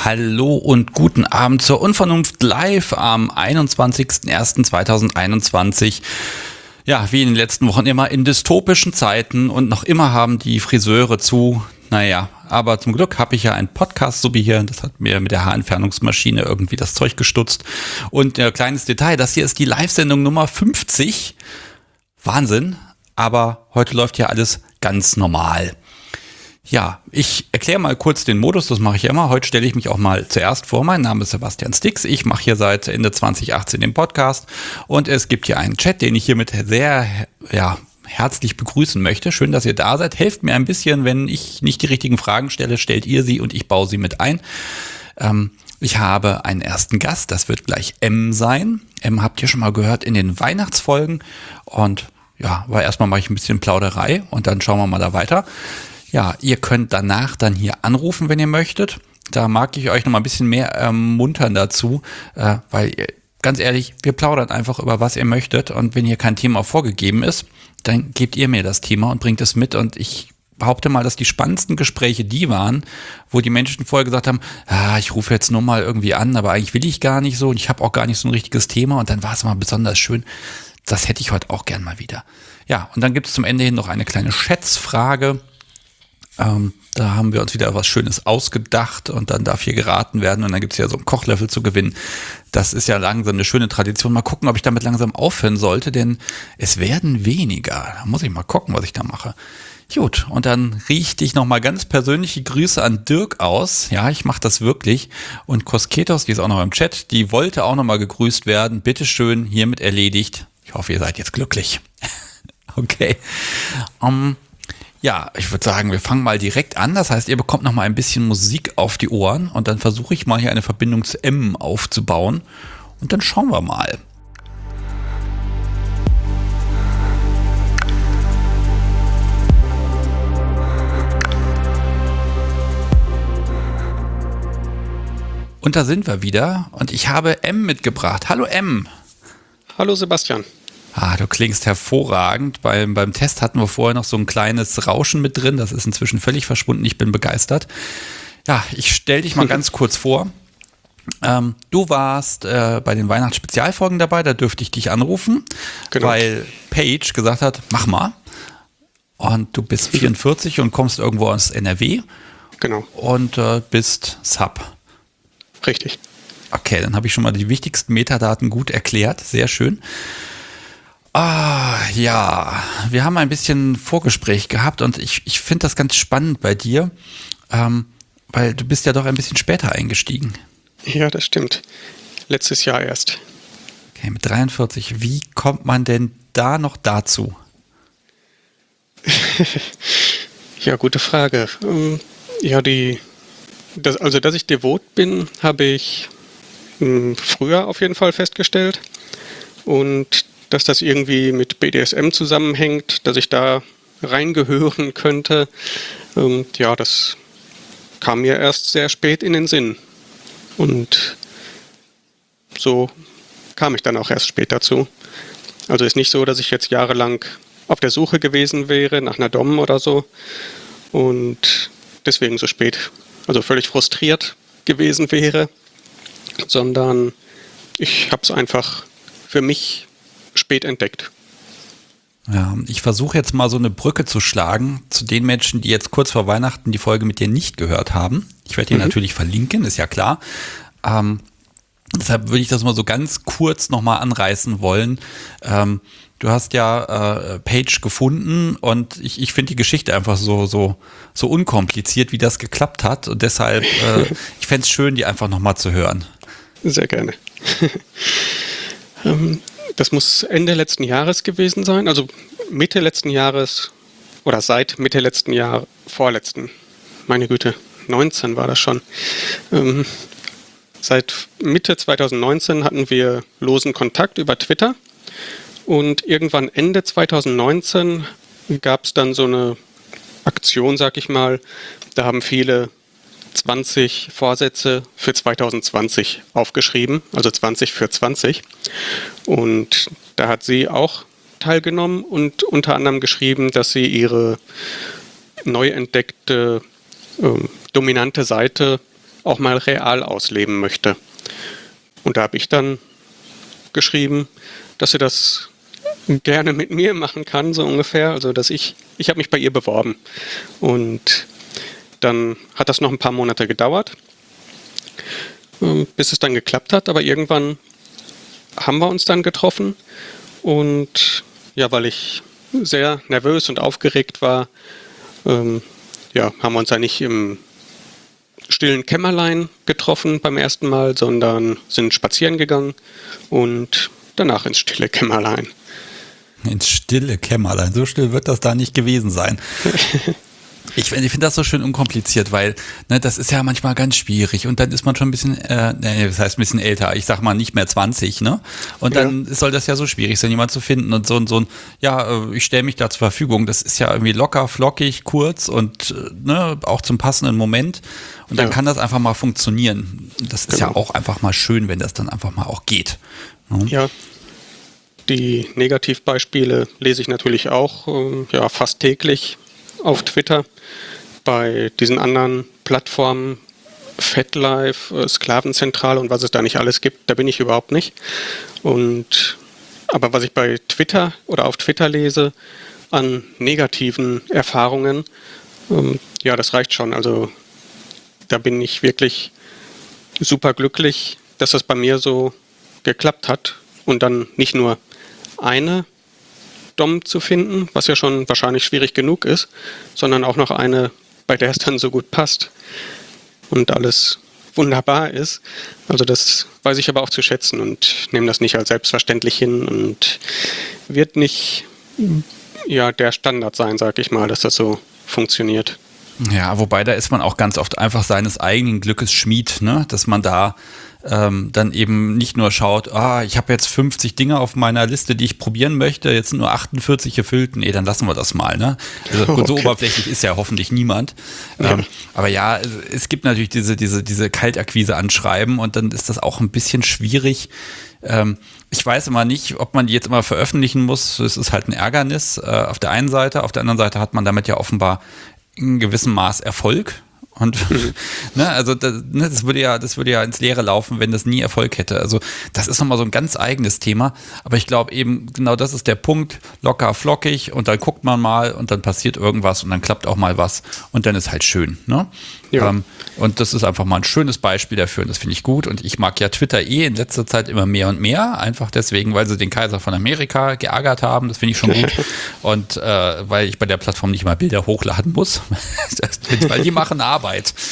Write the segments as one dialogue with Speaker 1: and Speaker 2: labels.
Speaker 1: Hallo und guten Abend zur Unvernunft live am 21.01.2021. Ja, wie in den letzten Wochen immer in dystopischen Zeiten und noch immer haben die Friseure zu. Naja, aber zum Glück habe ich ja einen Podcast, so wie hier. Das hat mir mit der Haarentfernungsmaschine irgendwie das Zeug gestutzt. Und ein kleines Detail, das hier ist die Live-Sendung Nummer 50. Wahnsinn, aber heute läuft ja alles ganz normal. Ja, ich erkläre mal kurz den Modus, das mache ich ja immer. Heute stelle ich mich auch mal zuerst vor. Mein Name ist Sebastian Stix. Ich mache hier seit Ende 2018 den Podcast und es gibt hier einen Chat, den ich hiermit sehr herzlich begrüßen möchte. Schön, dass ihr da seid. Helft mir ein bisschen, wenn ich nicht die richtigen Fragen stelle, stellt ihr sie und ich baue sie mit ein. Ich habe einen ersten Gast, das wird gleich M sein. M habt ihr schon mal gehört in den Weihnachtsfolgen und ja, aber erstmal mache ich ein bisschen Plauderei und dann schauen wir mal da weiter. Ja, ihr könnt danach dann hier anrufen, wenn ihr möchtet. Da mag ich euch noch mal ein bisschen mehr ermuntern dazu, weil ganz ehrlich, wir plaudern einfach über was ihr möchtet und wenn hier kein Thema vorgegeben ist, dann gebt ihr mir das Thema und bringt es mit und ich behaupte mal, dass die spannendsten Gespräche die waren, wo die Menschen vorher gesagt haben, ich rufe jetzt nur mal irgendwie an, aber eigentlich will ich gar nicht so und ich habe auch gar nicht so ein richtiges Thema und dann war es mal besonders schön. Das hätte ich heute auch gern mal wieder. Ja, und dann gibt es zum Ende hin noch eine kleine Schätzfrage. Da haben wir uns wieder was Schönes ausgedacht und dann darf hier geraten werden und dann gibt es ja so einen Kochlöffel zu gewinnen. Das ist ja langsam eine schöne Tradition. Mal gucken, ob ich damit langsam aufhören sollte, denn es werden weniger. Da muss ich mal gucken, was ich da mache. Gut, und dann richte ich nochmal ganz persönliche Grüße an Dirk aus. Ja, ich mache das wirklich. Und Kosketos, die ist auch noch im Chat, die wollte auch nochmal gegrüßt werden. Bitteschön, hiermit erledigt. Ich hoffe, ihr seid jetzt glücklich. Okay. Ja, ich würde sagen, wir fangen mal direkt an. Das heißt, ihr bekommt noch mal ein bisschen Musik auf die Ohren und dann versuche ich mal hier eine Verbindung zu M aufzubauen und dann schauen wir mal. Und da sind wir wieder und ich habe M mitgebracht. Hallo M.
Speaker 2: Hallo Sebastian.
Speaker 1: Du klingst hervorragend. Beim Test hatten wir vorher noch so ein kleines Rauschen mit drin. Das ist inzwischen völlig verschwunden. Ich bin begeistert. Ja, ich stelle dich mal ganz kurz vor. Du warst bei den Weihnachtsspezialfolgen dabei. Da dürfte ich dich anrufen, genau. Weil Paige gesagt hat, mach mal. Und du bist 44 und kommst irgendwo aus NRW.
Speaker 2: Genau.
Speaker 1: Und bist Sub.
Speaker 2: Richtig.
Speaker 1: Okay, dann habe ich schon mal die wichtigsten Metadaten gut erklärt. Sehr schön. Ja, wir haben ein bisschen Vorgespräch gehabt und ich finde das ganz spannend bei dir, weil du bist ja doch ein bisschen später eingestiegen.
Speaker 2: Ja, das stimmt. Letztes Jahr erst.
Speaker 1: Okay, mit 43. Wie kommt man denn da noch dazu?
Speaker 2: Ja, gute Frage. Dass ich devot bin, habe ich früher auf jeden Fall festgestellt und dass das irgendwie mit BDSM zusammenhängt, dass ich da reingehören könnte. Das kam mir erst sehr spät in den Sinn. Und so kam ich dann auch erst spät dazu. Also ist nicht so, dass ich jetzt jahrelang auf der Suche gewesen wäre nach einer Dom oder so und deswegen so spät, also völlig frustriert gewesen wäre, sondern ich habe es einfach für mich spät entdeckt.
Speaker 1: Ja, ich versuche jetzt mal so eine Brücke zu schlagen zu den Menschen, die jetzt kurz vor Weihnachten die Folge mit dir nicht gehört haben. Ich werde die natürlich verlinken, ist ja klar. Deshalb würde ich das mal so ganz kurz nochmal anreißen wollen. Du hast ja Paige gefunden und ich finde die Geschichte einfach so unkompliziert, wie das geklappt hat. Und deshalb, ich fände es schön, die einfach nochmal zu hören.
Speaker 2: Sehr gerne. Das muss Ende letzten Jahres gewesen sein, also Mitte letzten Jahres oder seit Mitte letzten Jahr, vorletzten, meine Güte, 19 war das schon. Seit Mitte 2019 hatten wir losen Kontakt über Twitter und irgendwann Ende 2019 gab es dann so eine Aktion, sag ich mal, da haben viele 20 Vorsätze für 2020 aufgeschrieben, also 20 für 20. Und da hat sie auch teilgenommen und unter anderem geschrieben, dass sie ihre neu entdeckte dominante Seite auch mal real ausleben möchte. Und da habe ich dann geschrieben, dass sie das gerne mit mir machen kann, so ungefähr. Also ich habe mich bei ihr beworben. Und dann hat das noch ein paar Monate gedauert, bis es dann geklappt hat. Aber irgendwann haben wir uns dann getroffen. Und ja, weil ich sehr nervös und aufgeregt war, haben wir uns ja nicht im stillen Kämmerlein getroffen beim ersten Mal, sondern sind spazieren gegangen und danach ins stille Kämmerlein.
Speaker 1: Ins stille Kämmerlein. So still wird das da nicht gewesen sein. Ich finde das so schön unkompliziert, weil das ist ja manchmal ganz schwierig und dann ist man schon ein bisschen, das heißt ein bisschen älter, ich sag mal nicht mehr 20, ne? Und dann soll das ja so schwierig sein, jemanden zu finden und so ein, ich stelle mich da zur Verfügung, das ist ja irgendwie locker, flockig, kurz und auch zum passenden Moment und dann kann das einfach mal funktionieren. Das ist ja auch einfach mal schön, wenn das dann einfach mal auch geht. Ne? Ja.
Speaker 2: Die Negativbeispiele lese ich natürlich auch fast täglich auf Twitter. Bei diesen anderen Plattformen, FatLife, Sklavenzentrale und was es da nicht alles gibt, da bin ich überhaupt nicht. Aber was ich bei Twitter oder auf Twitter lese an negativen Erfahrungen, das reicht schon. Also da bin ich wirklich super glücklich, dass das bei mir so geklappt hat und dann nicht nur eine Dom zu finden, was ja schon wahrscheinlich schwierig genug ist, sondern auch noch eine, bei der es dann so gut passt und alles wunderbar ist. Also das weiß ich aber auch zu schätzen und nehme das nicht als selbstverständlich hin und wird nicht der Standard sein, sag ich mal, dass das so funktioniert.
Speaker 1: Ja, wobei da ist man auch ganz oft einfach seines eigenen Glückes Schmied, ne? Dass man da dann eben nicht nur schaut, ich habe jetzt 50 Dinge auf meiner Liste, die ich probieren möchte, jetzt sind nur 48 erfüllt, nee, dann lassen wir das mal, ne? Also gut, so oberflächlich ist ja hoffentlich niemand. Aber ja, es gibt natürlich diese Kaltakquise-Anschreiben und dann ist das auch ein bisschen schwierig. Ich weiß immer nicht, ob man die jetzt immer veröffentlichen muss, es ist halt ein Ärgernis auf der einen Seite, auf der anderen Seite hat man damit ja offenbar in gewissem Maß Erfolg. Und also das würde ja ins Leere laufen, wenn das nie Erfolg hätte. Also das ist nochmal so ein ganz eigenes Thema. Aber ich glaube eben, genau das ist der Punkt, locker, flockig und dann guckt man mal und dann passiert irgendwas und dann klappt auch mal was und dann ist halt schön. Ne? Ja. Und das ist einfach mal ein schönes Beispiel dafür und das finde ich gut. Und ich mag ja Twitter in letzter Zeit immer mehr und mehr, einfach deswegen, weil sie den Kaiser von Amerika geärgert haben. Das finde ich schon gut. Und weil ich bei der Plattform nicht mal Bilder hochladen muss, weil die machen Arbeit.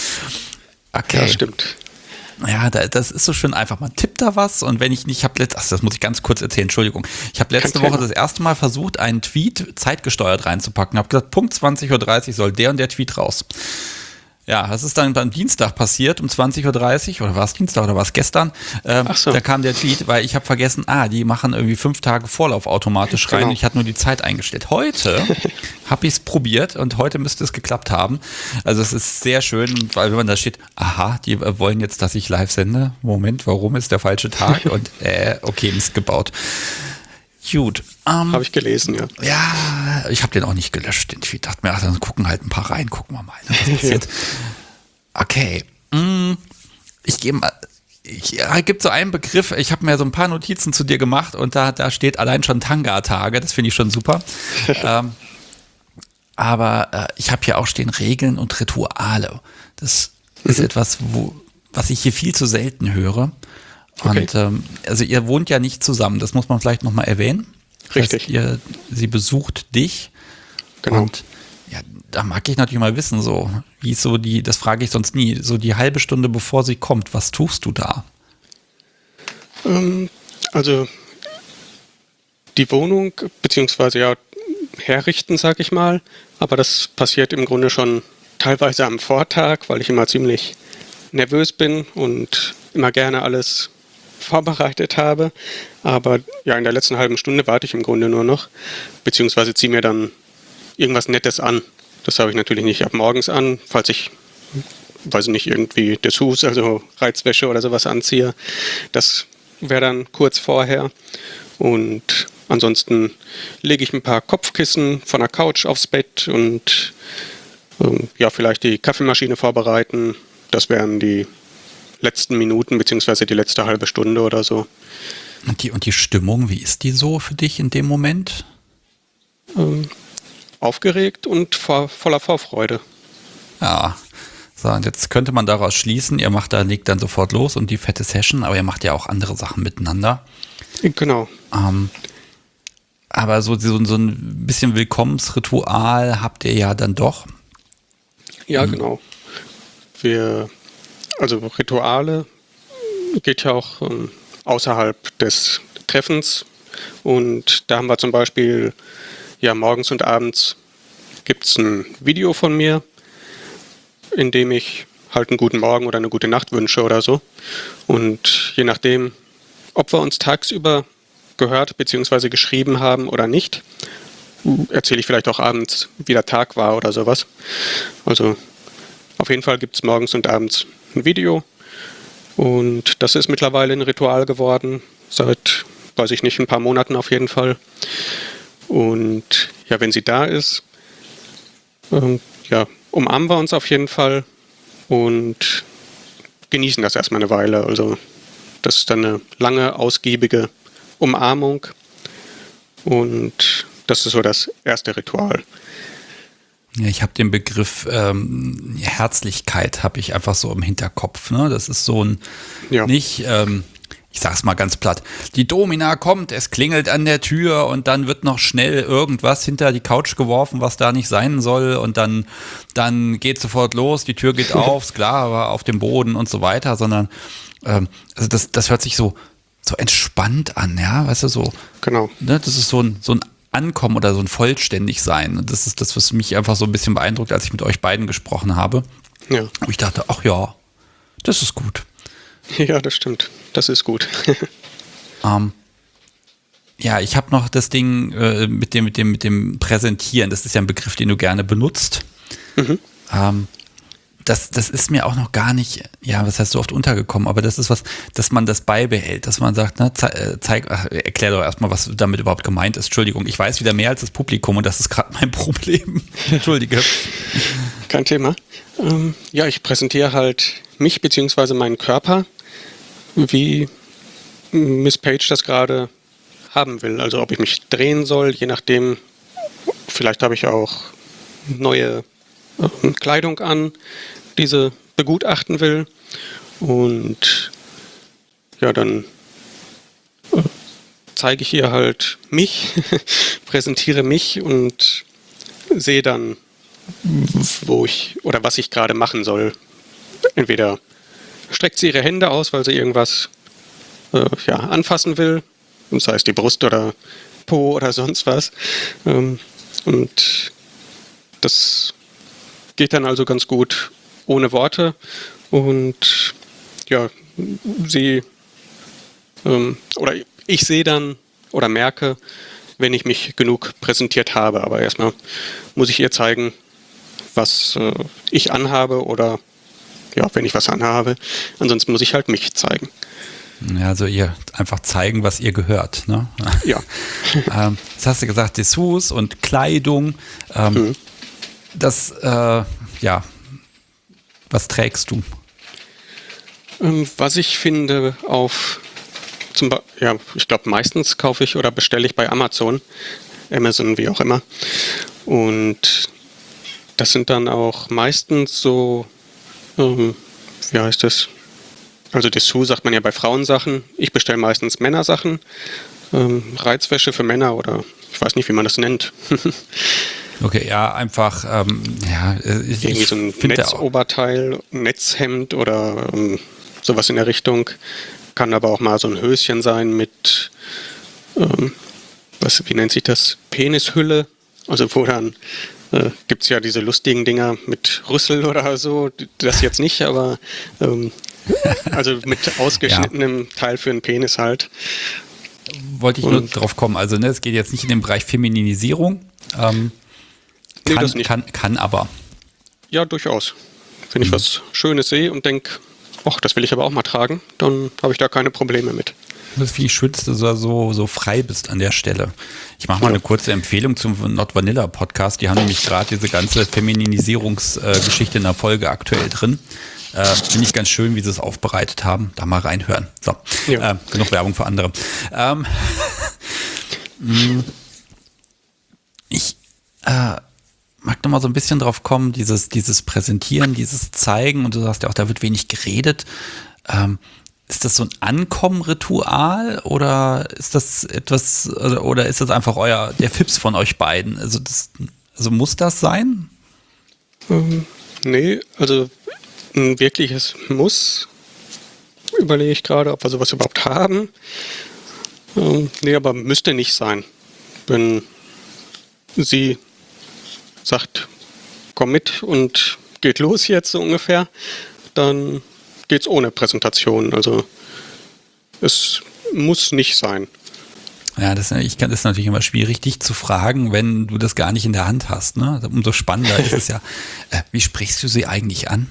Speaker 1: Okay.
Speaker 2: Ja, stimmt.
Speaker 1: Ja, das ist so schön einfach. Man tippt da was und wenn ich nicht, das muss ich ganz kurz erzählen, Entschuldigung. Ich habe letzte Woche das erste Mal versucht, einen Tweet zeitgesteuert reinzupacken. Habe gesagt, Punkt 20:30 Uhr soll der und der Tweet raus. Ja, das ist dann beim Dienstag passiert, um 20:30 Uhr, oder war es Dienstag oder war es gestern? Da kam der Tweet, weil ich habe vergessen, die machen irgendwie 5 Tage Vorlauf automatisch rein. Genau. Ich hatte nur die Zeit eingestellt. Heute habe ich es probiert und heute müsste es geklappt haben. Also es ist sehr schön, weil wenn man da steht, die wollen jetzt, dass ich live sende. Moment, warum ist der falsche Tag? Und okay, Mist gebaut. Gut.
Speaker 2: Habe ich gelesen, ja.
Speaker 1: Ja, ich habe den auch nicht gelöscht, den Tweet. Dachte mir, dann gucken halt ein paar rein, gucken wir mal, was passiert. Okay. Ich gehe mal. Gibt so einen Begriff, ich habe mir so ein paar Notizen zu dir gemacht und da steht allein schon Tanga-Tage, das finde ich schon super. Aber ich habe hier auch stehen Regeln und Rituale. Das ist etwas, was ich hier viel zu selten höre.
Speaker 2: Okay.
Speaker 1: Und also ihr wohnt ja nicht zusammen, das muss man vielleicht nochmal erwähnen.
Speaker 2: Richtig.
Speaker 1: Das heißt, sie besucht dich.
Speaker 2: Genau.
Speaker 1: Und ja, da mag ich natürlich mal wissen, so, wie ist so das frage ich sonst nie, so die halbe Stunde bevor sie kommt, was tust du da?
Speaker 2: Also die Wohnung, beziehungsweise herrichten, sag ich mal, aber das passiert im Grunde schon teilweise am Vortag, weil ich immer ziemlich nervös bin und immer gerne alles vorbereitet habe. Aber in der letzten halben Stunde warte ich im Grunde nur noch, beziehungsweise ziehe mir dann irgendwas Nettes an. Das habe ich natürlich nicht ab morgens an, falls ich, weiß nicht, irgendwie Dessous, also Reizwäsche oder sowas anziehe. Das wäre dann kurz vorher. Und ansonsten lege ich ein paar Kopfkissen von der Couch aufs Bett und vielleicht die Kaffeemaschine vorbereiten. Das wären die letzten Minuten beziehungsweise die letzte halbe Stunde oder so.
Speaker 1: Und die Stimmung, wie ist die so für dich in dem Moment?
Speaker 2: Aufgeregt und voller Vorfreude.
Speaker 1: Ja, so, und jetzt könnte man daraus schließen, legt dann sofort los und die fette Session, aber ihr macht ja auch andere Sachen miteinander.
Speaker 2: Genau.
Speaker 1: Aber so ein bisschen Willkommensritual habt ihr ja dann doch.
Speaker 2: Ja, genau. Also Rituale geht ja auch außerhalb des Treffens. Und da haben wir zum Beispiel, ja, morgens und abends gibt es ein Video von mir, in dem ich halt einen guten Morgen oder eine gute Nacht wünsche oder so. Und je nachdem, ob wir uns tagsüber gehört bzw. geschrieben haben oder nicht, erzähle ich vielleicht auch abends, wie der Tag war oder sowas. Also auf jeden Fall gibt es morgens und abends ein Video. Und das ist mittlerweile ein Ritual geworden, seit, weiß ich nicht, ein paar Monaten auf jeden Fall. Und ja, wenn sie da ist, ja, umarmen wir uns auf jeden Fall und genießen das erstmal eine Weile. Also das ist dann eine lange, ausgiebige Umarmung und das ist so das erste Ritual.
Speaker 1: Ja, ich habe den Begriff Herzlichkeit habe ich einfach so im Hinterkopf. Ne? Das ist so ein, nicht, ich sag's mal ganz platt, die Domina kommt, es klingelt an der Tür und dann wird noch schnell irgendwas hinter die Couch geworfen, was da nicht sein soll und dann geht sofort los, die Tür geht auf, Sklave auf dem Boden und so weiter, sondern also das hört sich so entspannt an, ja, weißt du, so.
Speaker 2: Genau.
Speaker 1: Ne? Das ist so ein Ankommen oder so ein Vollständigsein. Und das ist das, was mich einfach so ein bisschen beeindruckt, als ich mit euch beiden gesprochen habe.
Speaker 2: Ja.
Speaker 1: Und ich dachte, ach ja, das ist gut.
Speaker 2: Ja, das stimmt. Das ist gut.
Speaker 1: Ja, ich habe noch das Ding mit dem Präsentieren. Das ist ja ein Begriff, den du gerne benutzt.
Speaker 2: Mhm.
Speaker 1: Das ist mir auch noch gar nicht, ja, was heißt so oft untergekommen, aber das ist was, dass man das beibehält, dass man sagt, ne, erklär doch erstmal, was damit überhaupt gemeint ist. Entschuldigung, ich weiß wieder mehr als das Publikum und das ist gerade mein Problem. Entschuldige.
Speaker 2: Kein Thema. Ja, ich präsentiere halt mich bzw. meinen Körper, wie Miss Page das gerade haben will. Also ob ich mich drehen soll, je nachdem, vielleicht habe ich auch neue Kleidung an, diese begutachten will. Und ja, dann zeige ich ihr halt mich, präsentiere mich und sehe dann, was ich gerade machen soll. Entweder streckt sie ihre Hände aus, weil sie irgendwas anfassen will, sei es die Brust oder Po oder sonst was. Und das geht dann also ganz gut ohne Worte und ja, ich sehe dann oder merke, wenn ich mich genug präsentiert habe, aber erstmal muss ich ihr zeigen, was ich anhabe oder ja, wenn ich was anhabe, ansonsten muss ich halt mich zeigen.
Speaker 1: Ja, also ihr einfach zeigen, was ihr gehört, ne?
Speaker 2: Ja.
Speaker 1: Das hast du gesagt, Dessous und Kleidung, was trägst du?
Speaker 2: Was ich finde ich glaube meistens kaufe ich oder bestelle ich bei Amazon, wie auch immer. Und das sind dann auch meistens so, wie heißt das? Also Dessous sagt man ja bei Frauensachen. Ich bestelle meistens Männersachen, Reizwäsche für Männer oder ich weiß nicht, wie man das nennt.
Speaker 1: Okay, ja, einfach,
Speaker 2: irgendwie so ein Netzoberteil, Netzhemd oder sowas in der Richtung. Kann aber auch mal so ein Höschen sein mit, wie nennt sich das? Penishülle. Also wo dann gibt es ja diese lustigen Dinger mit Rüssel oder so. Das jetzt nicht, aber also mit ausgeschnittenem Teil für einen Penis halt.
Speaker 1: Wollte ich nur drauf kommen. Also es geht jetzt nicht in den Bereich Femininisierung.
Speaker 2: Nee, das nicht.
Speaker 1: Kann aber.
Speaker 2: Ja, durchaus. Wenn ich was Schönes sehe und denke, ach, das will ich aber auch mal tragen, dann habe ich da keine Probleme mit.
Speaker 1: Das finde ich schön, dass du so frei bist an der Stelle. Ich mache mal eine kurze Empfehlung zum Not Vanilla Podcast. Die haben nämlich gerade diese ganze Femininisierungsgeschichte in der Folge aktuell drin. Finde ich ganz schön, wie sie es aufbereitet haben. Da mal reinhören. So,
Speaker 2: Ja.
Speaker 1: genug Werbung für andere. Ich mag noch mal so ein bisschen drauf kommen, dieses Präsentieren, dieses Zeigen, und du sagst ja auch, da wird wenig geredet. Ist das so ein Ankommen-Ritual oder ist das etwas, oder ist das einfach der Fips von euch beiden? Also muss das sein?
Speaker 2: Nee, also ein wirkliches Muss, überlege ich gerade, ob wir sowas überhaupt haben. Nee, aber müsste nicht sein. Wenn sie sagt, komm mit und geht los jetzt so ungefähr, dann geht's ohne Präsentation. Also es muss nicht sein.
Speaker 1: Ja, das ist natürlich immer schwierig, dich zu fragen, wenn du das gar nicht in der Hand hast. Ne? Umso spannender ist es ja. Wie sprichst du sie eigentlich an?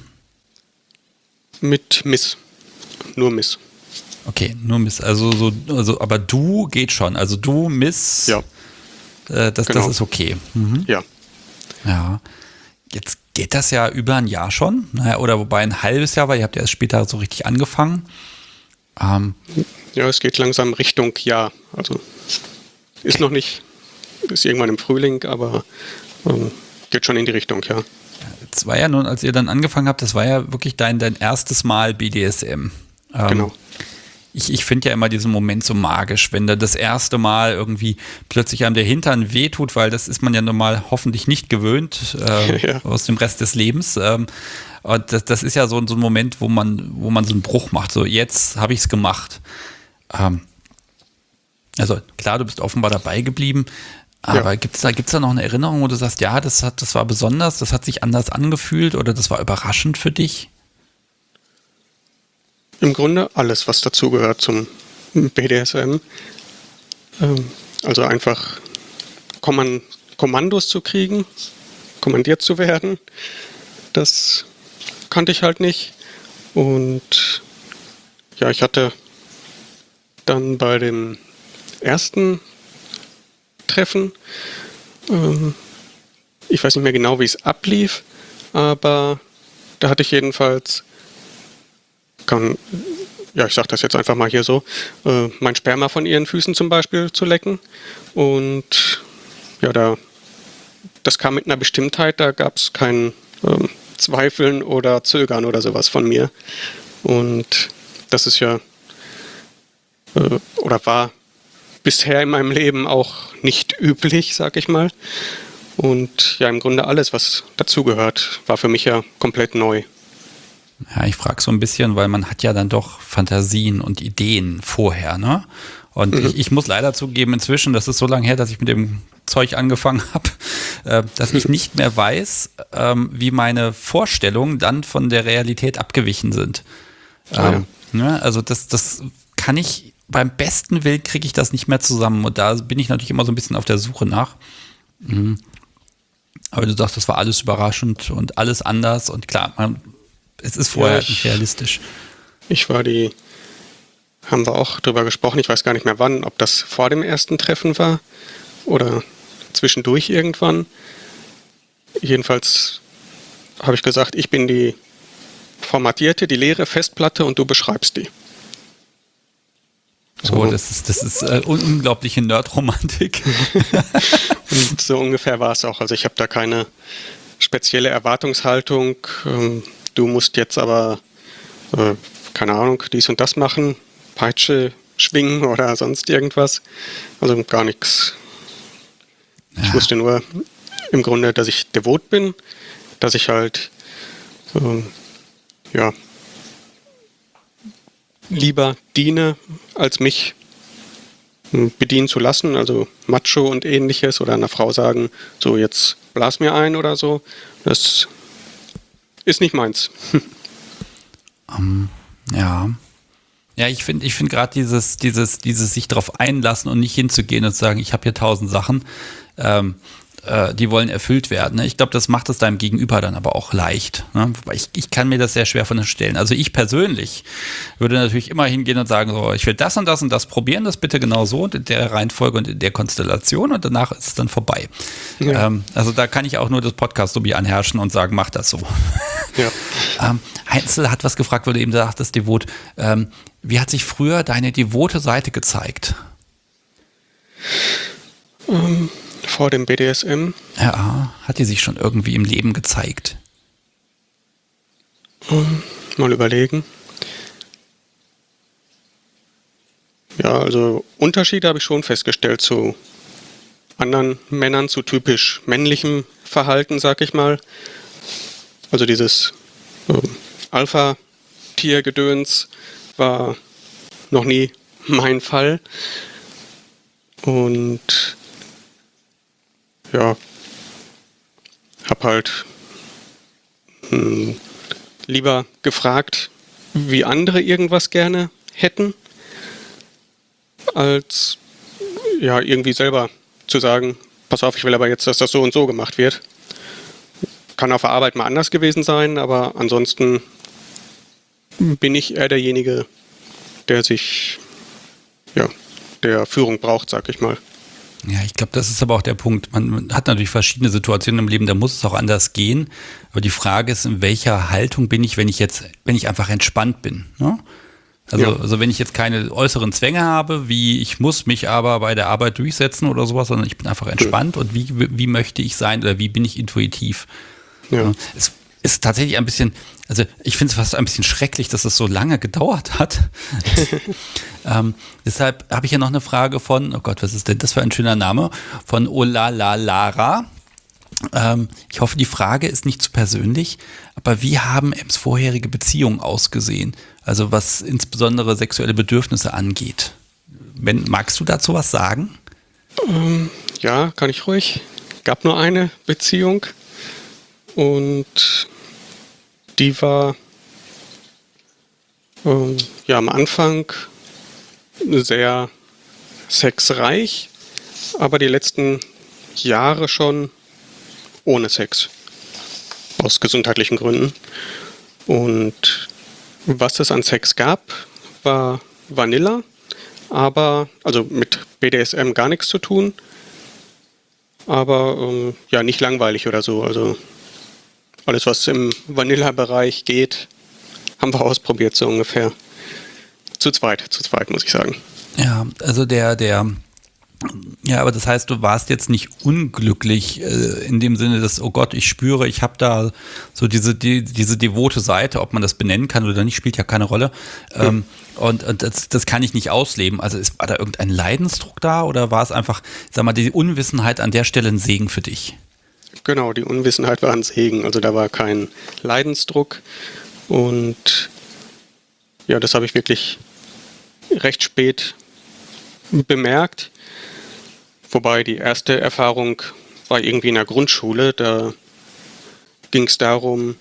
Speaker 2: Mit Miss. Nur Miss.
Speaker 1: Okay, nur Miss. Also aber du geht schon. Also du, Miss.
Speaker 2: Ja.
Speaker 1: Das ist okay. Mhm.
Speaker 2: Ja.
Speaker 1: Ja. Jetzt geht das ja über ein Jahr schon. Naja, oder wobei ein halbes Jahr, weil ihr habt ja erst später so richtig angefangen.
Speaker 2: Ja, es geht langsam Richtung Jahr. Also ist noch nicht, ist irgendwann im Frühling, aber geht schon in die Richtung, ja.
Speaker 1: Es war ja nun, als ihr dann angefangen habt, das war ja wirklich dein erstes Mal BDSM.
Speaker 2: Genau.
Speaker 1: Ich finde ja immer diesen Moment so magisch, wenn da das erste Mal irgendwie plötzlich einem der Hintern wehtut, weil das ist man ja normal hoffentlich nicht gewöhnt aus dem Rest des Lebens. Und das ist ja so ein Moment, wo man so einen Bruch macht. So, jetzt habe ich es gemacht. Also klar, du bist offenbar dabei geblieben, aber gibt's da noch eine Erinnerung, wo du sagst, ja, das war besonders, das hat sich anders angefühlt oder das war überraschend für dich?
Speaker 2: Im Grunde alles, was dazugehört zum BDSM. Also einfach Kommandos zu kriegen, kommandiert zu werden, das kannte ich halt nicht. Und ja, ich hatte dann bei dem ersten Treffen, ich weiß nicht mehr genau, wie es ablief, aber da hatte ich jedenfalls ich sag das jetzt einfach mal hier so, mein Sperma von ihren Füßen zum Beispiel zu lecken. Und ja, das kam mit einer Bestimmtheit, da gab es kein Zweifeln oder Zögern oder sowas von mir. Und das ist ja, oder war bisher in meinem Leben auch nicht üblich, sag ich mal. Und ja, im Grunde alles, was dazugehört, war für mich ja komplett neu.
Speaker 1: Ja, ich frage so ein bisschen, weil man hat ja dann doch Fantasien und Ideen vorher, ne? Und ich muss leider zugeben, inzwischen, das ist so lange her, dass ich mit dem Zeug angefangen habe, dass ich nicht mehr weiß, wie meine Vorstellungen dann von der Realität abgewichen sind. Ne? Also das kann ich, beim besten Willen kriege ich das nicht mehr zusammen. Und da bin ich natürlich immer so ein bisschen auf der Suche nach. Aber du sagst, das war alles überraschend und alles anders. Und klar, es ist vorher nicht realistisch.
Speaker 2: Haben wir auch drüber gesprochen, ich weiß gar nicht mehr wann, ob das vor dem ersten Treffen war oder zwischendurch irgendwann. Jedenfalls habe ich gesagt, ich bin die formatierte, die leere Festplatte und du beschreibst die.
Speaker 1: So. Oh, das ist unglaubliche Nerd-Romantik.
Speaker 2: Und so ungefähr war es auch. Also ich habe da keine spezielle Erwartungshaltung. Du musst jetzt aber, keine Ahnung, dies und das machen, Peitsche schwingen oder sonst irgendwas. Also gar nichts. Ja. Ich wusste nur im Grunde, dass ich devot bin, dass ich halt, lieber diene, als mich bedienen zu lassen, also Macho und ähnliches, oder einer Frau sagen, so jetzt blas mir ein oder so. Das ist nicht meins.
Speaker 1: Ja, ich finde gerade dieses sich drauf einlassen und nicht hinzugehen und sagen, ich habe hier 1000 Sachen, die wollen erfüllt werden. Ne? Ich glaube, das macht es deinem Gegenüber dann aber auch leicht. Ne? Wobei ich kann mir das sehr schwer vorstellen. Also ich persönlich würde natürlich immer hingehen und sagen, so, ich will das und das probieren, das bitte genau so und in der Reihenfolge und in der Konstellation und danach ist es dann vorbei. Ja. Also da kann ich auch nur das Podcast-Subi anherrschen und sagen, mach das so. Ja. Heinzel hat was gefragt, weil du eben sagtest, devot. Wie hat sich früher deine devote Seite gezeigt?
Speaker 2: Vor dem BDSM?
Speaker 1: Ja, hat die sich schon irgendwie im Leben gezeigt?
Speaker 2: Mal überlegen. Ja, also Unterschiede habe ich schon festgestellt zu anderen Männern, zu typisch männlichem Verhalten, sag ich mal. Also dieses Alpha-Tier-Gedöns war noch nie mein Fall. Und ja, hab halt lieber gefragt, wie andere irgendwas gerne hätten, als ja irgendwie selber zu sagen, pass auf, ich will aber jetzt, dass das so und so gemacht wird. Kann auf der Arbeit mal anders gewesen sein, aber ansonsten bin ich eher derjenige, der sich, ja, der Führung braucht, sag ich mal.
Speaker 1: Ja, ich glaube, das ist aber auch der Punkt. Man hat natürlich verschiedene Situationen im Leben, da muss es auch anders gehen. Aber die Frage ist, in welcher Haltung bin ich, wenn ich einfach entspannt bin. Ne? Also wenn ich jetzt keine äußeren Zwänge habe, wie ich muss mich aber bei der Arbeit durchsetzen oder sowas, sondern ich bin einfach entspannt und wie möchte ich sein oder wie bin ich intuitiv. Ja. Es ist tatsächlich ein bisschen, also ich finde es fast ein bisschen schrecklich, dass es so lange gedauert hat. Deshalb habe ich ja noch eine Frage von, oh Gott, was ist denn das für ein schöner Name, von Olalalara. Ich hoffe, die Frage ist nicht zu persönlich, aber wie haben Ems vorherige Beziehungen ausgesehen? Also was insbesondere sexuelle Bedürfnisse angeht. Magst du dazu was sagen?
Speaker 2: Ja, kann ich ruhig. Gab nur eine Beziehung und die war am Anfang sehr sexreich, aber die letzten Jahre schon ohne Sex. Aus gesundheitlichen Gründen. Und was es an Sex gab, war Vanilla, aber, also mit BDSM gar nichts zu tun, aber nicht langweilig oder so. Also alles, was im Vanilla-Bereich geht, haben wir ausprobiert, so ungefähr. Zu zweit muss ich sagen.
Speaker 1: Ja, also ja, aber das heißt, du warst jetzt nicht unglücklich in dem Sinne, dass, oh Gott, ich spüre, ich habe da so diese devote Seite, ob man das benennen kann oder nicht, spielt ja keine Rolle. Und das kann ich nicht ausleben. Also war da irgendein Leidensdruck da oder war es einfach, sag mal, die Unwissenheit an der Stelle ein Segen für dich?
Speaker 2: Genau, die Unwissenheit war ein Segen. Also da war kein Leidensdruck und ja, das habe ich wirklich recht spät bemerkt. Wobei die erste Erfahrung war irgendwie in der Grundschule. Da ging es darum,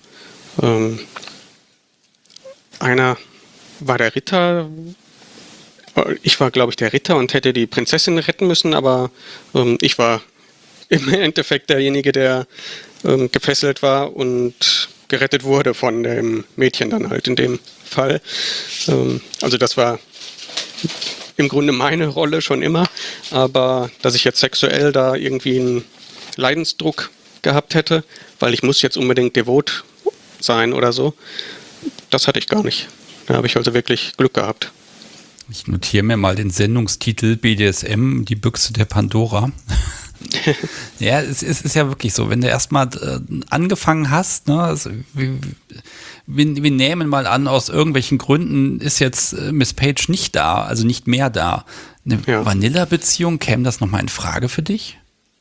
Speaker 2: einer war der Ritter. Ich war, glaube ich, der Ritter und hätte die Prinzessin retten müssen, aber ich war im Endeffekt derjenige, der gefesselt war und gerettet wurde von dem Mädchen dann halt in dem Fall. Also das war im Grunde meine Rolle schon immer, aber dass ich jetzt sexuell da irgendwie einen Leidensdruck gehabt hätte, weil ich muss jetzt unbedingt devot sein oder so, das hatte ich gar nicht. Da habe ich also wirklich Glück gehabt.
Speaker 1: Ich notiere mir mal den Sendungstitel BDSM, die Büchse der Pandora. Ja, es ist ja wirklich so, wenn du erstmal angefangen hast, ne, also wir nehmen mal an, aus irgendwelchen Gründen ist jetzt Miss Page nicht da, also nicht mehr da. Eine Vanilla-Beziehung, käme das nochmal in Frage für dich?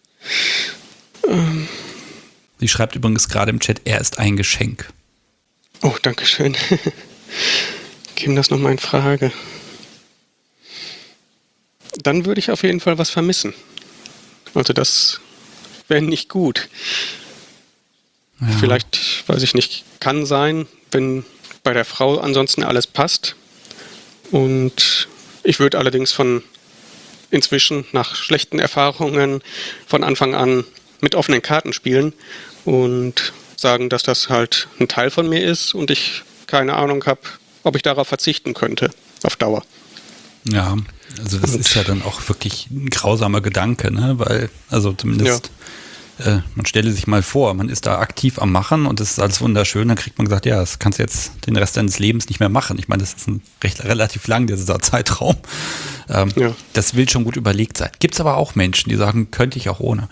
Speaker 1: Sie schreibt übrigens gerade im Chat, er ist ein Geschenk.
Speaker 2: Oh, danke schön. Käme das nochmal in Frage? Dann würde ich auf jeden Fall was vermissen. Also das wäre nicht gut. Ja. Vielleicht, weiß ich nicht, kann sein, wenn bei der Frau ansonsten alles passt. Und ich würde allerdings inzwischen nach schlechten Erfahrungen von Anfang an mit offenen Karten spielen und sagen, dass das halt ein Teil von mir ist und ich keine Ahnung habe, ob ich darauf verzichten könnte, auf Dauer.
Speaker 1: Ja, also das ist ja dann auch wirklich ein grausamer Gedanke, ne? Weil, also zumindest, man stelle sich mal vor, man ist da aktiv am Machen und es ist alles wunderschön, dann kriegt man gesagt, ja, das kannst du jetzt den Rest deines Lebens nicht mehr machen. Ich meine, das ist ein relativ lang, dieser Zeitraum. Das will schon gut überlegt sein. Gibt es aber auch Menschen, die sagen, könnte ich auch ohne.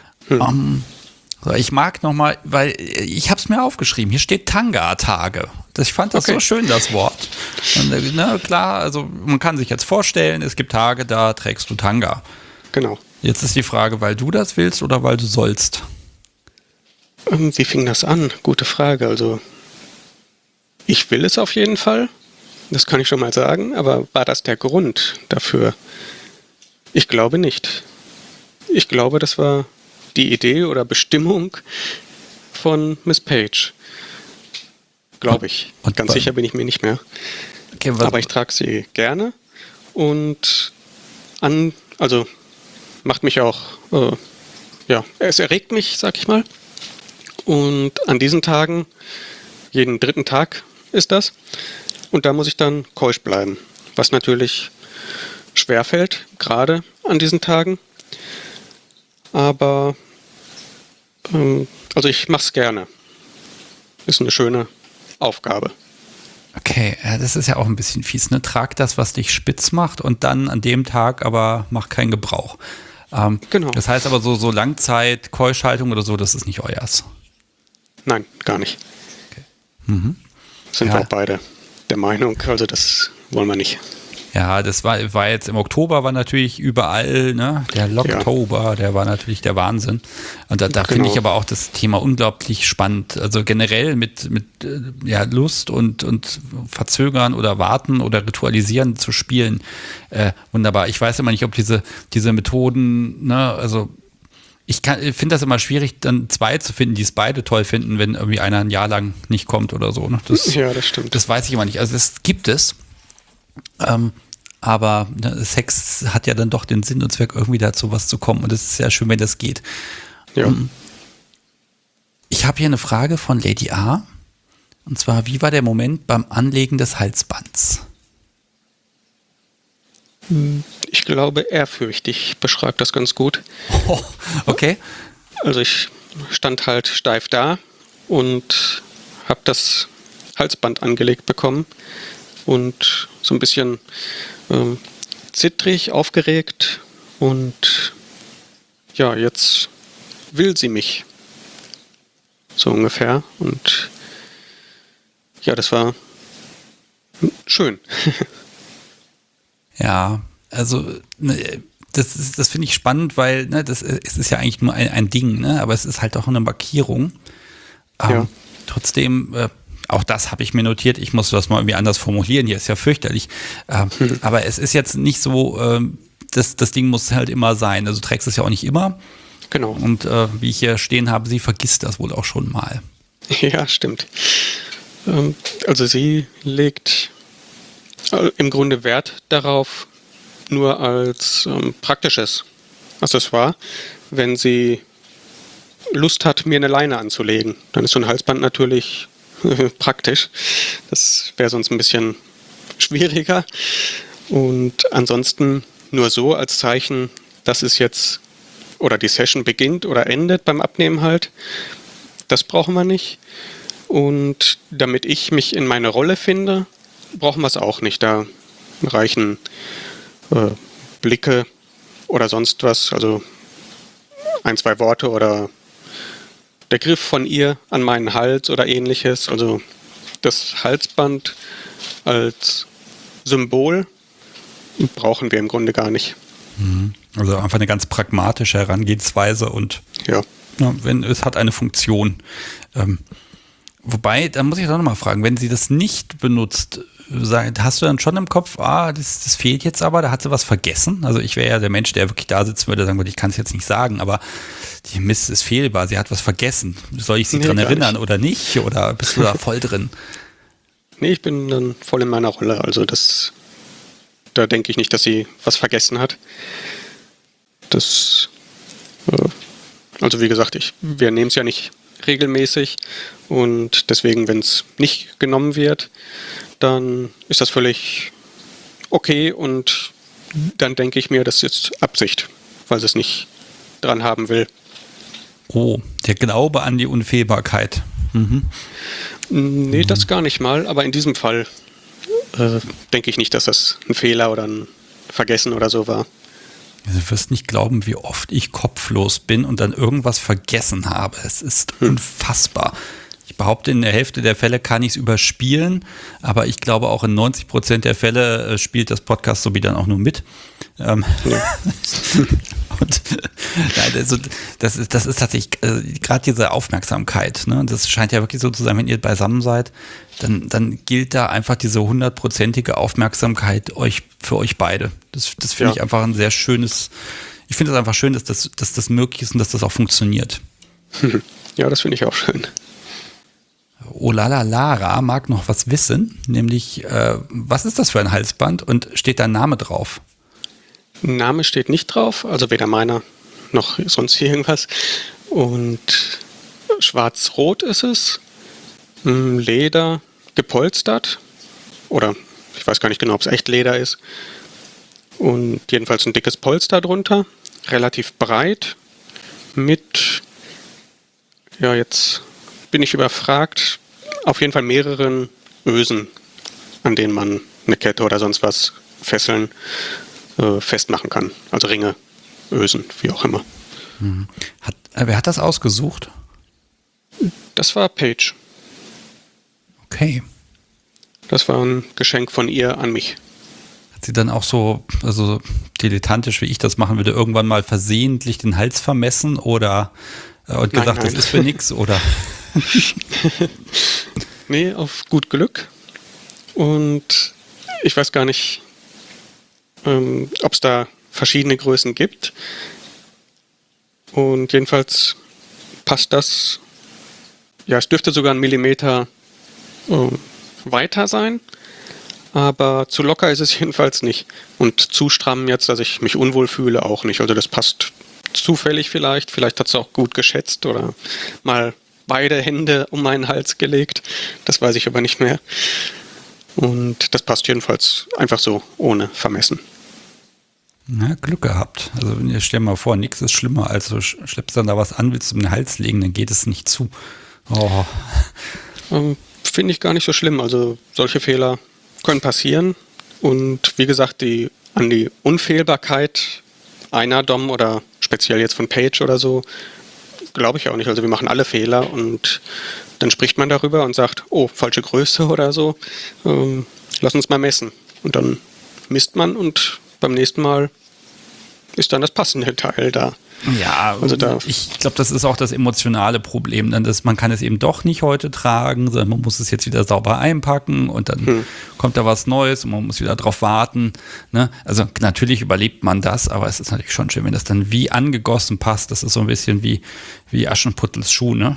Speaker 1: Ich mag nochmal, weil ich habe es mir aufgeschrieben, hier steht Tanga-Tage. Ich fand das so schön, das Wort. Und, ne, klar, also man kann sich jetzt vorstellen, es gibt Tage, da trägst du Tanga.
Speaker 2: Genau.
Speaker 1: Jetzt ist die Frage, weil du das willst oder weil du sollst?
Speaker 2: Wie fing das an? Gute Frage. Also ich will es auf jeden Fall, das kann ich schon mal sagen, aber war das der Grund dafür? Ich glaube nicht. Ich glaube, das war die Idee oder Bestimmung von Miss Page. Glaube ich. Und ganz sicher bin ich mir nicht mehr. Okay, aber ich trage sie gerne und also macht mich auch, es erregt mich, sag ich mal. Und an diesen Tagen, jeden 3. Tag ist das, und da muss ich dann keusch bleiben, was natürlich schwerfällt, gerade an diesen Tagen. Aber also ich mache es gerne. Ist eine schöne Aufgabe.
Speaker 1: Okay, das ist ja auch ein bisschen fies. Ne? Trag das, was dich spitz macht und dann an dem Tag aber mach keinen Gebrauch. Genau. Das heißt aber so Langzeit-Keuschhaltung oder so, das ist nicht euers.
Speaker 2: Nein, gar nicht.
Speaker 1: Okay.
Speaker 2: Sind wir auch beide der Meinung, also das wollen wir nicht.
Speaker 1: Ja, das war jetzt im Oktober, war natürlich überall, ne? Der Locktober, der war natürlich der Wahnsinn. Und da finde ich aber auch das Thema unglaublich spannend. Also generell mit Lust und verzögern oder warten oder ritualisieren zu spielen. Wunderbar. Ich weiß immer nicht, ob diese Methoden, ne, also ich finde das immer schwierig, dann 2 zu finden, die es beide toll finden, wenn irgendwie einer ein Jahr lang nicht kommt oder so. Ne? Das stimmt. Das weiß ich immer nicht. Also das gibt es. Aber Sex hat ja dann doch den Sinn und Zweck, irgendwie dazu was zu kommen. Und es ist sehr schön, wenn das geht. Ja. Ich habe hier eine Frage von Lady A. Und zwar, wie war der Moment beim Anlegen des Halsbands?
Speaker 2: Ich glaube, ehrfürchtig beschreibt das ganz gut.
Speaker 1: Oh, okay.
Speaker 2: Also ich stand halt steif da und habe das Halsband angelegt bekommen. Und so ein bisschen zittrig, aufgeregt, und ja, jetzt will sie mich. So ungefähr. Und ja, das war schön.
Speaker 1: Ja, also das finde ich spannend, weil es ist ja eigentlich nur ein Ding, ne? Aber es ist halt auch eine Markierung. Trotzdem auch das habe ich mir notiert. Ich muss das mal irgendwie anders formulieren. Hier ist ja fürchterlich. Aber es ist jetzt nicht so, das Ding muss halt immer sein. Also du trägst es ja auch nicht immer.
Speaker 2: Genau.
Speaker 1: Und wie ich hier stehen habe, sie vergisst das wohl auch schon mal.
Speaker 2: Ja, stimmt. Also sie legt im Grunde Wert darauf, nur als praktisches Accessoire, wenn sie Lust hat, mir eine Leine anzulegen. Dann ist so ein Halsband natürlich praktisch. Das wäre sonst ein bisschen schwieriger. Und ansonsten nur so als Zeichen, dass es jetzt oder die Session beginnt oder endet beim Abnehmen halt. Das brauchen wir nicht. Und damit ich mich in meine Rolle finde, brauchen wir es auch nicht. Da reichen Blicke oder sonst was, also 1, 2 Worte oder der Griff von ihr an meinen Hals oder ähnliches. Also das Halsband als Symbol brauchen wir im Grunde gar nicht.
Speaker 1: Also einfach eine ganz pragmatische Herangehensweise und wenn es hat eine Funktion. Wobei, da muss ich doch nochmal fragen, wenn sie das nicht benutzt, hast du dann schon im Kopf, das fehlt jetzt aber, da hat sie was vergessen? Also ich wäre ja der Mensch, der wirklich da sitzen würde, sagen würde, ich kann es jetzt nicht sagen, aber die Mist ist fehlbar, sie hat was vergessen. Soll ich sie dran erinnern oder nicht? Oder bist du da voll drin?
Speaker 2: Nee, ich bin dann voll in meiner Rolle, also da denke ich nicht, dass sie was vergessen hat. Das Also wie gesagt, wir nehmen es ja nicht regelmäßig und deswegen, wenn es nicht genommen wird, dann ist das völlig okay und dann denke ich mir, das ist jetzt Absicht, weil sie es nicht dran haben will.
Speaker 1: Oh, der Glaube an die Unfehlbarkeit.
Speaker 2: Nee, das gar nicht mal, aber in diesem Fall denke ich nicht, dass das ein Fehler oder ein Vergessen oder so war.
Speaker 1: Also du wirst nicht glauben, wie oft ich kopflos bin und dann irgendwas vergessen habe. Es ist unfassbar. Ich behaupte, in der Hälfte der Fälle kann ich es überspielen, aber ich glaube auch in 90% der Fälle spielt das Podcast so wie dann auch nur mit. Ja. Und nein, also das ist tatsächlich gerade diese Aufmerksamkeit. Ne? Das scheint ja wirklich so zu sein, wenn ihr beisammen seid, dann gilt da einfach diese 100%ige Aufmerksamkeit für euch beide. Das finde ich einfach ein sehr schönes. Ich finde es einfach schön, dass das möglich ist und dass das auch funktioniert.
Speaker 2: Ja, das finde ich auch schön.
Speaker 1: Olala Lara mag noch was wissen, nämlich was ist das für ein Halsband und steht da ein Name drauf?
Speaker 2: Name steht nicht drauf, also weder meiner noch sonst irgendwas. Und schwarz-rot ist es, Leder, gepolstert, oder ich weiß gar nicht genau, ob es echt Leder ist. Und jedenfalls ein dickes Polster drunter, relativ breit, mit, ja jetzt bin ich überfragt, auf jeden Fall mehreren Ösen, an denen man eine Kette oder sonst was fesseln, festmachen kann. Also Ringe, Ösen, wie auch immer.
Speaker 1: Wer hat das ausgesucht?
Speaker 2: Das war Paige.
Speaker 1: Okay.
Speaker 2: Das war ein Geschenk von ihr an mich.
Speaker 1: Hat sie dann auch so, also dilettantisch, wie ich das machen würde, irgendwann mal versehentlich den Hals vermessen oder und gesagt, nein. Das ist für nix, oder?
Speaker 2: Nee, auf gut Glück. Und ich weiß gar nicht, ob es da verschiedene Größen gibt. Und jedenfalls passt das, ja, es dürfte sogar 1 Millimeter weiter sein, aber zu locker ist es jedenfalls nicht. Und zu stramm jetzt, dass ich mich unwohl fühle, auch nicht. Also das passt zufällig vielleicht hat es auch gut geschätzt oder mal beide Hände um meinen Hals gelegt. Das weiß ich aber nicht mehr. Und das passt jedenfalls einfach so, ohne vermessen.
Speaker 1: Na, Glück gehabt. Also stell dir mal vor, nichts ist schlimmer, als du schleppst dann da was an, willst du um den Hals legen, dann geht es nicht zu. Oh.
Speaker 2: Finde ich gar nicht so schlimm. Also solche Fehler können passieren. Und wie gesagt, an die Unfehlbarkeit einer Dom oder speziell jetzt von Paige oder so, glaube ich auch nicht. Also wir machen alle Fehler und dann spricht man darüber und sagt, oh, falsche Größe oder so, lass uns mal messen. Und dann misst man und beim nächsten Mal ist dann das passende Teil da.
Speaker 1: Ja, also ich glaube, das ist auch das emotionale Problem, dann man kann es eben doch nicht heute tragen, sondern man muss es jetzt wieder sauber einpacken und dann kommt da was Neues und man muss wieder drauf warten. Ne? Also natürlich überlebt man das, aber es ist natürlich schon schön, wenn das dann wie angegossen passt. Das ist so ein bisschen wie Aschenputtels Schuh. Ne?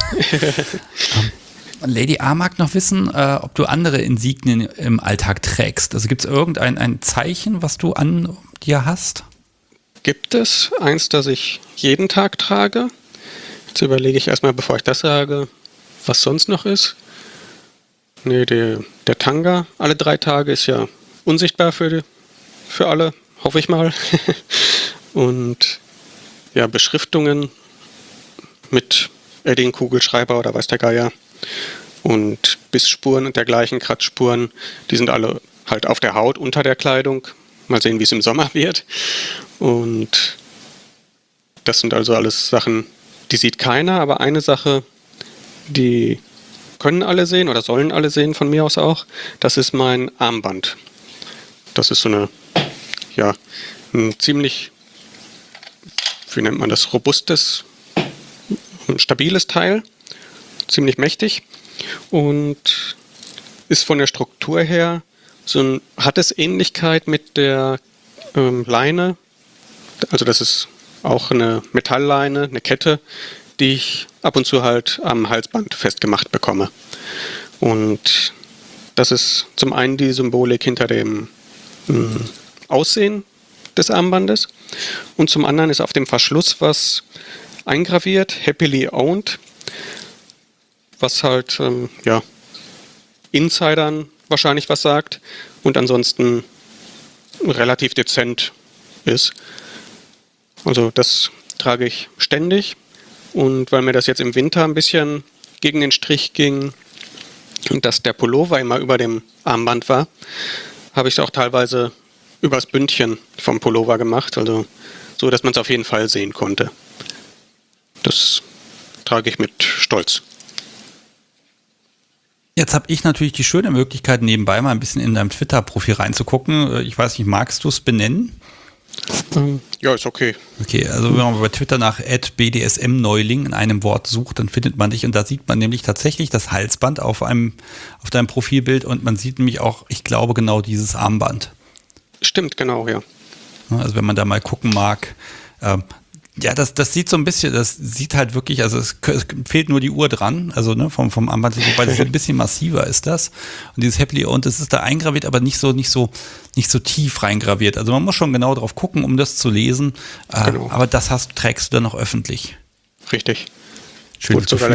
Speaker 1: Lady A mag noch wissen, ob du andere Insignien im Alltag trägst. Also gibt es irgendein Zeichen, was du an dir hast?
Speaker 2: Gibt es eins, das ich jeden Tag trage? Jetzt überlege ich erstmal, bevor ich das sage, was sonst noch ist. Nee, der Tanga alle 3 Tage ist ja unsichtbar für alle, hoffe ich mal. Und ja, Beschriftungen mit Edding-Kugelschreiber oder weiß der Geier. Und Bissspuren und dergleichen, Kratzspuren, die sind alle halt auf der Haut unter der Kleidung. Mal sehen, wie es im Sommer wird. Und das sind also alles Sachen, die sieht keiner, aber eine Sache, die können alle sehen oder sollen alle sehen, von mir aus auch, das ist mein Armband. Das ist so ein ziemlich, wie nennt man das, robustes, stabiles Teil, ziemlich mächtig und ist von der Struktur her hat es Ähnlichkeit mit der Leine. Also das ist auch eine Metallleine, eine Kette, die ich ab und zu halt am Halsband festgemacht bekomme. Und das ist zum einen die Symbolik hinter dem Aussehen des Armbandes und zum anderen ist auf dem Verschluss was eingraviert, happily owned, was halt Insidern wahrscheinlich was sagt und ansonsten relativ dezent ist. Also das trage ich ständig und weil mir das jetzt im Winter ein bisschen gegen den Strich ging und dass der Pullover immer über dem Armband war, habe ich es auch teilweise übers Bündchen vom Pullover gemacht, also so, dass man es auf jeden Fall sehen konnte. Das trage ich mit Stolz.
Speaker 1: Jetzt habe ich natürlich die schöne Möglichkeit, nebenbei mal ein bisschen in deinem Twitter-Profil reinzugucken. Ich weiß nicht, magst du es benennen?
Speaker 2: Ja, ist okay.
Speaker 1: Okay, also wenn man bei Twitter nach @bdsmneuling in einem Wort sucht, dann findet man dich und da sieht man nämlich tatsächlich das Halsband auf deinem Profilbild und man sieht nämlich auch, ich glaube, genau dieses Armband.
Speaker 2: Stimmt, genau, ja.
Speaker 1: Also wenn man da mal gucken mag, ja, das sieht so ein bisschen, das sieht halt wirklich, also es fehlt nur die Uhr dran, also ne, vom Armband, wobei das ein bisschen massiver ist das. Und dieses Happily Owned, das ist da eingraviert, aber nicht so tief reingraviert. Also man muss schon genau drauf gucken, um das zu lesen. Genau. Aber das trägst du dann noch öffentlich.
Speaker 2: Richtig.
Speaker 1: Schönes Gefühl,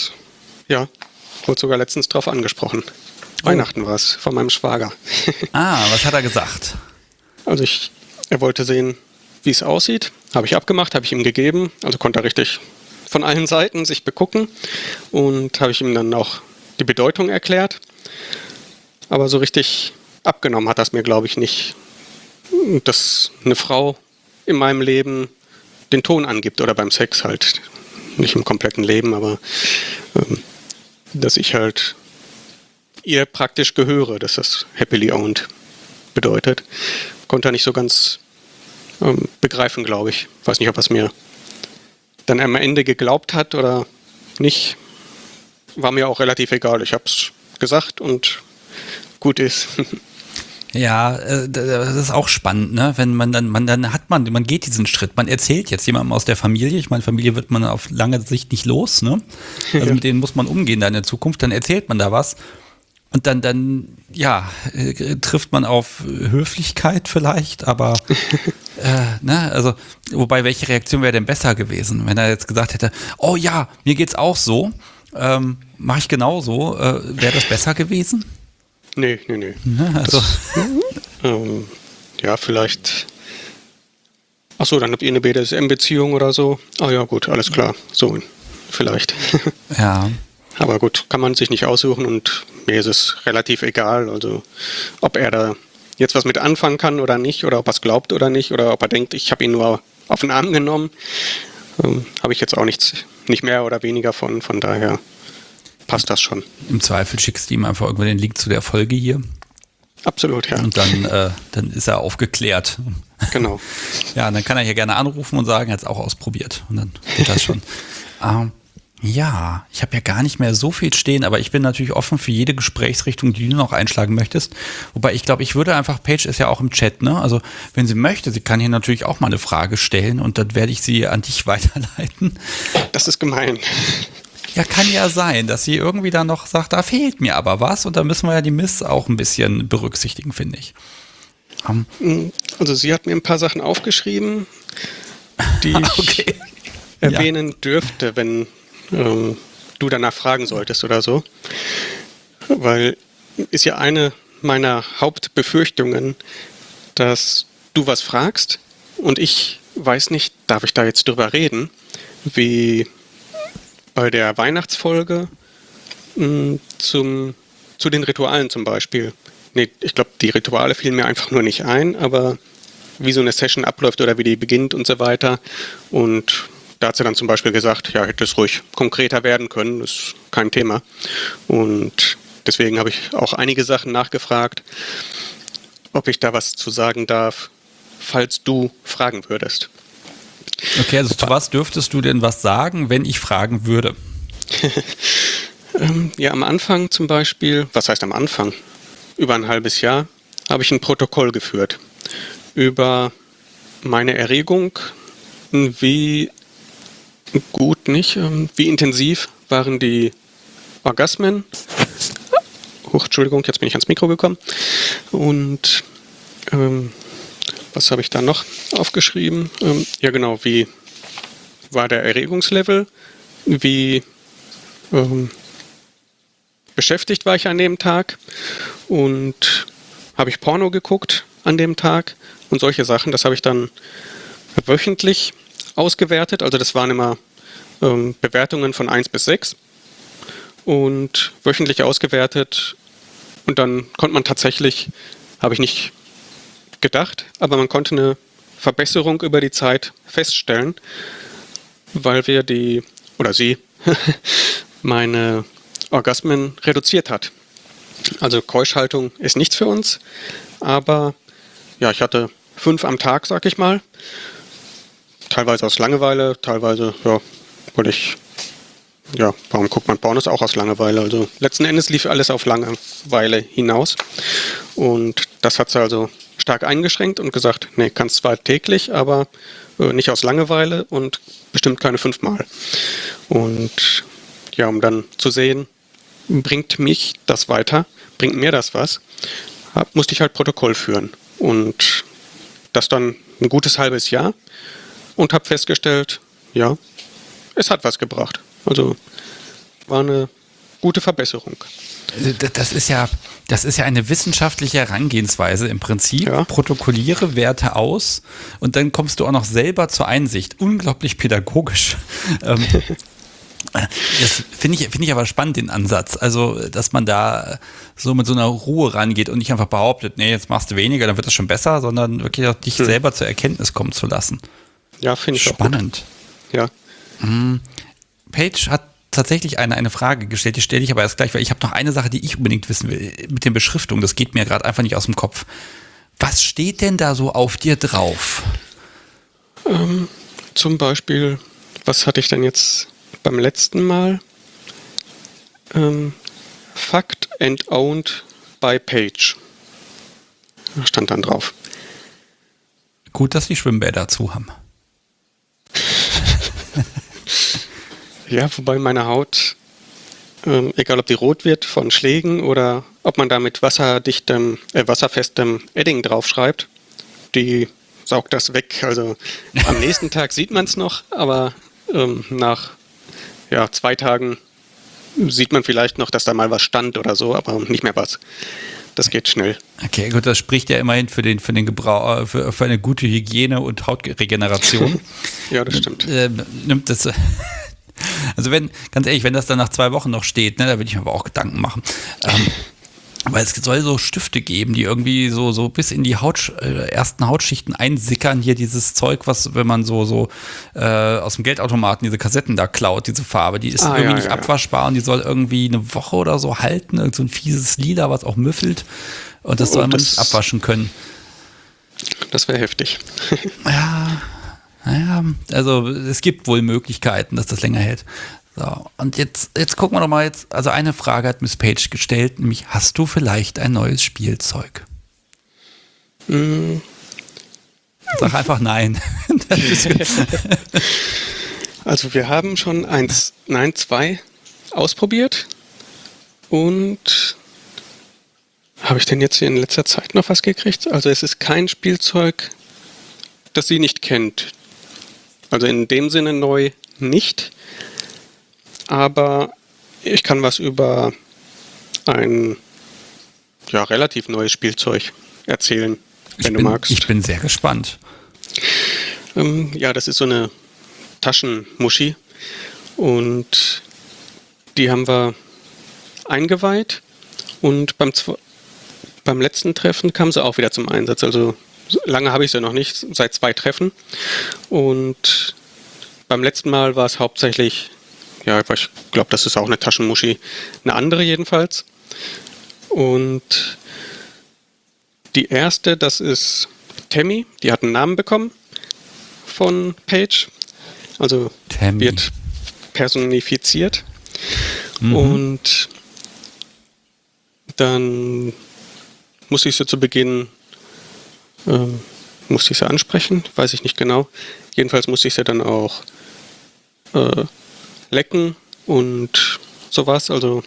Speaker 2: wurde sogar letztens drauf angesprochen. Weihnachten war es, von meinem Schwager.
Speaker 1: Was hat er gesagt?
Speaker 2: Also er wollte sehen, wie es aussieht. Habe ich abgemacht, habe ich ihm gegeben. Also konnte er richtig von allen Seiten sich begucken. Und habe ich ihm dann auch die Bedeutung erklärt. Aber so richtig abgenommen hat das mir, glaube ich, nicht. Dass eine Frau in meinem Leben den Ton angibt oder beim Sex halt. Nicht im kompletten Leben, aber dass ich halt ihr praktisch gehöre, dass das happily owned bedeutet. Konnte er nicht so ganz begreifen, glaube ich. Weiß nicht, ob er es mir dann am Ende geglaubt hat oder nicht. War mir auch relativ egal. Ich habe es gesagt und gut ist.
Speaker 1: Ja, das ist auch spannend, ne? Wenn man geht diesen Schritt, man erzählt jetzt jemandem aus der Familie, ich meine, Familie wird man auf lange Sicht nicht los, ne? Also mit denen muss man umgehen dann in der Zukunft, dann erzählt man da was. Und dann trifft man auf Höflichkeit vielleicht, aber also, wobei, welche Reaktion wäre denn besser gewesen, wenn er jetzt gesagt hätte, oh ja, mir geht's auch so, mache ich genauso, wäre das besser gewesen?
Speaker 2: Nee.
Speaker 1: Also.
Speaker 2: Vielleicht. Achso, dann habt ihr eine BDSM-Beziehung oder so. Ah ja, gut, alles klar. So, vielleicht.
Speaker 1: Ja.
Speaker 2: Aber gut, kann man sich nicht aussuchen und mir ist es relativ egal, also ob er da jetzt was mit anfangen kann oder nicht, oder ob er es glaubt oder nicht, oder ob er denkt, ich habe ihn nur auf den Arm genommen, habe ich jetzt auch nicht mehr oder weniger von daher passt das schon.
Speaker 1: Im Zweifel schickst du ihm einfach irgendwann den Link zu der Folge hier.
Speaker 2: Absolut, ja.
Speaker 1: Und dann ist er aufgeklärt.
Speaker 2: Genau.
Speaker 1: Ja, dann kann er hier gerne anrufen und sagen, er hat es auch ausprobiert. Und dann geht das schon. Ja, ich habe ja gar nicht mehr so viel stehen, aber ich bin natürlich offen für jede Gesprächsrichtung, die du noch einschlagen möchtest. Wobei ich glaube, ich würde einfach, Paige ist ja auch im Chat, ne? Also wenn sie möchte, sie kann hier natürlich auch mal eine Frage stellen und dann werde ich sie an dich weiterleiten.
Speaker 2: Das ist gemein.
Speaker 1: Ja, kann ja sein, dass sie irgendwie dann noch sagt, da fehlt mir aber was und da müssen wir ja die Miss auch ein bisschen berücksichtigen, finde ich.
Speaker 2: Also sie hat mir ein paar Sachen aufgeschrieben, die ich erwähnen dürfte, wenn du danach fragen solltest oder so. Weil ist ja eine meiner Hauptbefürchtungen, dass du was fragst und ich weiß nicht, darf ich da jetzt drüber reden, wie bei der Weihnachtsfolge zu den Ritualen zum Beispiel. Nee, ich glaube, die Rituale fielen mir einfach nur nicht ein, aber wie so eine Session abläuft oder wie die beginnt und so weiter. Und da hat sie dann zum Beispiel gesagt, ja, hätte es ruhig konkreter werden können, ist kein Thema. Und deswegen habe ich auch einige Sachen nachgefragt, ob ich da was zu sagen darf, falls du fragen würdest.
Speaker 1: Okay, also zu was dürftest du denn was sagen, wenn ich fragen würde?
Speaker 2: Ja, am Anfang zum Beispiel, was heißt am Anfang? Über ein halbes Jahr habe ich ein Protokoll geführt über meine Erregung, wie intensiv waren die Orgasmen. Entschuldigung, jetzt bin ich ans Mikro gekommen. Und was habe ich da noch aufgeschrieben? Ja genau, wie war der Erregungslevel, wie beschäftigt war ich an dem Tag und habe ich Porno geguckt an dem Tag und solche Sachen. Das habe ich dann wöchentlich ausgewertet. Also das waren immer Bewertungen von 1 bis 6 und wöchentlich ausgewertet. Und dann konnte man tatsächlich, habe ich nicht gedacht, aber man konnte eine Verbesserung über die Zeit feststellen, weil wir sie meine Orgasmen reduziert hat. Also Keuschhaltung ist nichts für uns, aber ja, ich hatte 5 am Tag, sag ich mal. Teilweise aus Langeweile, teilweise, ja, weil ich, ja, warum guckt man Pornos auch aus Langeweile? Also letzten Endes lief alles auf Langeweile hinaus. Und das hat sie also stark eingeschränkt und gesagt, nee, kannst zwar täglich, aber nicht aus Langeweile und bestimmt keine 5 Mal. Und ja, um dann zu sehen, bringt mich das weiter, bringt mir das was, musste ich halt Protokoll führen. Und das dann ein gutes halbes Jahr und habe festgestellt, ja, es hat was gebracht. Also war eine gute Verbesserung.
Speaker 1: Das ist ja eine wissenschaftliche Herangehensweise im Prinzip. Ja. Protokolliere Werte aus und dann kommst du auch noch selber zur Einsicht. Unglaublich pädagogisch. Das finde ich aber spannend, den Ansatz. Also, dass man da so mit so einer Ruhe rangeht und nicht einfach behauptet, nee, jetzt machst du weniger, dann wird das schon besser, sondern wirklich auch dich selber zur Erkenntnis kommen zu lassen.
Speaker 2: Ja, finde ich
Speaker 1: spannend.
Speaker 2: Ja.
Speaker 1: Paige hat tatsächlich eine Frage gestellt, die stelle ich aber erst gleich, weil ich habe noch eine Sache, die ich unbedingt wissen will, mit den Beschriftungen. Das geht mir gerade einfach nicht aus dem Kopf. Was steht denn da so auf dir drauf?
Speaker 2: Zum Beispiel, was hatte ich denn jetzt beim letzten Mal? Fucked and owned by Paige. Da stand dann drauf.
Speaker 1: Gut, dass die Schwimmbäder zu haben.
Speaker 2: Ja, wobei meine Haut, egal ob die rot wird von Schlägen oder ob man da mit wasserfestem Edding draufschreibt, die saugt das weg. Also am nächsten Tag sieht man es noch, aber nach 2 Tagen sieht man vielleicht noch, dass da mal was stand oder so, aber nicht mehr was. Das geht schnell.
Speaker 1: Okay, gut, das spricht ja immerhin für den Gebrauch, für eine gute Hygiene und Hautregeneration.
Speaker 2: Ja, das stimmt.
Speaker 1: Nimmt das. Also ganz ehrlich, wenn das dann nach 2 Wochen noch steht, ne, da würde ich mir aber auch Gedanken machen. Weil es soll so Stifte geben, die irgendwie so bis in die ersten Hautschichten einsickern. Hier dieses Zeug, was, wenn man so aus dem Geldautomaten diese Kassetten da klaut, diese Farbe, die ist irgendwie nicht abwaschbar und die soll irgendwie eine Woche oder so halten. Irgend so ein fieses Lila, was auch müffelt. Und das soll man nicht abwaschen können.
Speaker 2: Das wäre heftig.
Speaker 1: Ja, naja, also es gibt wohl Möglichkeiten, dass das länger hält. So, und jetzt gucken wir doch mal also eine Frage hat Miss Paige gestellt, nämlich, hast du vielleicht ein neues Spielzeug? Sag einfach nein.
Speaker 2: Also wir haben schon 2 ausprobiert und habe ich denn jetzt hier in letzter Zeit noch was gekriegt? Also es ist kein Spielzeug, das sie nicht kennt. Also in dem Sinne neu nicht. Aber ich kann was über ein relativ neues Spielzeug erzählen, wenn du magst.
Speaker 1: Ich bin sehr gespannt.
Speaker 2: Das ist so eine Taschenmuschi und die haben wir eingeweiht und beim letzten Treffen kam sie auch wieder zum Einsatz. Also lange habe ich sie noch nicht, seit 2 Treffen. Und beim letzten Mal war es hauptsächlich, ich glaube, das ist auch eine Taschenmuschi, eine andere jedenfalls. Und die erste, das ist Tammy, die hat einen Namen bekommen von Paige. Also
Speaker 1: Tammy
Speaker 2: wird personifiziert. Und dann muss ich sie zu Beginn ansprechen, weiß ich nicht genau. Jedenfalls musste ich sie dann auch lecken und sowas. Also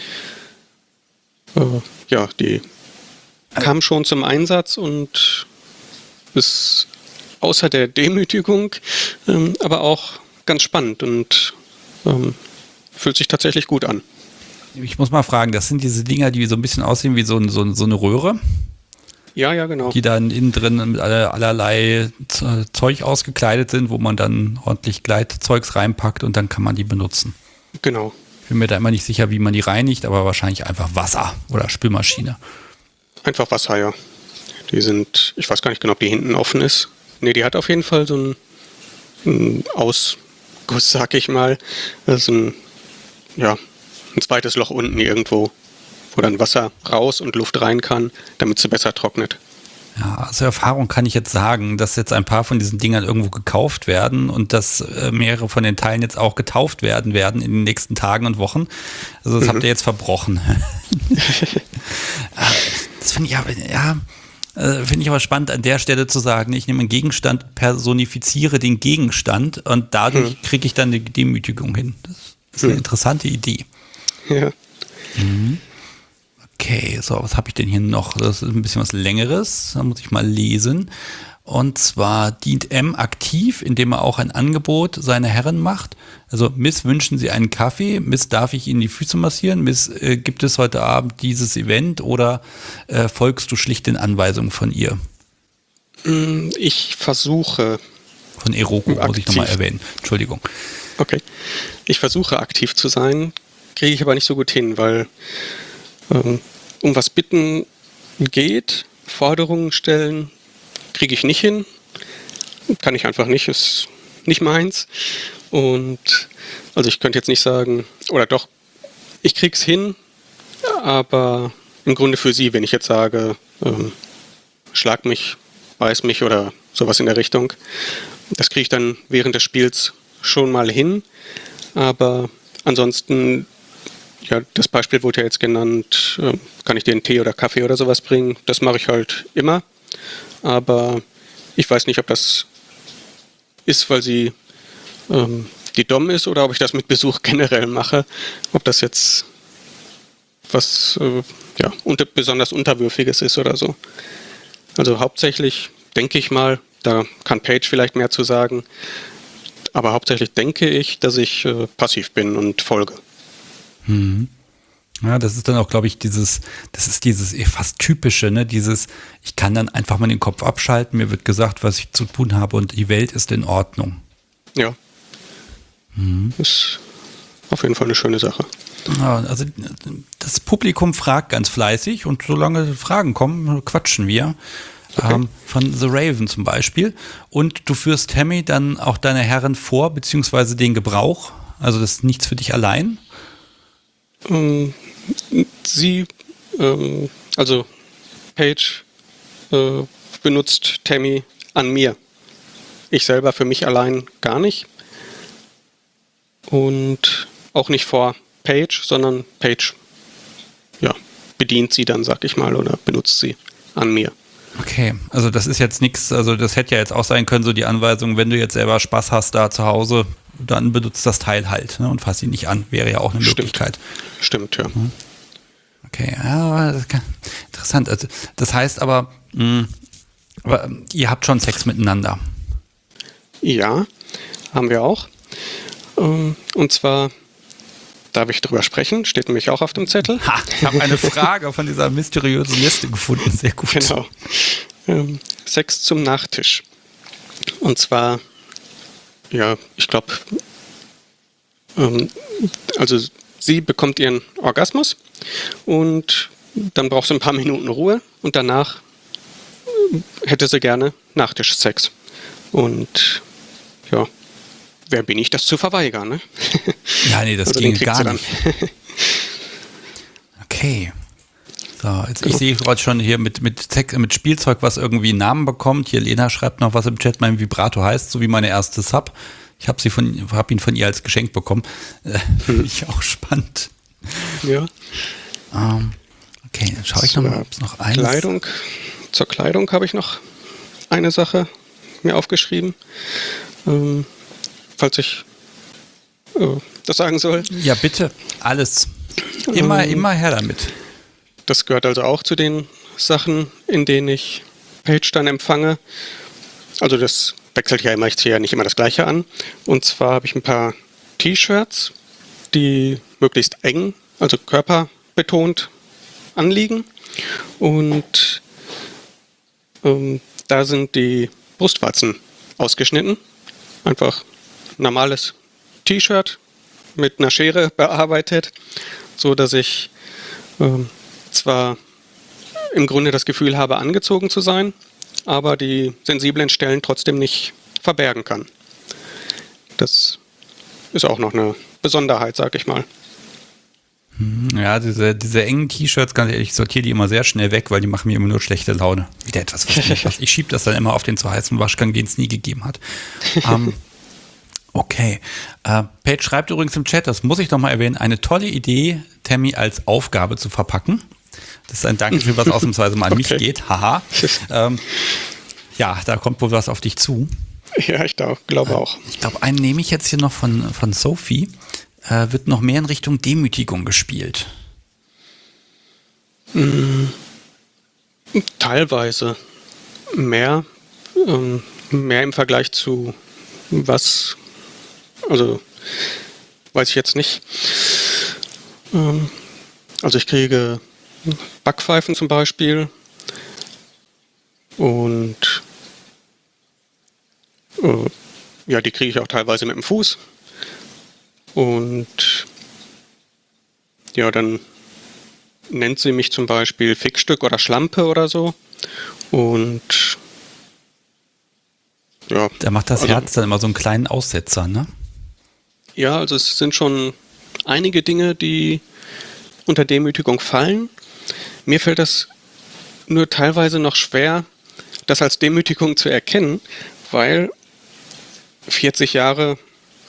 Speaker 2: die kam schon zum Einsatz und ist außer der Demütigung aber auch ganz spannend und fühlt sich tatsächlich gut an.
Speaker 1: Ich muss mal fragen, das sind diese Dinger, die so ein bisschen aussehen wie so eine Röhre?
Speaker 2: Ja, genau.
Speaker 1: Die dann innen drin mit allerlei Zeug ausgekleidet sind, wo man dann ordentlich Gleitzeugs reinpackt und dann kann man die benutzen.
Speaker 2: Genau.
Speaker 1: Ich bin mir da immer nicht sicher, wie man die reinigt, aber wahrscheinlich einfach Wasser oder Spülmaschine.
Speaker 2: Einfach Wasser, ja. Die sind, ich weiß gar nicht genau, ob die hinten offen ist. Nee, die hat auf jeden Fall so einen Ausguss, sag ich mal. Das ist ein zweites Loch unten irgendwo, wo dann Wasser raus und Luft rein kann, damit sie besser trocknet.
Speaker 1: Ja, aus Erfahrung kann ich jetzt sagen, dass jetzt ein paar von diesen Dingern irgendwo gekauft werden und dass mehrere von den Teilen jetzt auch getauft werden in den nächsten Tagen und Wochen. Also das habt ihr jetzt verbrochen. Das finde ich aber spannend an der Stelle zu sagen, ich nehme einen Gegenstand, personifiziere den Gegenstand und dadurch kriege ich dann eine Demütigung hin. Das ist eine interessante Idee.
Speaker 2: Ja.
Speaker 1: Okay, so, was habe ich denn hier noch? Das ist ein bisschen was Längeres, da muss ich mal lesen. Und zwar dient M aktiv, indem er auch ein Angebot seiner Herren macht. Also, Miss, wünschen Sie einen Kaffee? Miss, darf ich Ihnen die Füße massieren? Miss, gibt es heute Abend dieses Event oder folgst du schlicht den Anweisungen von ihr?
Speaker 2: Ich versuche...
Speaker 1: Von Eroko, muss ich nochmal erwähnen. Entschuldigung.
Speaker 2: Okay. Ich versuche aktiv zu sein, kriege ich aber nicht so gut hin, weil um was bitten geht, Forderungen stellen, kriege ich nicht hin. Kann ich einfach nicht, ist nicht meins. Und also ich könnte jetzt nicht sagen, oder doch, ich krieg's hin, aber im Grunde für sie, wenn ich jetzt sage, schlag mich, beiß mich oder sowas in der Richtung, das kriege ich dann während des Spiels schon mal hin. Aber ansonsten, ja, das Beispiel wurde ja jetzt genannt, kann ich dir einen Tee oder Kaffee oder sowas bringen? Das mache ich halt immer. Aber ich weiß nicht, ob das ist, weil sie die Dom ist oder ob ich das mit Besuch generell mache. Ob das jetzt was besonders Unterwürfiges ist oder so. Also hauptsächlich denke ich mal, da kann Paige vielleicht mehr zu sagen, aber hauptsächlich denke ich, dass ich passiv bin und folge.
Speaker 1: Ja, das ist dann auch, glaube ich, dieses fast typische, ne? Ich kann dann einfach mal den Kopf abschalten, mir wird gesagt, was ich zu tun habe und die Welt ist in Ordnung.
Speaker 2: Ja. Ist auf jeden Fall eine schöne Sache.
Speaker 1: Ja, also das Publikum fragt ganz fleißig und solange Fragen kommen, quatschen wir. Okay. Von The Raven zum Beispiel. Und du führst Tammy dann auch deine Herren vor, beziehungsweise den Gebrauch. Also das ist nichts für dich allein.
Speaker 2: Also Paige benutzt Tammy an mir. Ich selber für mich allein gar nicht. Und auch nicht vor Paige, sondern Paige bedient sie dann, sag ich mal, oder benutzt sie an mir.
Speaker 1: Okay, also das ist jetzt nichts, also das hätte ja jetzt auch sein können, so die Anweisung, wenn du jetzt selber Spaß hast da zu Hause, dann benutzt das Teil halt, ne, und fass ihn nicht an, wäre ja auch eine Möglichkeit.
Speaker 2: Stimmt, ja.
Speaker 1: Okay, ja, interessant. Also, das heißt aber ihr habt schon Sex miteinander.
Speaker 2: Ja, haben wir auch. Und zwar, darf ich drüber sprechen? Steht nämlich auch auf dem Zettel.
Speaker 1: Ha, ich habe eine Frage von dieser mysteriösen Liste gefunden. Sehr gut.
Speaker 2: Genau. Sex zum Nachtisch. Und zwar, ja, ich glaube, also sie bekommt ihren Orgasmus und dann braucht sie ein paar Minuten Ruhe und danach hätte sie gerne Nachtischsex. Und ja, wer bin ich, das zu verweigern, ne?
Speaker 1: Ja, nee, das
Speaker 2: also
Speaker 1: ging gar nicht. Okay. So, jetzt, ich sehe gerade schon hier mit Spielzeug, was irgendwie einen Namen bekommt. Hier, Lena schreibt noch was im Chat, mein Vibrator heißt, so wie meine erste Sub. Ich habe ihn von ihr als Geschenk bekommen. Finde ich auch spannend.
Speaker 2: Ja.
Speaker 1: Okay, dann schaue ich nochmal, ob es noch eines...
Speaker 2: Zur Kleidung habe ich noch eine Sache mir aufgeschrieben. Falls ich das sagen soll.
Speaker 1: Ja, bitte. Alles. Immer her damit.
Speaker 2: Das gehört also auch zu den Sachen, in denen ich Paige dann empfange. also das wechselt ja immer, ich ziehe ja nicht immer das Gleiche an. Und zwar habe ich ein paar T-Shirts, die möglichst eng, also körperbetont anliegen. Und da sind die Brustwarzen ausgeschnitten. Einfach normales T-Shirt mit einer Schere bearbeitet, so dass ich zwar im Grunde das Gefühl habe, angezogen zu sein, aber die sensiblen Stellen trotzdem nicht verbergen kann. Das ist auch noch eine Besonderheit, sag ich mal.
Speaker 1: Ja, diese engen T-Shirts, ganz ehrlich, ich sortiere die immer sehr schnell weg, weil die machen mir immer nur schlechte Laune. Wieder etwas, was nicht passt. Ich schiebe das dann immer auf den zu heißen Waschgang, den es nie gegeben hat. Okay. Paige schreibt übrigens im Chat, das muss ich doch mal erwähnen, eine tolle Idee, Tammy als Aufgabe zu verpacken. Das ist ein Dankeschön, was ausnahmsweise mal an mich geht. Haha. Ja, da kommt wohl was auf dich zu.
Speaker 2: Ja, ich glaube auch.
Speaker 1: Ich glaube, einen nehme ich jetzt hier noch von Sophie. Wird noch mehr in Richtung Demütigung gespielt?
Speaker 2: Teilweise. Mehr im Vergleich zu was, also weiß ich jetzt nicht. Also ich kriege Backpfeifen zum Beispiel und ja, die kriege ich auch teilweise mit dem Fuß. Und ja, dann nennt sie mich zum Beispiel Fickstück oder Schlampe oder so. Und ja.
Speaker 1: Da macht das Herz dann immer so einen kleinen Aussetzer, ne?
Speaker 2: Ja, also es sind schon einige Dinge, die unter Demütigung fallen. Mir fällt das nur teilweise noch schwer, das als Demütigung zu erkennen, weil 40 Jahre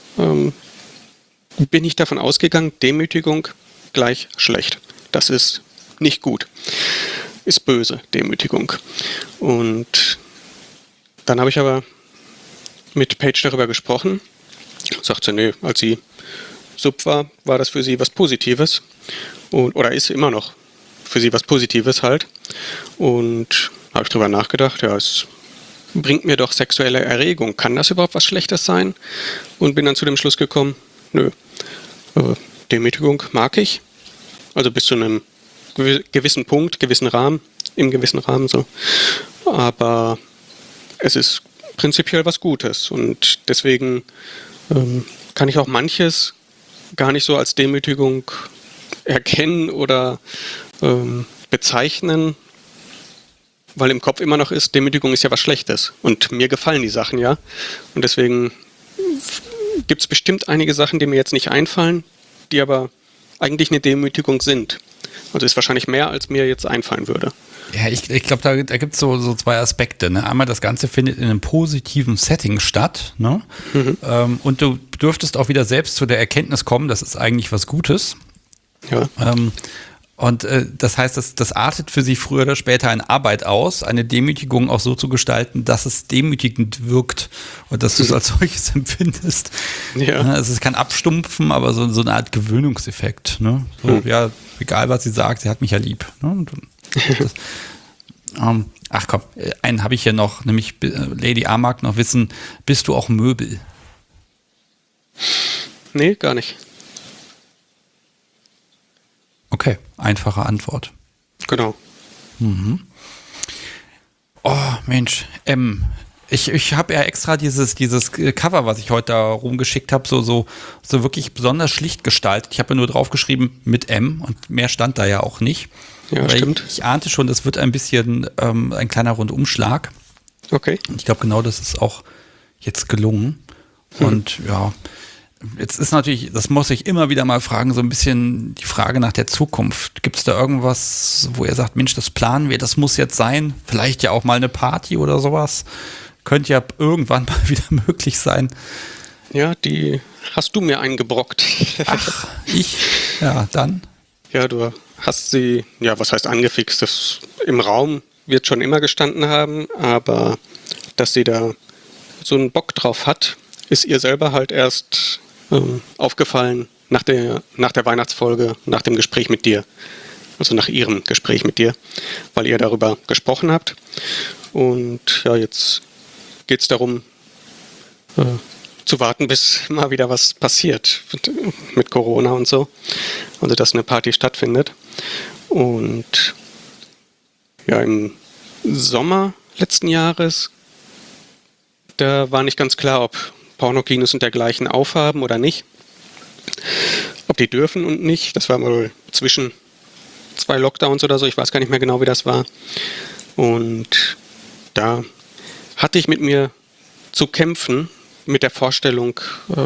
Speaker 2: bin ich davon ausgegangen, Demütigung gleich schlecht. Das ist nicht gut. Ist böse, Demütigung. Und dann habe ich aber mit Paige darüber gesprochen. Sagt sie, nee, als sie Sub war das für sie was Positives. Oder ist immer noch für sie was Positives halt. Und habe ich darüber nachgedacht, ja, es bringt mir doch sexuelle Erregung. Kann das überhaupt was Schlechtes sein? Und bin dann zu dem Schluss gekommen, nö. Demütigung mag ich. Also bis zu einem gewissen Punkt, im gewissen Rahmen so. Aber es ist prinzipiell was Gutes. Und deswegen kann ich auch manches gar nicht so als Demütigung erkennen oder bezeichnen, weil im Kopf immer noch ist, Demütigung ist ja was Schlechtes. Und mir gefallen die Sachen ja. Und deswegen gibt es bestimmt einige Sachen, die mir jetzt nicht einfallen, die aber eigentlich eine Demütigung sind. Also ist wahrscheinlich mehr, als mir jetzt einfallen würde.
Speaker 1: Ja, ich glaube, da gibt es so zwei Aspekte. Ne? Einmal, das Ganze findet in einem positiven Setting statt. Ne? Und du dürftest auch wieder selbst zu der Erkenntnis kommen, das ist eigentlich was Gutes.
Speaker 2: Ja.
Speaker 1: Und das heißt, das artet für sie früher oder später in Arbeit aus, eine Demütigung auch so zu gestalten, dass es demütigend wirkt und dass du es als solches empfindest. Ja. Also es kann abstumpfen, aber so eine Art Gewöhnungseffekt. Ne? So, ja, egal was sie sagt, sie hat mich ja lieb. Ne? Ach komm, einen habe ich hier noch, nämlich Lady A mag noch wissen, bist du auch Möbel?
Speaker 2: Nee, gar nicht.
Speaker 1: Okay, einfache Antwort.
Speaker 2: Genau.
Speaker 1: Mhm. Oh, Mensch, ich habe ja extra dieses Cover, was ich heute da rumgeschickt habe, so wirklich besonders schlicht gestaltet. Ich habe ja nur draufgeschrieben mit M und mehr stand da ja auch nicht.
Speaker 2: Ja, stimmt.
Speaker 1: Ich ahnte schon, das wird ein bisschen ein kleiner Rundumschlag.
Speaker 2: Okay.
Speaker 1: Und ich glaube, genau das ist auch jetzt gelungen. Und ja, jetzt ist natürlich, das muss ich immer wieder mal fragen, so ein bisschen die Frage nach der Zukunft. Gibt es da irgendwas, wo ihr sagt, Mensch, das planen wir, das muss jetzt sein? Vielleicht ja auch mal eine Party oder sowas. Könnte ja irgendwann mal wieder möglich sein.
Speaker 2: Ja, die hast du mir eingebrockt.
Speaker 1: Ach, ich? Ja, dann.
Speaker 2: Ja, du hast sie, ja, was heißt angefixt? Das im Raum wird schon immer gestanden haben, aber dass sie da so einen Bock drauf hat, ist ihr selber halt erst aufgefallen nach der Weihnachtsfolge, nach dem Gespräch mit dir. Also nach ihrem Gespräch mit dir, weil ihr darüber gesprochen habt. Und ja, jetzt geht es darum, zu warten, bis mal wieder was passiert mit Corona und so. Also, dass eine Party stattfindet. Und ja, im Sommer letzten Jahres, da war nicht ganz klar, ob Pornokinos und dergleichen aufhaben oder nicht. Ob die dürfen und nicht. Das war mal zwischen 2 Lockdowns oder so. Ich weiß gar nicht mehr genau, wie das war. Und da hatte ich mit mir zu kämpfen, mit der Vorstellung,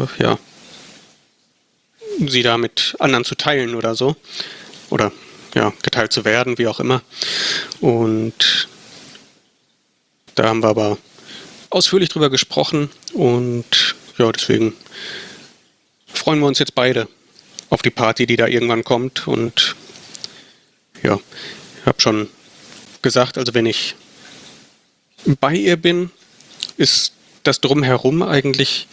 Speaker 2: sie da mit anderen zu teilen oder so. Oder ja, geteilt zu werden, wie auch immer. Und da haben wir aber ausführlich drüber gesprochen. Und ja, deswegen freuen wir uns jetzt beide auf die Party, die da irgendwann kommt. Und ja, ich habe schon gesagt, also wenn ich bei ihr bin, ist das Drumherum eigentlich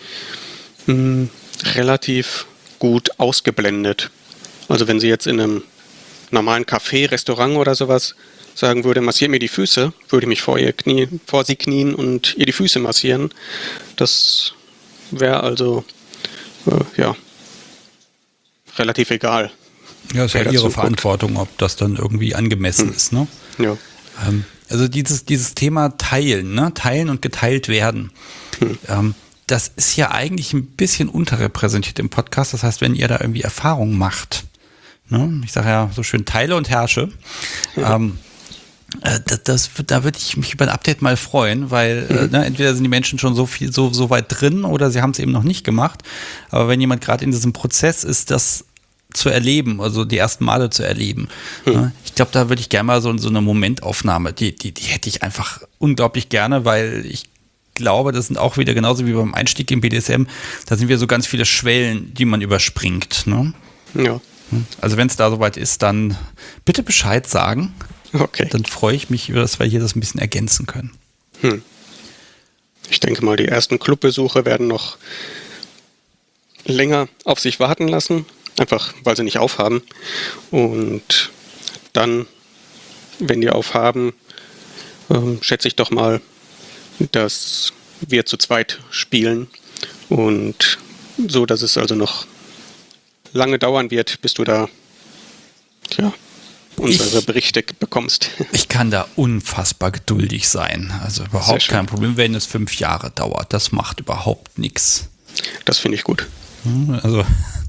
Speaker 2: relativ gut ausgeblendet. Also wenn sie jetzt in einem normalen Café, Restaurant oder sowas sagen würde, massier mir die Füße, würde ich mich vor sie knien und ihr die Füße massieren. Das wäre also relativ egal.
Speaker 1: Ja, ist ja ihre Verantwortung, ob das dann irgendwie angemessen ist, ne?
Speaker 2: Ja.
Speaker 1: Also dieses Thema Teilen, ne? Teilen und geteilt werden. Das ist ja eigentlich ein bisschen unterrepräsentiert im Podcast. Das heißt, wenn ihr da irgendwie Erfahrungen macht, ne? Ich sage ja so schön, teile und herrsche. Ja. Da würde ich mich über ein Update mal freuen, weil entweder sind die Menschen schon so weit drin oder sie haben es eben noch nicht gemacht. Aber wenn jemand gerade in diesem Prozess ist, das zu erleben, also die ersten Male zu erleben. Ich glaube, da würde ich gerne mal so eine Momentaufnahme, die hätte ich einfach unglaublich gerne, weil ich glaube, das sind auch wieder genauso wie beim Einstieg im BDSM, da sind wir so ganz viele Schwellen, die man überspringt. Ne?
Speaker 2: Ja.
Speaker 1: Also wenn es da soweit ist, dann bitte Bescheid sagen.
Speaker 2: Okay.
Speaker 1: Dann freue ich mich, dass wir hier das ein bisschen ergänzen können.
Speaker 2: Ich denke mal, die ersten Clubbesuche werden noch länger auf sich warten lassen. Einfach, weil sie nicht aufhaben. Und dann, wenn die aufhaben, schätze ich doch mal, dass wir zu zweit spielen. Und so, dass es also noch lange dauern wird, bis du da unsere Berichte bekommst.
Speaker 1: Ich kann da unfassbar geduldig sein. Also überhaupt kein Problem, wenn es 5 Jahre dauert. Das macht überhaupt nichts.
Speaker 2: Das finde ich gut.
Speaker 1: Also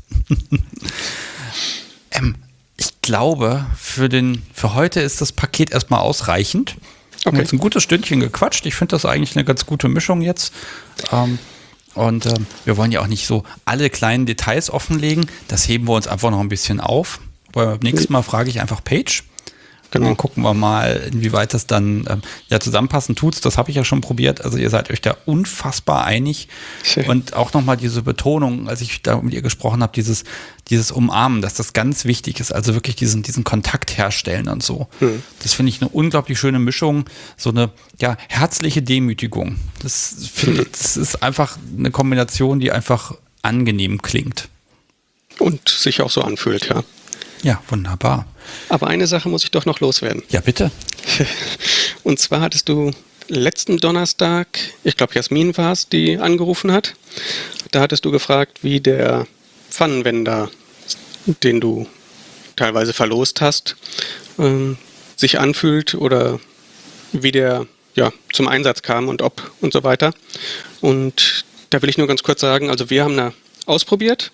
Speaker 1: ich glaube, für heute ist das Paket erstmal ausreichend. Wir haben jetzt ein gutes Stündchen gequatscht. Ich finde das eigentlich eine ganz gute Mischung jetzt. Und wir wollen ja auch nicht so alle kleinen Details offenlegen. Das heben wir uns einfach noch ein bisschen auf. Beim nächsten Mal frage ich einfach Paige. Genau. Dann gucken wir mal, inwieweit das dann zusammenpassen tut. Das habe ich ja schon probiert. Also ihr seid euch da unfassbar einig. Schön. Und auch nochmal diese Betonung, als ich da mit ihr gesprochen habe, dieses Umarmen, dass das ganz wichtig ist. Also wirklich diesen Kontakt herstellen und so. Das finde ich eine unglaublich schöne Mischung. So eine herzliche Demütigung. Das ist einfach eine Kombination, die einfach angenehm klingt.
Speaker 2: Und sich auch so anfühlt, ja.
Speaker 1: Ja, wunderbar.
Speaker 2: Aber eine Sache muss ich doch noch loswerden.
Speaker 1: Ja, bitte.
Speaker 2: Und zwar hattest du letzten Donnerstag, ich glaube Jasmin war es, die angerufen hat. Da hattest du gefragt, wie der Pfannenwender, den du teilweise verlost hast, sich anfühlt oder wie der zum Einsatz kam und ob und so weiter. Und da will ich nur ganz kurz sagen, also wir haben da ausprobiert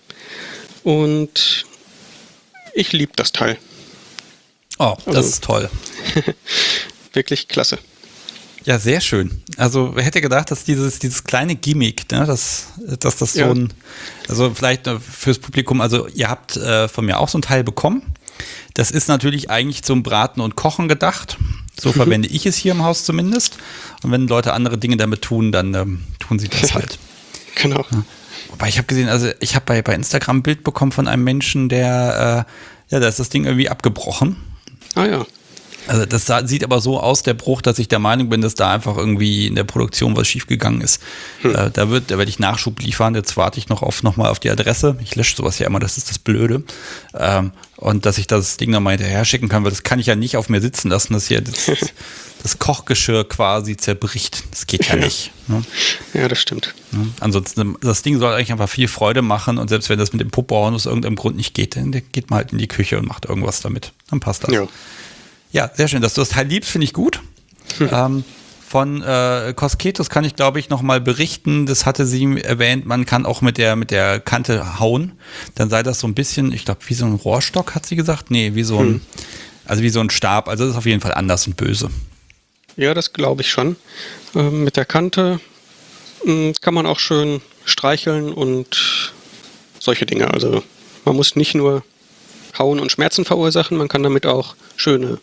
Speaker 2: und ich liebe das Teil.
Speaker 1: Oh, das ist toll.
Speaker 2: Wirklich klasse.
Speaker 1: Ja, sehr schön. Also wer hätte gedacht, dass dieses kleine Gimmick, ne, dass das so ein, also vielleicht fürs Publikum, also ihr habt von mir auch so ein Teil bekommen. Das ist natürlich eigentlich zum Braten und Kochen gedacht. So verwende ich es hier im Haus zumindest. Und wenn Leute andere Dinge damit tun, dann tun sie das halt.
Speaker 2: Genau.
Speaker 1: Ja. Wobei ich habe gesehen, also ich habe bei Instagram ein Bild bekommen von einem Menschen, da ist das Ding irgendwie abgebrochen.
Speaker 2: Ah ja.
Speaker 1: Also das sieht aber so aus, der Bruch, dass ich der Meinung bin, dass da einfach irgendwie in der Produktion was schiefgegangen ist. Da werde ich Nachschub liefern. Jetzt warte ich nochmal auf die Adresse. Ich lösche sowas ja immer, das ist das Blöde. Und dass ich das Ding nochmal hinterher schicken kann, weil das kann ich ja nicht auf mir sitzen lassen. Das das Kochgeschirr quasi zerbricht. Das geht ja nicht. Ne?
Speaker 2: Ja, das stimmt.
Speaker 1: Ne? Ansonsten, das Ding soll eigentlich einfach viel Freude machen und selbst wenn das mit dem Popcorn aus irgendeinem Grund nicht geht, dann geht man halt in die Küche und macht irgendwas damit. Dann passt das. Ja, sehr schön, dass du das Teil liebst, finde ich gut. Von Cosketos kann ich, glaube ich, nochmal berichten, das hatte sie erwähnt, man kann auch mit der Kante hauen, dann sei das so ein bisschen, ich glaube, wie so ein Rohrstock, hat sie gesagt, nee, wie so ein Stab, also das ist auf jeden Fall anders und böse.
Speaker 2: Ja, das glaube ich schon. Mit der Kante kann man auch schön streicheln und solche Dinge, also man muss nicht nur hauen und Schmerzen verursachen, man kann damit auch schöne,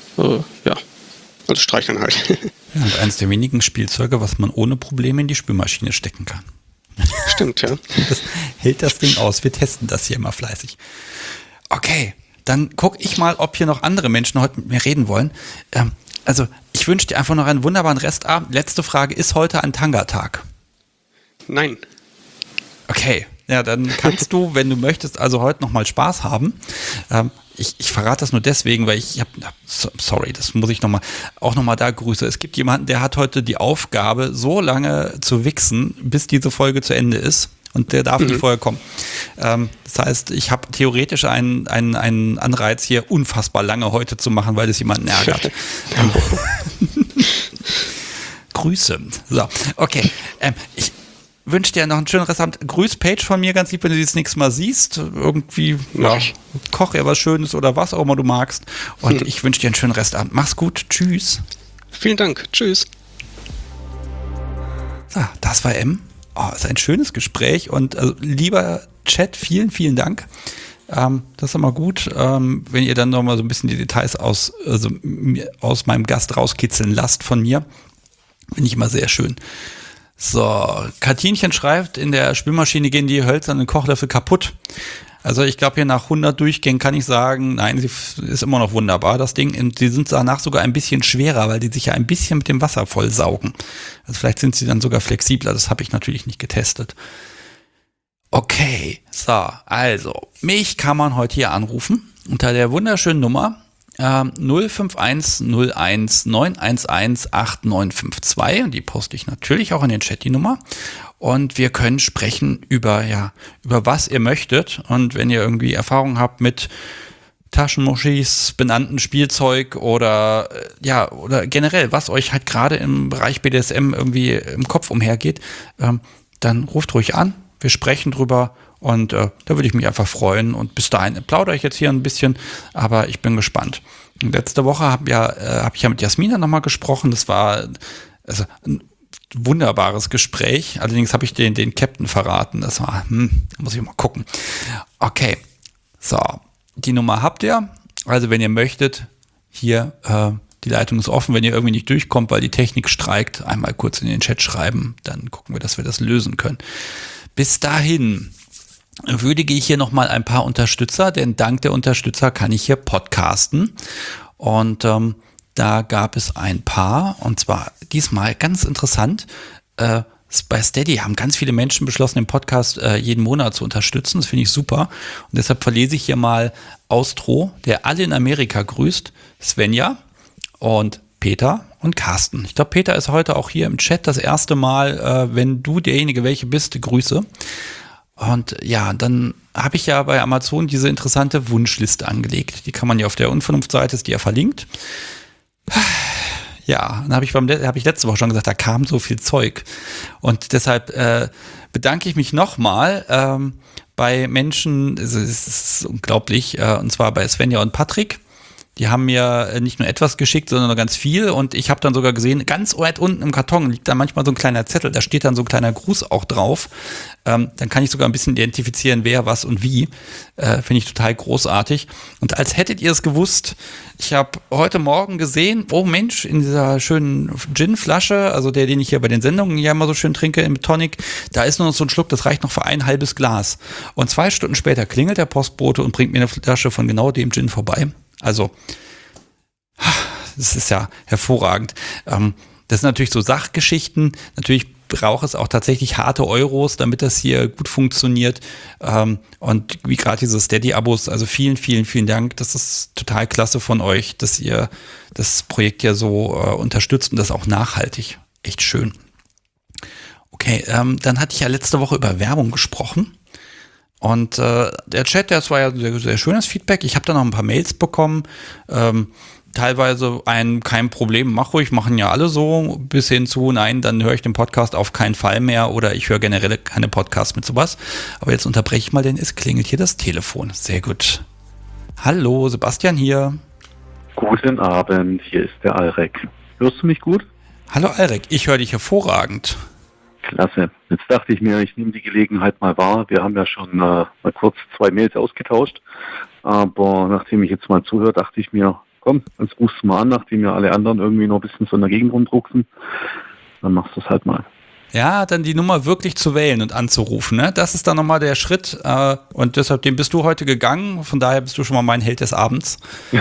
Speaker 2: also streicheln halt.
Speaker 1: Ja, und eines der wenigen Spielzeuge, was man ohne Probleme in die Spülmaschine stecken kann.
Speaker 2: Stimmt, ja.
Speaker 1: Das hält das Ding aus. Wir testen das hier immer fleißig. Okay, dann gucke ich mal, ob hier noch andere Menschen heute mit mir reden wollen. Also, ich wünsche dir einfach noch einen wunderbaren Restabend. Letzte Frage, ist heute ein Tanga-Tag? Nein. Okay, ja, dann kannst du, wenn du möchtest, also heute nochmal Spaß haben. Ich verrate das nur deswegen, weil sorry, das muss ich nochmal da grüße. Es gibt jemanden, der hat heute die Aufgabe, so lange zu wichsen, bis diese Folge zu Ende ist. Und der darf nicht vorher kommen. Das heißt, ich habe theoretisch einen Anreiz, hier unfassbar lange heute zu machen, weil das jemanden ärgert. Grüße. So, okay. Ich wünsche dir noch einen schönen Restabend. Grüß Paige von mir ganz lieb, wenn du sie das nächste Mal siehst. Irgendwie, koch ihr was Schönes oder was auch immer du magst. Und ich wünsche dir einen schönen Restabend. Mach's gut. Tschüss.
Speaker 2: Vielen Dank. Tschüss.
Speaker 1: So, das war M. Oh, ist ein schönes Gespräch und also, lieber Chat, vielen, vielen Dank. Das ist immer gut, wenn ihr dann nochmal so ein bisschen die Details aus meinem Gast rauskitzeln lasst von mir. Finde ich immer sehr schön. So, Katinchen schreibt, in der Spülmaschine gehen die hölzernen Kochlöffel kaputt. Also ich glaube, hier nach 100 Durchgängen kann ich sagen, nein, sie ist immer noch wunderbar, das Ding. Und die sind danach sogar ein bisschen schwerer, weil die sich ja ein bisschen mit dem Wasser vollsaugen. Also vielleicht sind sie dann sogar flexibler, das habe ich natürlich nicht getestet. Okay, so, also, mich kann man heute hier anrufen unter der wunderschönen Nummer 0510191189952 und die poste ich natürlich auch in den Chat, die Nummer. Und wir können sprechen über was ihr möchtet. Und wenn ihr irgendwie Erfahrung habt mit Taschenmoschis, benannten Spielzeug oder generell, was euch halt gerade im Bereich BDSM irgendwie im Kopf umhergeht, dann ruft ruhig an. Wir sprechen drüber. Und da würde ich mich einfach freuen. Und bis dahin plaudere ich jetzt hier ein bisschen, aber ich bin gespannt. Und letzte Woche habe ich mit Jasmina nochmal gesprochen. Das war ein wunderbares Gespräch. Allerdings habe ich den Captain verraten. Das war, da muss ich mal gucken. Okay, so, die Nummer habt ihr. Also wenn ihr möchtet, hier, die Leitung ist offen. Wenn ihr irgendwie nicht durchkommt, weil die Technik streikt, einmal kurz in den Chat schreiben. Dann gucken wir, dass wir das lösen können. Bis dahin würdige ich hier nochmal ein paar Unterstützer, denn dank der Unterstützer kann ich hier podcasten. Und da gab es ein paar, und zwar diesmal ganz interessant, bei Steady haben ganz viele Menschen beschlossen, den Podcast jeden Monat zu unterstützen. Das finde ich super. Und deshalb verlese ich hier mal Austro, der alle in Amerika grüßt, Svenja und Peter und Carsten. Ich glaube, Peter ist heute auch hier im Chat das erste Mal, wenn du derjenige welche bist, Grüße. Und ja, dann habe ich ja bei Amazon diese interessante Wunschliste angelegt. Die kann man ja auf der Unvernunft-Seite, ist die ja verlinkt. Ja, dann habe ich letzte Woche schon gesagt, da kam so viel Zeug. Und deshalb bedanke ich mich nochmal bei Menschen, es ist unglaublich, und zwar bei Svenja und Patrick. Die haben mir nicht nur etwas geschickt, sondern noch ganz viel. Und ich habe dann sogar gesehen, ganz weit unten im Karton liegt da manchmal so ein kleiner Zettel. Da steht dann so ein kleiner Gruß auch drauf. Dann kann ich sogar ein bisschen identifizieren, wer, was und wie. Finde ich total großartig. Und als hättet ihr es gewusst, ich habe heute Morgen gesehen, oh Mensch, in dieser schönen Gin-Flasche, also den ich hier bei den Sendungen ja immer so schön trinke im Tonic, da ist nur noch so ein Schluck, das reicht noch für ein halbes Glas. Und 2 Stunden später klingelt der Postbote und bringt mir eine Flasche von genau dem Gin vorbei. Also, das ist ja hervorragend. Das sind natürlich so Sachgeschichten. Natürlich brauche es auch tatsächlich harte Euros, damit das hier gut funktioniert. Und wie gerade diese Steady-Abos, also vielen, vielen, vielen Dank. Das ist total klasse von euch, dass ihr das Projekt ja so unterstützt und das auch nachhaltig. Echt schön. Okay, dann hatte ich ja letzte Woche über Werbung gesprochen. Und der Chat, das war ja sehr, sehr schönes Feedback. Ich habe da noch ein paar Mails bekommen. Teilweise kein Problem, mach ruhig, machen ja alle so, bis hin zu, nein, dann höre ich den Podcast auf keinen Fall mehr oder ich höre generell keine Podcasts mit sowas. Aber jetzt unterbreche ich mal, denn es klingelt hier das Telefon. Sehr gut. Hallo, Sebastian hier.
Speaker 3: Guten Abend, hier ist der Alrek. Hörst du mich gut?
Speaker 1: Hallo Alrek, ich höre dich hervorragend.
Speaker 3: Klasse. Jetzt dachte ich mir, ich nehme die Gelegenheit mal wahr. Wir haben ja schon mal kurz 2 Mails ausgetauscht. Aber nachdem ich jetzt mal zuhöre, dachte ich mir, komm, jetzt rufst du mal an, nachdem ja alle anderen irgendwie noch ein bisschen so in der Gegend rumdrucksen. Dann machst du es halt mal.
Speaker 1: Ja, dann die Nummer wirklich zu wählen und anzurufen, ne? Das ist dann nochmal der Schritt. Und deshalb, den bist du heute gegangen. Von daher bist du schon mal mein Held des Abends.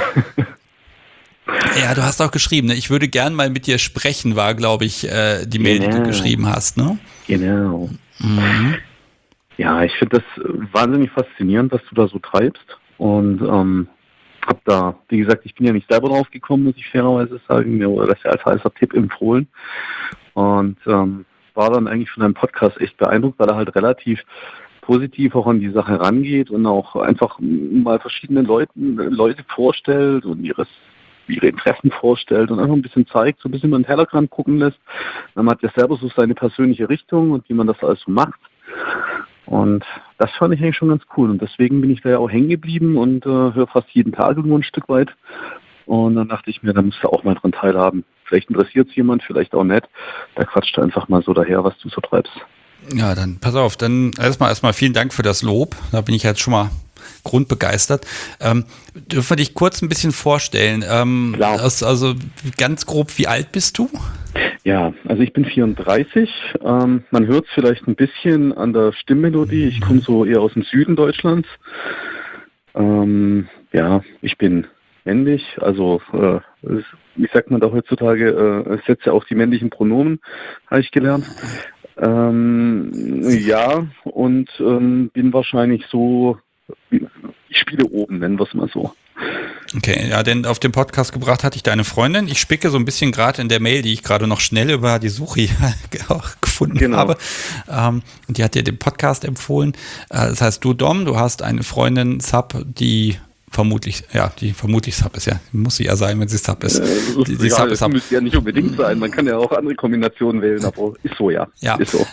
Speaker 1: Ja, du hast auch geschrieben, ne? Ich würde gern mal mit dir sprechen, war, glaube ich, die Mail, die du geschrieben hast, ne?
Speaker 3: Genau. Mhm. Ja, ich finde das wahnsinnig faszinierend, was du da so treibst. Und hab da, wie gesagt, ich bin ja nicht selber drauf gekommen, muss ich fairerweise sagen. Mir wurde das ja als heißer Tipp empfohlen. Und war dann eigentlich von deinem Podcast echt beeindruckt, weil er halt relativ positiv auch an die Sache rangeht und auch einfach mal verschiedene Leute vorstellt und ihre Interessen vorstellt und einfach ein bisschen zeigt, so ein bisschen über den Tellerrand gucken lässt. Man hat ja selber so seine persönliche Richtung und wie man das alles so macht. Und das fand ich eigentlich schon ganz cool. Und deswegen bin ich da ja auch hängen geblieben und höre fast jeden Tag irgendwo ein Stück weit. Und dann dachte ich mir, da musst du auch mal dran teilhaben. Vielleicht interessiert es jemand, vielleicht auch nicht. Da quatscht einfach mal so daher, was du so treibst.
Speaker 1: Ja, dann pass auf. Dann erstmal vielen Dank für das Lob. Da bin ich jetzt schon mal grundbegeistert. Dürfen wir dich kurz ein bisschen vorstellen?
Speaker 3: Klar.
Speaker 1: Also ganz grob, wie alt bist du?
Speaker 3: Ja, also ich bin 34. Man hört es vielleicht ein bisschen an der Stimmmelodie. Ich komme so eher aus dem Süden Deutschlands. Ja, ich bin männlich. Also wie sagt man da heutzutage? Setze auch die männlichen Pronomen, habe ich gelernt. Ja, und bin wahrscheinlich so, ich spiele oben, nennen wir es mal so.
Speaker 1: Okay, ja, denn auf dem Podcast gebracht hatte ich deine Freundin. Ich spicke so ein bisschen gerade in der Mail, die ich gerade noch schnell über die Suche gefunden habe. Und die hat dir den Podcast empfohlen. Das heißt, du, Dom, du hast eine Freundin, Sub, die vermutlich Sub ist, ja. Muss sie ja sein, wenn sie Sub ist.
Speaker 3: Die Sub ist Sub. Müsste ja nicht unbedingt sein. Man kann ja auch andere Kombinationen wählen, aber ist so, ja. Ist so.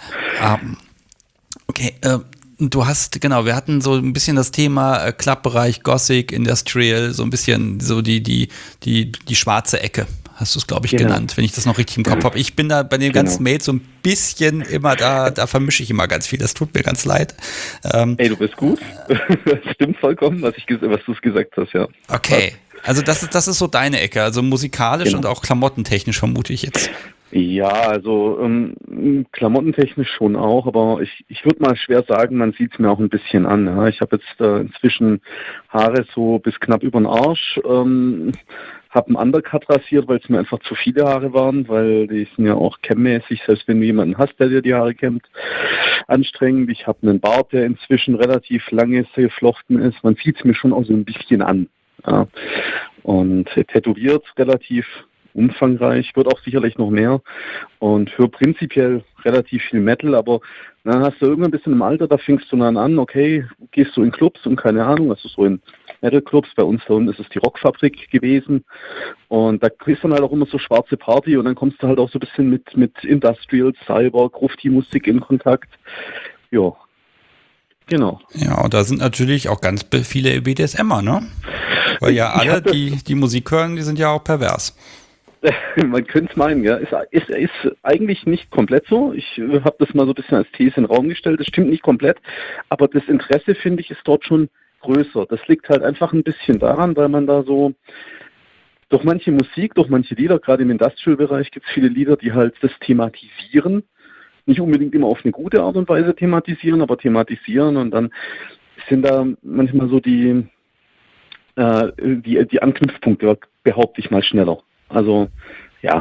Speaker 1: Okay, du hast, genau, wir hatten so ein bisschen das Thema Clubbereich, Gothic, Industrial, so ein bisschen so die schwarze Ecke, hast du es, glaube ich, genannt, wenn ich das noch richtig im Kopf habe. Ich bin da bei den ganzen Mails so ein bisschen immer da vermische ich immer ganz viel, das tut mir ganz leid.
Speaker 3: Ey, du bist gut. Das stimmt vollkommen, was du gesagt hast, ja.
Speaker 1: Okay, also das ist so deine Ecke, also musikalisch und auch klamottentechnisch vermute ich jetzt.
Speaker 3: Ja, also klamottentechnisch schon auch, aber ich würde mal schwer sagen, man sieht es mir auch ein bisschen an. Ja. Ich habe jetzt inzwischen Haare so bis knapp über den Arsch, habe einen Undercut rasiert, weil es mir einfach zu viele Haare waren, weil die sind ja auch kämmmäßig, selbst wenn du jemanden hast, der dir die Haare kämmt, anstrengend. Ich habe einen Bart, der inzwischen relativ lange geflochten ist. Man sieht es mir schon auch so ein bisschen an. Ja. Und tätowiert relativ umfangreich, wird auch sicherlich noch mehr und höre prinzipiell relativ viel Metal, aber dann hast du irgendwann ein bisschen im Alter, da fängst du dann an, okay, gehst du in Clubs und keine Ahnung, also so in Metal-Clubs, bei uns da unten ist es die Rockfabrik gewesen und da kriegst du dann halt auch immer so schwarze Party und dann kommst du halt auch so ein bisschen mit Industrial, Cyber, Grufti-Musik in Kontakt. Ja, genau.
Speaker 1: Ja, und da sind natürlich auch ganz viele BDSMer, ne? Weil ja alle, die Musik hören, die sind ja auch pervers.
Speaker 3: Man könnte es meinen, ja. Ist eigentlich nicht komplett so. Ich habe das mal so ein bisschen als These in den Raum gestellt. Das stimmt nicht komplett. Aber das Interesse, finde ich, ist dort schon größer. Das liegt halt einfach ein bisschen daran, weil man da so durch manche Musik, durch manche Lieder, gerade im Industrial-Bereich gibt es viele Lieder, die halt das thematisieren. Nicht unbedingt immer auf eine gute Art und Weise thematisieren, aber thematisieren. Und dann sind da manchmal so die Anknüpfpunkte, behaupte ich mal, schneller. Also, ja,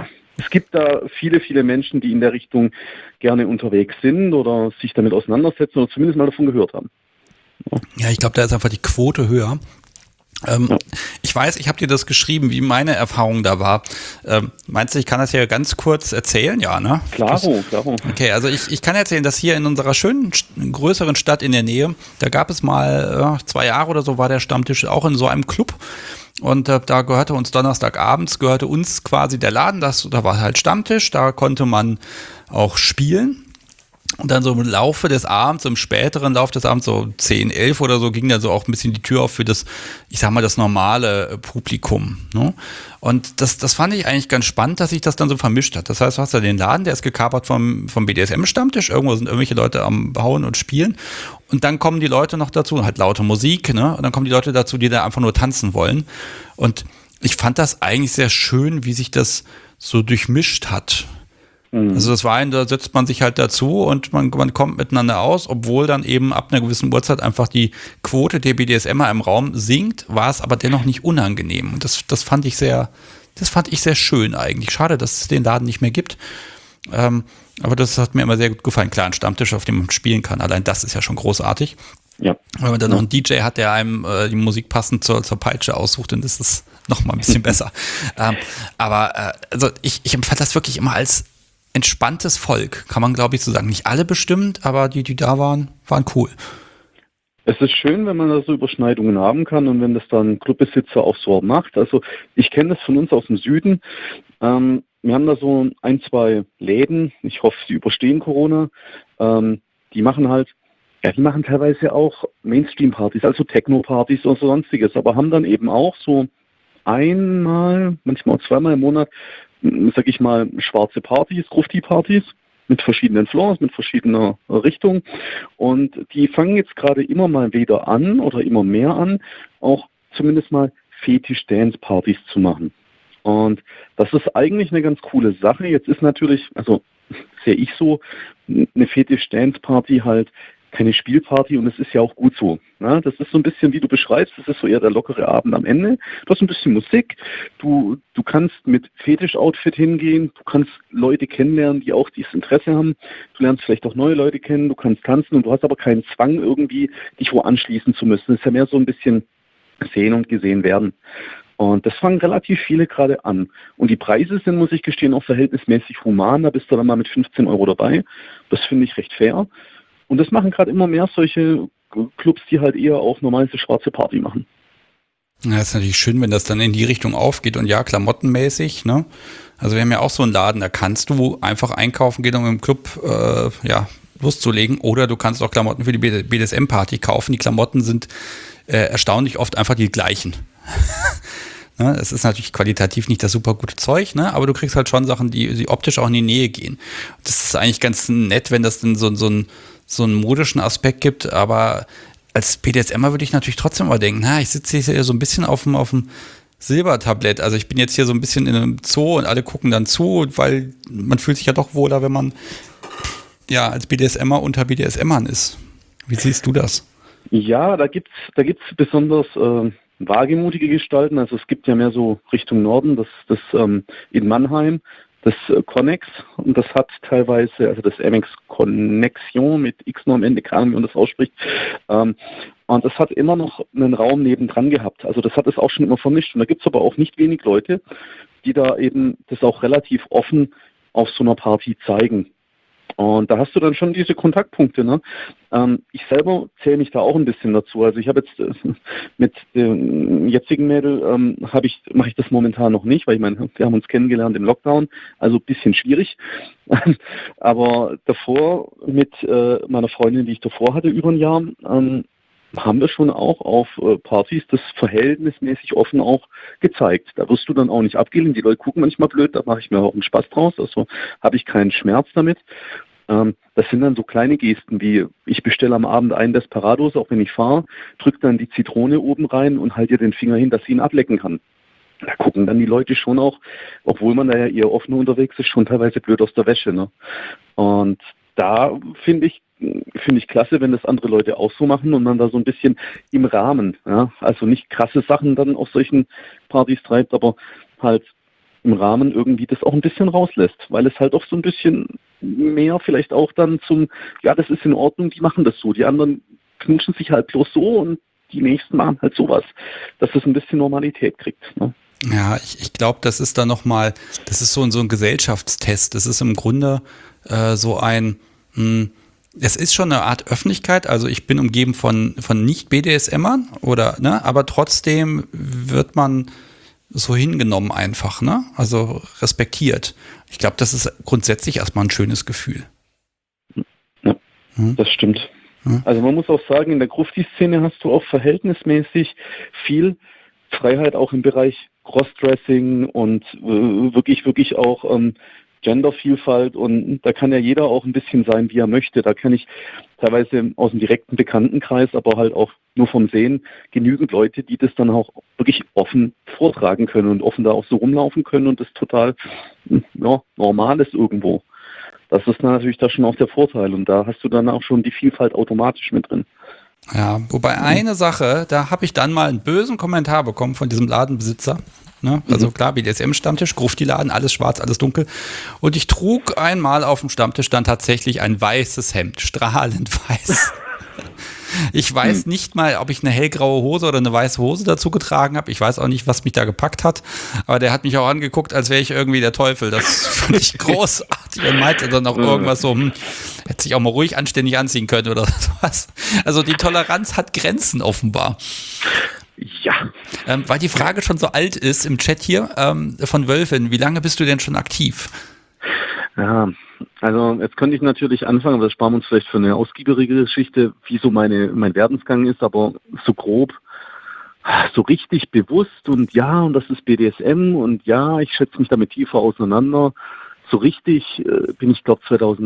Speaker 3: es gibt da viele, viele Menschen, die in der Richtung gerne unterwegs sind oder sich damit auseinandersetzen oder zumindest mal davon gehört haben.
Speaker 1: Ja, ich glaube, da ist einfach die Quote höher.
Speaker 3: Ja.
Speaker 1: Ich weiß, ich habe dir das geschrieben, wie meine Erfahrung da war. Meinst du, ich kann das hier ganz kurz erzählen? Ja, ne?
Speaker 3: Klaro.
Speaker 1: Okay, also ich kann erzählen, dass hier in unserer schönen, größeren Stadt in der Nähe, da gab es mal 2 Jahre oder so, war der Stammtisch auch in so einem Club. Und da gehörte uns Donnerstagabends, gehörte uns quasi der Laden, da war halt Stammtisch, da konnte man auch spielen. Und dann so im Laufe des Abends, im späteren Lauf des Abends, so 10, 11 oder so, ging dann so auch ein bisschen die Tür auf für das, ich sag mal, das normale Publikum. Ne? Und das fand ich eigentlich ganz spannend, dass sich das dann so vermischt hat. Das heißt, du hast ja den Laden, der ist gekapert vom BDSM-Stammtisch, irgendwo sind irgendwelche Leute am Bauen und Spielen. Und dann kommen die Leute noch dazu, halt laute Musik, ne? Und dann kommen die Leute dazu, die da einfach nur tanzen wollen. Und ich fand das eigentlich sehr schön, wie sich das so durchmischt hat. Also das war da setzt man sich halt dazu und man kommt miteinander aus, obwohl dann eben ab einer gewissen Uhrzeit einfach die Quote der BDSMer im Raum sinkt, war es aber dennoch nicht unangenehm. Und das fand ich sehr schön eigentlich. Schade, dass es den Laden nicht mehr gibt. Aber das hat mir immer sehr gut gefallen. Klar, ein Stammtisch, auf dem man spielen kann. Allein das ist ja schon großartig. Ja. Wenn man dann noch einen DJ hat, der einem die Musik passend zur Peitsche aussucht, dann ist es noch mal ein bisschen besser. Also ich empfand das wirklich immer als entspanntes Volk, kann man glaube ich so sagen. Nicht alle bestimmt, aber die da waren cool.
Speaker 3: Es ist schön, wenn man da so Überschneidungen haben kann und wenn das dann Clubbesitzer auch so macht. Also ich kenne das von uns aus dem Süden. Wir haben da so 1, 2 Läden. Ich hoffe, sie überstehen Corona. Die machen teilweise auch Mainstream-Partys, also Techno-Partys oder sonstiges, aber haben dann eben auch so einmal, manchmal auch zweimal im Monat, sag ich mal, schwarze Partys, Grufti-Partys mit verschiedenen Floors, mit verschiedener Richtung. Und die fangen jetzt gerade immer mal wieder an oder immer mehr an, auch zumindest mal Fetisch-Dance-Partys zu machen. Und das ist eigentlich eine ganz coole Sache. Jetzt ist natürlich, also sehe ich so, eine Fetisch-Dance-Party halt keine Spielparty und es ist ja auch gut so. Ja, das ist so ein bisschen, wie du beschreibst, das ist so eher der lockere Abend am Ende. Du hast ein bisschen Musik, du kannst mit Fetisch-Outfit hingehen, du kannst Leute kennenlernen, die auch dieses Interesse haben. Du lernst vielleicht auch neue Leute kennen, du kannst tanzen und du hast aber keinen Zwang, irgendwie dich wo anschließen zu müssen. Es ist ja mehr so ein bisschen sehen und gesehen werden. Und das fangen relativ viele gerade an. Und die Preise sind, muss ich gestehen, auch verhältnismäßig human. Da bist du dann mal mit 15 € dabei. Das finde ich recht fair. Und das machen gerade immer mehr solche Clubs, die halt eher auch normal eine schwarze Party machen.
Speaker 1: Ja, ist natürlich schön, wenn das dann in die Richtung aufgeht und ja, klamottenmäßig, ne? Also wir haben ja auch so einen Laden, da kannst du einfach einkaufen gehen, um im Club loszulegen, oder du kannst auch Klamotten für die BDSM-Party kaufen. Die Klamotten sind erstaunlich oft einfach die gleichen. Ne? Es ist natürlich qualitativ nicht das super gute Zeug, ne? Aber du kriegst halt schon Sachen, die optisch auch in die Nähe gehen. Das ist eigentlich ganz nett, wenn das dann so einen modischen Aspekt gibt, aber als BDSMer würde ich natürlich trotzdem mal denken, ich sitze hier so ein bisschen auf dem Silbertablett, also ich bin jetzt hier so ein bisschen in einem Zoo und alle gucken dann zu, weil man fühlt sich ja doch wohler, wenn man ja als BDSMer unter BDSMern ist. Wie siehst du das?
Speaker 3: Ja, da gibt's besonders wagemutige Gestalten, also es gibt ja mehr so Richtung Norden, das in Mannheim, das Connex, und das hat teilweise, also das MX Connexion mit X nur am Ende, keine Ahnung, wie man das ausspricht, und das hat immer noch einen Raum nebendran gehabt, also das hat es auch schon immer vermischt, und da gibt es aber auch nicht wenig Leute, die da eben das auch relativ offen auf so einer Party zeigen. Und da hast du dann schon diese Kontaktpunkte, ne? Ich selber zähle mich da auch ein bisschen dazu. Also ich habe jetzt mit dem jetzigen Mädel mache ich das momentan noch nicht, weil ich meine, wir haben uns kennengelernt im Lockdown, also ein bisschen schwierig. Aber davor mit meiner Freundin, die ich davor hatte, über ein Jahr, haben wir schon auch auf Partys das verhältnismäßig offen auch gezeigt. Da wirst du dann auch nicht abgelehnt. Die Leute gucken manchmal blöd, da mache ich mir auch einen Spaß draus. Also habe ich keinen Schmerz damit. Das sind dann so kleine Gesten wie, ich bestelle am Abend einen Desperados, auch wenn ich fahre, drücke dann die Zitrone oben rein und halte ihr den Finger hin, dass sie ihn ablecken kann. Da gucken dann die Leute schon auch, obwohl man da ja eher offen unterwegs ist, schon teilweise blöd aus der Wäsche. Ne? Und da finde ich klasse, wenn das andere Leute auch so machen und man da so ein bisschen im Rahmen, ja, also nicht krasse Sachen dann auf solchen Partys treibt, aber halt im Rahmen irgendwie das auch ein bisschen rauslässt, weil es halt auch so ein bisschen mehr vielleicht auch dann ja, das ist in Ordnung, die machen das so, die anderen knutschen sich halt bloß so und die nächsten machen halt sowas, dass es ein bisschen Normalität kriegt. Ne?
Speaker 1: Ja, ich glaube, das ist dann nochmal, das ist so ein Gesellschaftstest. Das ist im Grunde so es ist schon eine Art Öffentlichkeit, also ich bin umgeben von Nicht-BDSMern oder, ne, aber trotzdem wird man so hingenommen einfach, ne? Also respektiert. Ich glaube, das ist grundsätzlich erstmal ein schönes Gefühl.
Speaker 3: Ja, das stimmt. Also man muss auch sagen, in der Grufti-Szene hast du auch verhältnismäßig viel Freiheit auch im Bereich Crossdressing und wirklich auch Gendervielfalt, und da kann ja jeder auch ein bisschen sein, wie er möchte. Da kann ich teilweise aus dem direkten Bekanntenkreis, aber halt auch nur vom Sehen, genügend Leute, die das dann auch wirklich offen vortragen können und offen da auch so rumlaufen können und das total normal ist irgendwo. Das ist natürlich da schon auch der Vorteil, und da hast du dann auch schon die Vielfalt automatisch mit drin.
Speaker 1: Ja, wobei eine Sache, da habe ich dann mal einen bösen Kommentar bekommen von diesem Ladenbesitzer. Ne? Also klar, BDSM-Stammtisch, Grufti-Laden, alles schwarz, alles dunkel. Und ich trug einmal auf dem Stammtisch dann tatsächlich ein weißes Hemd, strahlend weiß. Ich weiß nicht mal, ob ich eine hellgraue Hose oder eine weiße Hose dazu getragen habe. Ich weiß auch nicht, was mich da gepackt hat. Aber der hat mich auch angeguckt, als wäre ich irgendwie der Teufel. Das fand ich großartig und meinte dann auch irgendwas so, hätte sich auch mal ruhig anständig anziehen können oder sowas. Also die Toleranz hat Grenzen offenbar.
Speaker 3: Ja.
Speaker 1: Weil die Frage schon so alt ist im Chat hier von Wölfin, wie lange bist du denn schon aktiv?
Speaker 3: Ja, also jetzt könnte ich natürlich anfangen, aber das sparen wir uns vielleicht für eine ausgiebigere Geschichte, wie so mein Werdensgang ist, aber so grob, so richtig bewusst und das ist BDSM und ja, ich schätze mich damit tiefer auseinander. So richtig bin ich, glaube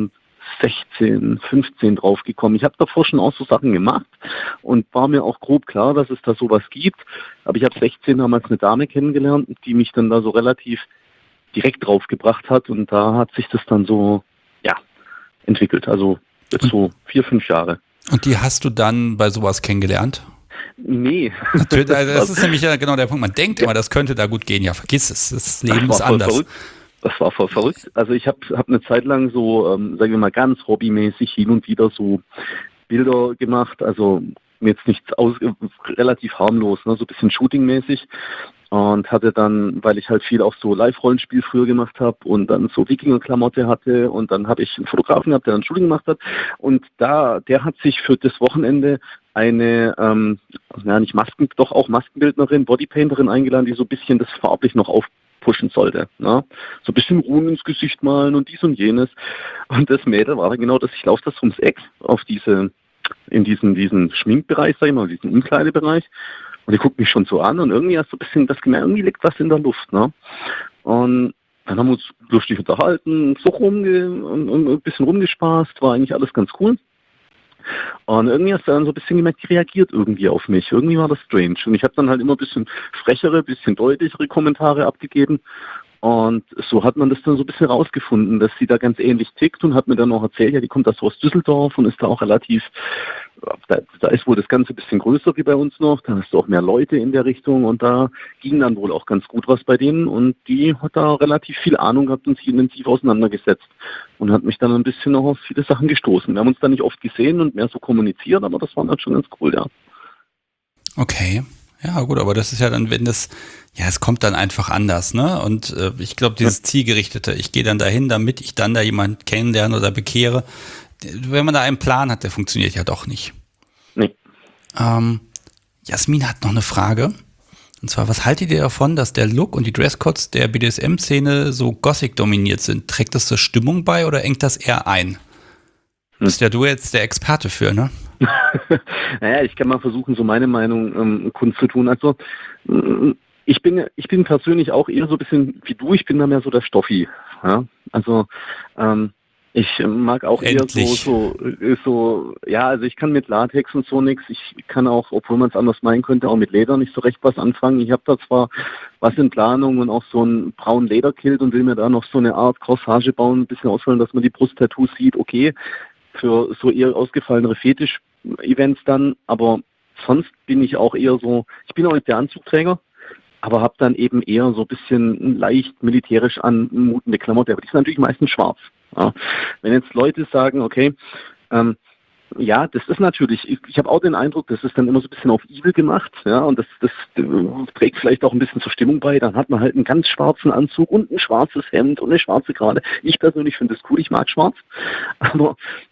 Speaker 3: 2016, 15 draufgekommen. Ich habe davor schon auch so Sachen gemacht und war mir auch grob klar, dass es da sowas gibt. Aber ich habe 16 damals eine Dame kennengelernt, die mich dann da so relativ direkt draufgebracht hat, und da hat sich das dann so, entwickelt. Also jetzt so 4, 5 Jahre.
Speaker 1: Und die hast du dann bei sowas kennengelernt?
Speaker 3: Nee.
Speaker 1: Natürlich, das ist nämlich ja genau der Punkt. Man denkt immer, das könnte da gut gehen. Ja, vergiss es. Das Leben ist anders.
Speaker 3: Verrückt. Das war voll verrückt. Also ich hab eine Zeit lang so, sagen wir mal, ganz hobbymäßig hin und wieder so Bilder gemacht. Also jetzt nichts relativ harmlos, ne? So ein bisschen shootingmäßig. Und hatte dann, weil ich halt viel auch so Live-Rollenspiel früher gemacht habe und dann so Wikinger-Klamotte hatte, und dann habe ich einen Fotografen gehabt, der dann Shooting gemacht hat, und der hat sich für das Wochenende eine, nicht auch Maskenbildnerin, Bodypainterin eingeladen, die so ein bisschen das farblich noch aufpushen sollte. Ne? So ein bisschen Ruhen ins Gesicht malen und dies und jenes. Und das Mädel war dann genau das, ich laufe das ums Eck in diesen Schminkbereich, sag ich mal, diesen Umkleidebereich. Und die guckt mich schon so an, und irgendwie hast du ein bisschen das gemerkt, irgendwie liegt was in der Luft. Ne? Und dann haben wir uns lustig unterhalten, so ein bisschen rumgespaßt, war eigentlich alles ganz cool. Und irgendwie hast du dann so ein bisschen gemerkt, die reagiert irgendwie auf mich. Irgendwie war das strange. Und ich habe dann halt immer ein bisschen frechere, ein bisschen deutlichere Kommentare abgegeben. Und so hat man das dann so ein bisschen rausgefunden, dass sie da ganz ähnlich tickt, und hat mir dann auch erzählt, ja, die kommt aus Düsseldorf und ist da auch relativ, da ist wohl das Ganze ein bisschen größer wie bei uns noch, da hast du auch mehr Leute in der Richtung, und da ging dann wohl auch ganz gut was bei denen, und die hat da relativ viel Ahnung gehabt und sich intensiv auseinandergesetzt und hat mich dann ein bisschen noch auf viele Sachen gestoßen. Wir haben uns dann nicht oft gesehen und mehr so kommuniziert, aber das war dann schon ganz cool, ja.
Speaker 1: Okay. Ja, gut, aber das ist ja dann, es kommt dann einfach anders, ne? Und ich glaube, dieses Zielgerichtete, ich gehe dann dahin, damit ich dann da jemanden kennenlerne oder bekehre, wenn man da einen Plan hat, der funktioniert ja doch nicht.
Speaker 3: Nee.
Speaker 1: Jasmin hat noch eine Frage. Und zwar, was haltet ihr davon, dass der Look und die Dresscodes der BDSM-Szene so Gothic dominiert sind? Trägt das zur Stimmung bei oder engt das eher ein? Bist ja du jetzt der Experte für, ne?
Speaker 3: Naja, ich kann mal versuchen, so meine Meinung kundzutun. Also ich bin persönlich auch eher so ein bisschen wie du, ich bin da mehr so der Stoffi. Ja? Also ich mag auch
Speaker 1: Endlich.
Speaker 3: eher also ich kann mit Latex und so nichts. Ich kann auch, obwohl man es anders meinen könnte, auch mit Leder nicht so recht was anfangen. Ich habe da zwar was in Planung und auch so einen braunen Lederkilt und will mir da noch so eine Art Corsage bauen, ein bisschen ausfallen, dass man die Brusttattoos sieht, okay. Für so eher ausgefallenere Fetisch-Events dann, aber sonst bin ich auch eher so, ich bin auch nicht der Anzugträger, aber habe dann eben eher so ein bisschen leicht militärisch anmutende Klamotten, aber die sind natürlich meistens schwarz. Ja. Wenn jetzt Leute sagen, okay, ja, das ist natürlich, ich habe auch den Eindruck, das ist dann immer so ein bisschen auf evil gemacht, ja, und das trägt vielleicht auch ein bisschen zur Stimmung bei, dann hat man halt einen ganz schwarzen Anzug und ein schwarzes Hemd und eine schwarze Krawatte. Ich persönlich finde das cool, ich mag schwarz, aber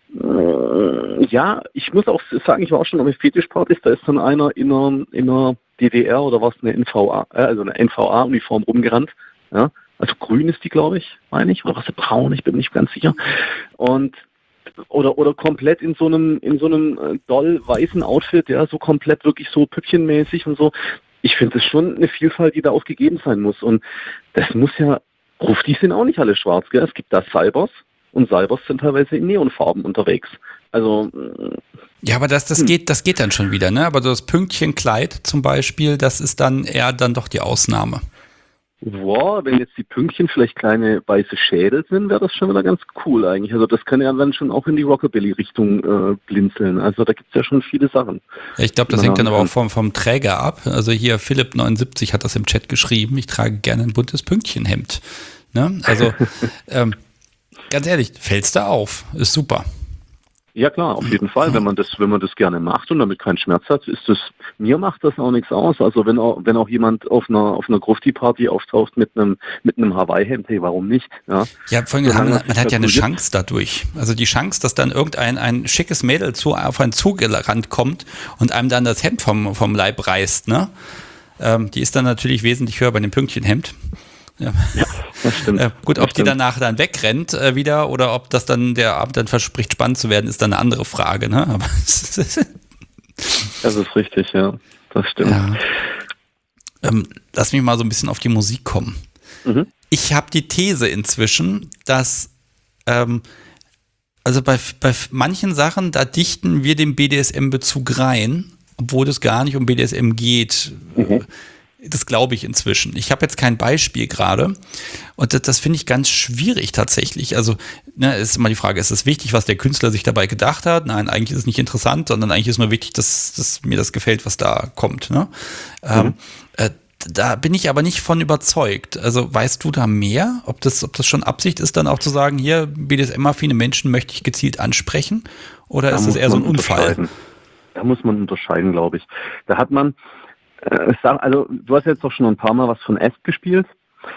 Speaker 3: ja, ich muss auch sagen, ich war auch schon auf Fetischpartys, da ist dann einer in einer DDR oder was, eine NVA, also eine NVA-Uniform rumgerannt, ja, also grün ist die, glaube ich, meine ich, oder was, braun, ich bin nicht ganz sicher, und oder komplett in so einem doll weißen Outfit, ja, so komplett wirklich so püppchenmäßig und so. Ich finde es schon eine Vielfalt, die da auch gegeben sein muss. Und das muss ja, die sind auch nicht alle schwarz, gell? Es gibt da Cybers und Cybers sind teilweise in Neonfarben unterwegs. Also
Speaker 1: ja, aber das geht dann schon wieder, ne? Aber so das Pünktchenkleid zum Beispiel, das ist dann eher dann doch die Ausnahme.
Speaker 3: Wow, wenn jetzt die Pünktchen vielleicht kleine weiße Schädel sind, wäre das schon wieder ganz cool eigentlich. Also das kann ja dann schon auch in die Rockabilly-Richtung blinzeln. Also da gibt es ja schon viele Sachen.
Speaker 1: Ja, ich glaube, das hängt dann aber auch vom Träger ab. Also hier Philipp79 hat das im Chat geschrieben. Ich trage gerne ein buntes Pünktchenhemd. Ne? Also ganz ehrlich, fällt's da auf. Ist super.
Speaker 3: Ja klar, auf jeden Fall, wenn man das gerne macht und damit keinen Schmerz hat, mir macht das auch nichts aus. Also wenn auch jemand auf einer Grufti-Party auftaucht mit einem Hawaii-Hemd, hey, warum nicht? Ja,
Speaker 1: vor allem, man hat ja eine Chance dadurch. Also die Chance, dass dann ein schickes Mädel auf einen Zug gerannt kommt und einem dann das Hemd vom Leib reißt, ne? Die ist dann natürlich wesentlich höher bei dem Pünktchenhemd. Ja, das stimmt. Gut, ob die danach dann wegrennt wieder oder ob das dann der Abend dann verspricht, spannend zu werden, ist dann eine andere Frage. Ne? Aber
Speaker 3: das ist richtig, ja. Das stimmt.
Speaker 1: Ja. Lass mich mal so ein bisschen auf die Musik kommen. Mhm. Ich habe die These inzwischen, dass also bei manchen Sachen, da dichten wir den BDSM-Bezug rein, obwohl es gar nicht um BDSM geht. Mhm. Das glaube ich inzwischen. Ich habe jetzt kein Beispiel gerade und das finde ich ganz schwierig tatsächlich. Also ist immer die Frage, ist es wichtig, was der Künstler sich dabei gedacht hat? Nein, eigentlich ist es nicht interessant, sondern eigentlich ist nur wichtig, dass mir das gefällt, was da kommt. Ne? Da bin ich aber nicht von überzeugt. Also weißt du da mehr, ob das schon Absicht ist, dann auch zu sagen, hier BDSM-affine Menschen möchte ich gezielt ansprechen oder ist das eher so ein Unfall?
Speaker 3: Da muss man unterscheiden, glaube ich. Da hat man also du hast jetzt doch schon ein paar Mal was von Esp gespielt.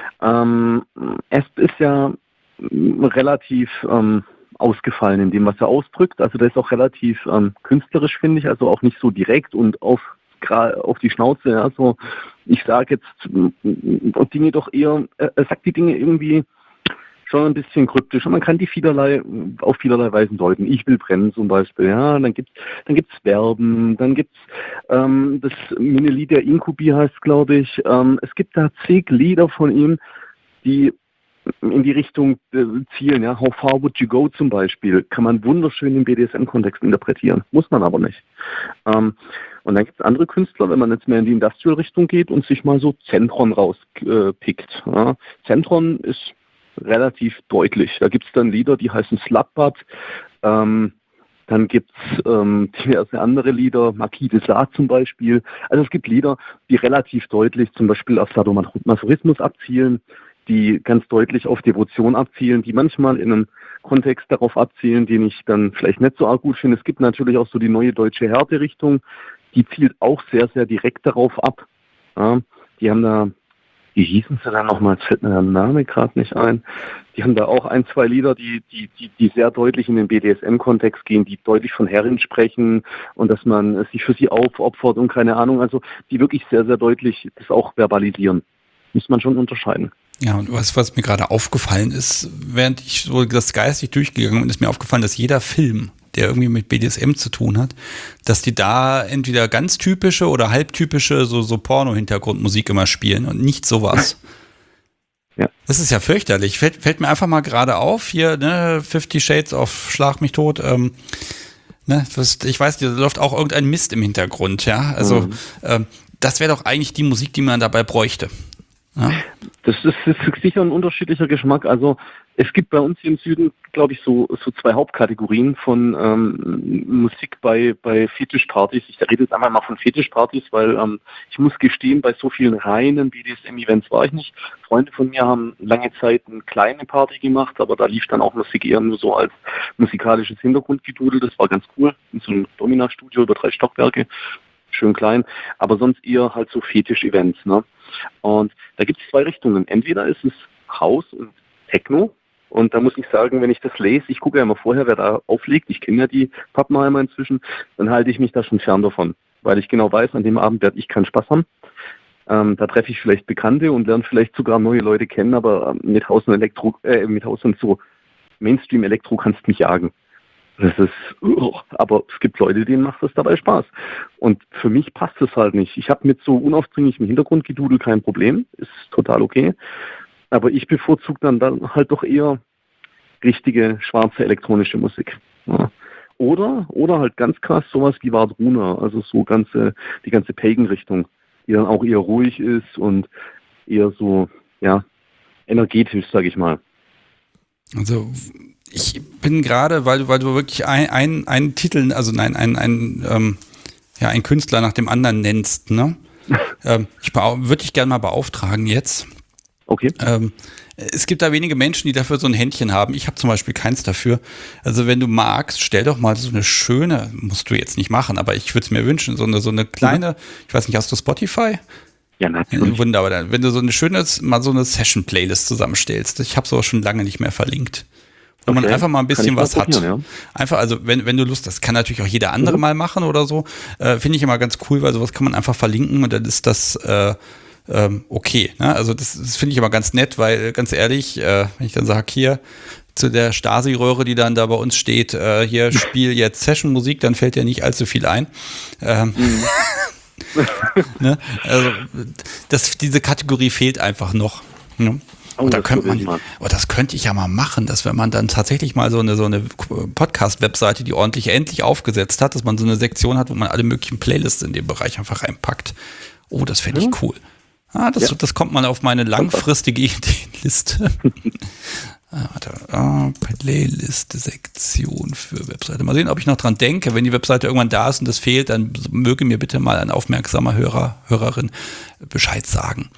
Speaker 3: Esp ist ja relativ ausgefallen in dem, was er ausdrückt. Also der ist auch relativ künstlerisch, finde ich, also auch nicht so direkt und auf die Schnauze. Ja. Also ich sage jetzt Dinge doch eher, er sagt die Dinge irgendwie schon ein bisschen kryptisch und man kann die auf vielerlei Weisen deuten. Ich will brennen zum Beispiel, ja, dann gibt's Verben, dann gibt's das Minilied der Inkubi heißt, glaube ich. Es gibt da zig Lieder von ihm, die in die Richtung zielen, ja. How far would you go zum Beispiel, kann man wunderschön im BDSM-Kontext interpretieren, muss man aber nicht. Und dann gibt es andere Künstler, wenn man jetzt mehr in die Industrial-Richtung geht und sich mal so Zentron rauspickt. Ja. Zentron ist relativ deutlich. Da gibt es dann Lieder, die heißen Slutbutt. Dann gibt es diverse andere Lieder, Marquis de Sade zum Beispiel. Also es gibt Lieder, die relativ deutlich zum Beispiel auf Sadomasochismus abzielen, die ganz deutlich auf Devotion abzielen, die manchmal in einem Kontext darauf abzielen, den ich dann vielleicht nicht so arg gut finde. Es gibt natürlich auch so die neue deutsche Härte-Richtung, die zielt auch sehr, sehr direkt darauf ab. Ja, die haben da, wie hießen sie dann nochmal, jetzt fällt mir der Name gerade nicht ein. Die haben da auch ein, zwei Lieder, die sehr deutlich in den BDSM-Kontext gehen, die deutlich von Herren sprechen und dass man sich für sie aufopfert und keine Ahnung, also die wirklich sehr, sehr deutlich das auch verbalisieren. Muss man schon unterscheiden.
Speaker 1: Ja, und was mir gerade aufgefallen ist, während ich so das geistig durchgegangen bin, ist mir aufgefallen, dass jeder Film, der irgendwie mit BDSM zu tun hat, dass die da entweder ganz typische oder halbtypische so Porno-Hintergrundmusik immer spielen und nicht sowas. Ja. Das ist ja fürchterlich. Fällt mir einfach mal gerade auf, hier, ne, 50 Shades of Schlag mich tot, ich weiß, da läuft auch irgendein Mist im Hintergrund, ja, also das wäre doch eigentlich die Musik, die man dabei bräuchte. Ja?
Speaker 3: ist sicher ein unterschiedlicher Geschmack. Also es gibt bei uns hier im Süden, glaube ich, so zwei Hauptkategorien von Musik bei Fetischpartys. Ich rede jetzt einmal mal von Fetischpartys, weil ich muss gestehen, bei so vielen reinen BDSM-Events war ich nicht. Freunde von mir haben lange Zeit eine kleine Party gemacht, aber da lief dann auch Musik eher nur so als musikalisches Hintergrundgedudel. Das war ganz cool. In so einem Domina-Studio über 3 Stockwerke. Schön klein, aber sonst eher halt so Fetisch-Events, ne? Und da gibt es 2 Richtungen. Entweder ist es House und Techno, und da muss ich sagen, wenn ich das lese, ich gucke ja immer vorher, wer da auflegt, ich kenne ja die Pappenheimer inzwischen, dann halte ich mich da schon fern davon, weil ich genau weiß, an dem Abend werde ich keinen Spaß haben. Da treffe ich vielleicht Bekannte und lerne vielleicht sogar neue Leute kennen, aber mit Haus und so Mainstream-Elektro kannst du mich jagen. Das ist, aber es gibt Leute, denen macht das dabei Spaß. Und für mich passt es halt nicht. Ich habe mit so unaufdringlichem Hintergrundgedudel kein Problem, ist total okay. Aber ich bevorzuge dann halt doch eher richtige, schwarze elektronische Musik. Ja. Oder halt ganz krass sowas wie Wardruna, also so die ganze Pagan-Richtung, die dann auch eher ruhig ist und eher so, ja, energetisch, sage ich mal.
Speaker 1: Also ich bin gerade, weil du wirklich einen Titel, also einen Künstler nach dem anderen nennst, ne? Ich würde dich gerne mal beauftragen jetzt.
Speaker 3: Okay.
Speaker 1: Es gibt da wenige Menschen, die dafür so ein Händchen haben. Ich habe zum Beispiel keins dafür. Also wenn du magst, stell doch mal so eine schöne, musst du jetzt nicht machen, aber ich würde es mir wünschen, so eine kleine, ich weiß nicht, hast du Spotify?
Speaker 3: Ja, natürlich.
Speaker 1: Wunderbar. Wenn du so eine Session-Playlist zusammenstellst, ich habe sowas schon lange nicht mehr verlinkt. Wo man einfach mal ein bisschen was hat. Ja. Einfach, also wenn du Lust hast, kann natürlich auch jeder andere mal machen oder so. Finde ich immer ganz cool, weil sowas kann man einfach verlinken und dann ist das okay. Ne? Also das finde ich immer ganz nett, weil ganz ehrlich, wenn ich dann sage, hier zu der Stasi-Röhre, die dann da bei uns steht, hier spiel jetzt Session-Musik, dann fällt dir nicht allzu viel ein. Ne? Also diese Kategorie fehlt einfach noch. Ne? Und da das könnte ich ja mal machen, dass wenn man dann tatsächlich mal so eine Podcast-Webseite, die endlich aufgesetzt hat, dass man so eine Sektion hat, wo man alle möglichen Playlists in dem Bereich einfach reinpackt. Oh, das fände ich cool. Das kommt mal auf meine langfristige Ideenliste. Playlist-Sektion für Webseite. Mal sehen, ob ich noch dran denke. Wenn die Webseite irgendwann da ist und das fehlt, dann möge mir bitte mal ein aufmerksamer Hörerin Bescheid sagen.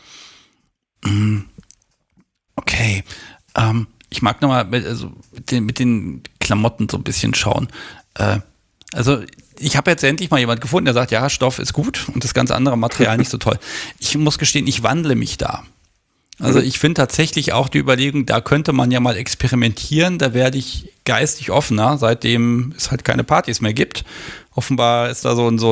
Speaker 1: Okay, ich mag nochmal mit den Klamotten so ein bisschen schauen. Also ich habe jetzt endlich mal jemand gefunden, der sagt, ja, Stoff ist gut und das ganze andere Material nicht so toll. Ich muss gestehen, ich wandle mich da. Also ich finde tatsächlich auch die Überlegung, da könnte man ja mal experimentieren, da werde ich geistig offener, seitdem es halt keine Partys mehr gibt. Offenbar ist da so ein,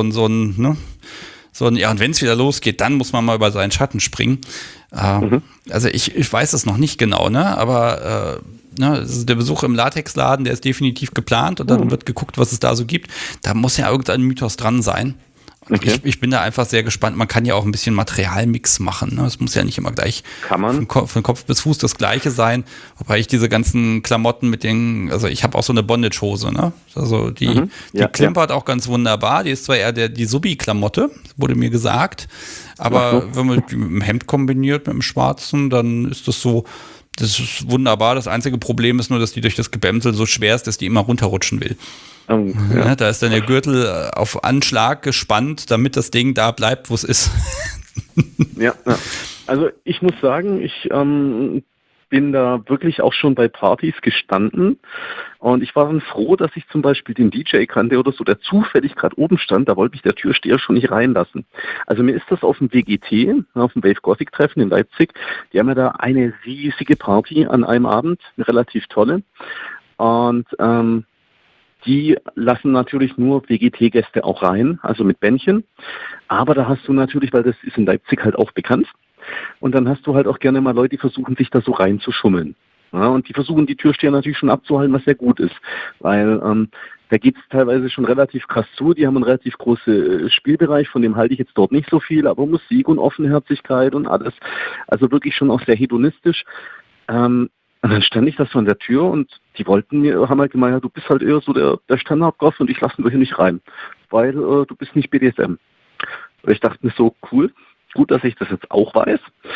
Speaker 1: ja, und wenn es wieder losgeht, dann muss man mal über seinen Schatten springen. Also ich weiß es noch nicht genau, ne? Aber also der Besuch im Latexladen, der ist definitiv geplant und dann wird geguckt, was es da so gibt. Da muss ja irgendein Mythos dran sein. Okay. Ich bin da einfach sehr gespannt. Man kann ja auch ein bisschen Materialmix machen. Ne? Es muss ja nicht immer gleich von Kopf bis Fuß das Gleiche sein. Wobei ich diese ganzen Klamotten also ich habe auch so eine Bondage-Hose. Ne? Also die klimpert auch ganz wunderbar. Die ist zwar eher die Subi-Klamotte, wurde mir gesagt. Aber wenn man die mit dem Hemd kombiniert, mit dem schwarzen, dann ist das so, das ist wunderbar. Das einzige Problem ist nur, dass die durch das Gebämsel so schwer ist, dass die immer runterrutschen will. Ja, da ist dann der Gürtel auf Anschlag gespannt, damit das Ding da bleibt, wo es ist.
Speaker 3: Ja. Also ich muss sagen, ich bin da wirklich auch schon bei Partys gestanden und ich war dann froh, dass ich zum Beispiel den DJ kannte oder so, der zufällig gerade oben stand, da wollte mich der Türsteher schon nicht reinlassen. Also mir ist das auf dem WGT, auf dem Wave Gothic Treffen in Leipzig, die haben ja da eine riesige Party an einem Abend, eine relativ tolle, und die lassen natürlich nur WGT-Gäste auch rein, also mit Bändchen. Aber da hast du natürlich, weil das ist in Leipzig halt auch bekannt, und dann hast du halt auch gerne mal Leute, die versuchen, sich da so reinzuschummeln. Ja, und die versuchen, die Türsteher natürlich schon abzuhalten, was sehr gut ist. Weil da geht es teilweise schon relativ krass zu. Die haben einen relativ großen Spielbereich, von dem halte ich jetzt dort nicht so viel, aber Musik und Offenherzigkeit und alles. Also wirklich schon auch sehr hedonistisch. Und dann stand ich da so an der Tür und die haben halt gemeint, ja, du bist halt eher so der Standardgoth und ich lasse dich hier nicht rein, weil du bist nicht BDSM. Und ich dachte mir so, cool, gut, dass ich das jetzt auch weiß.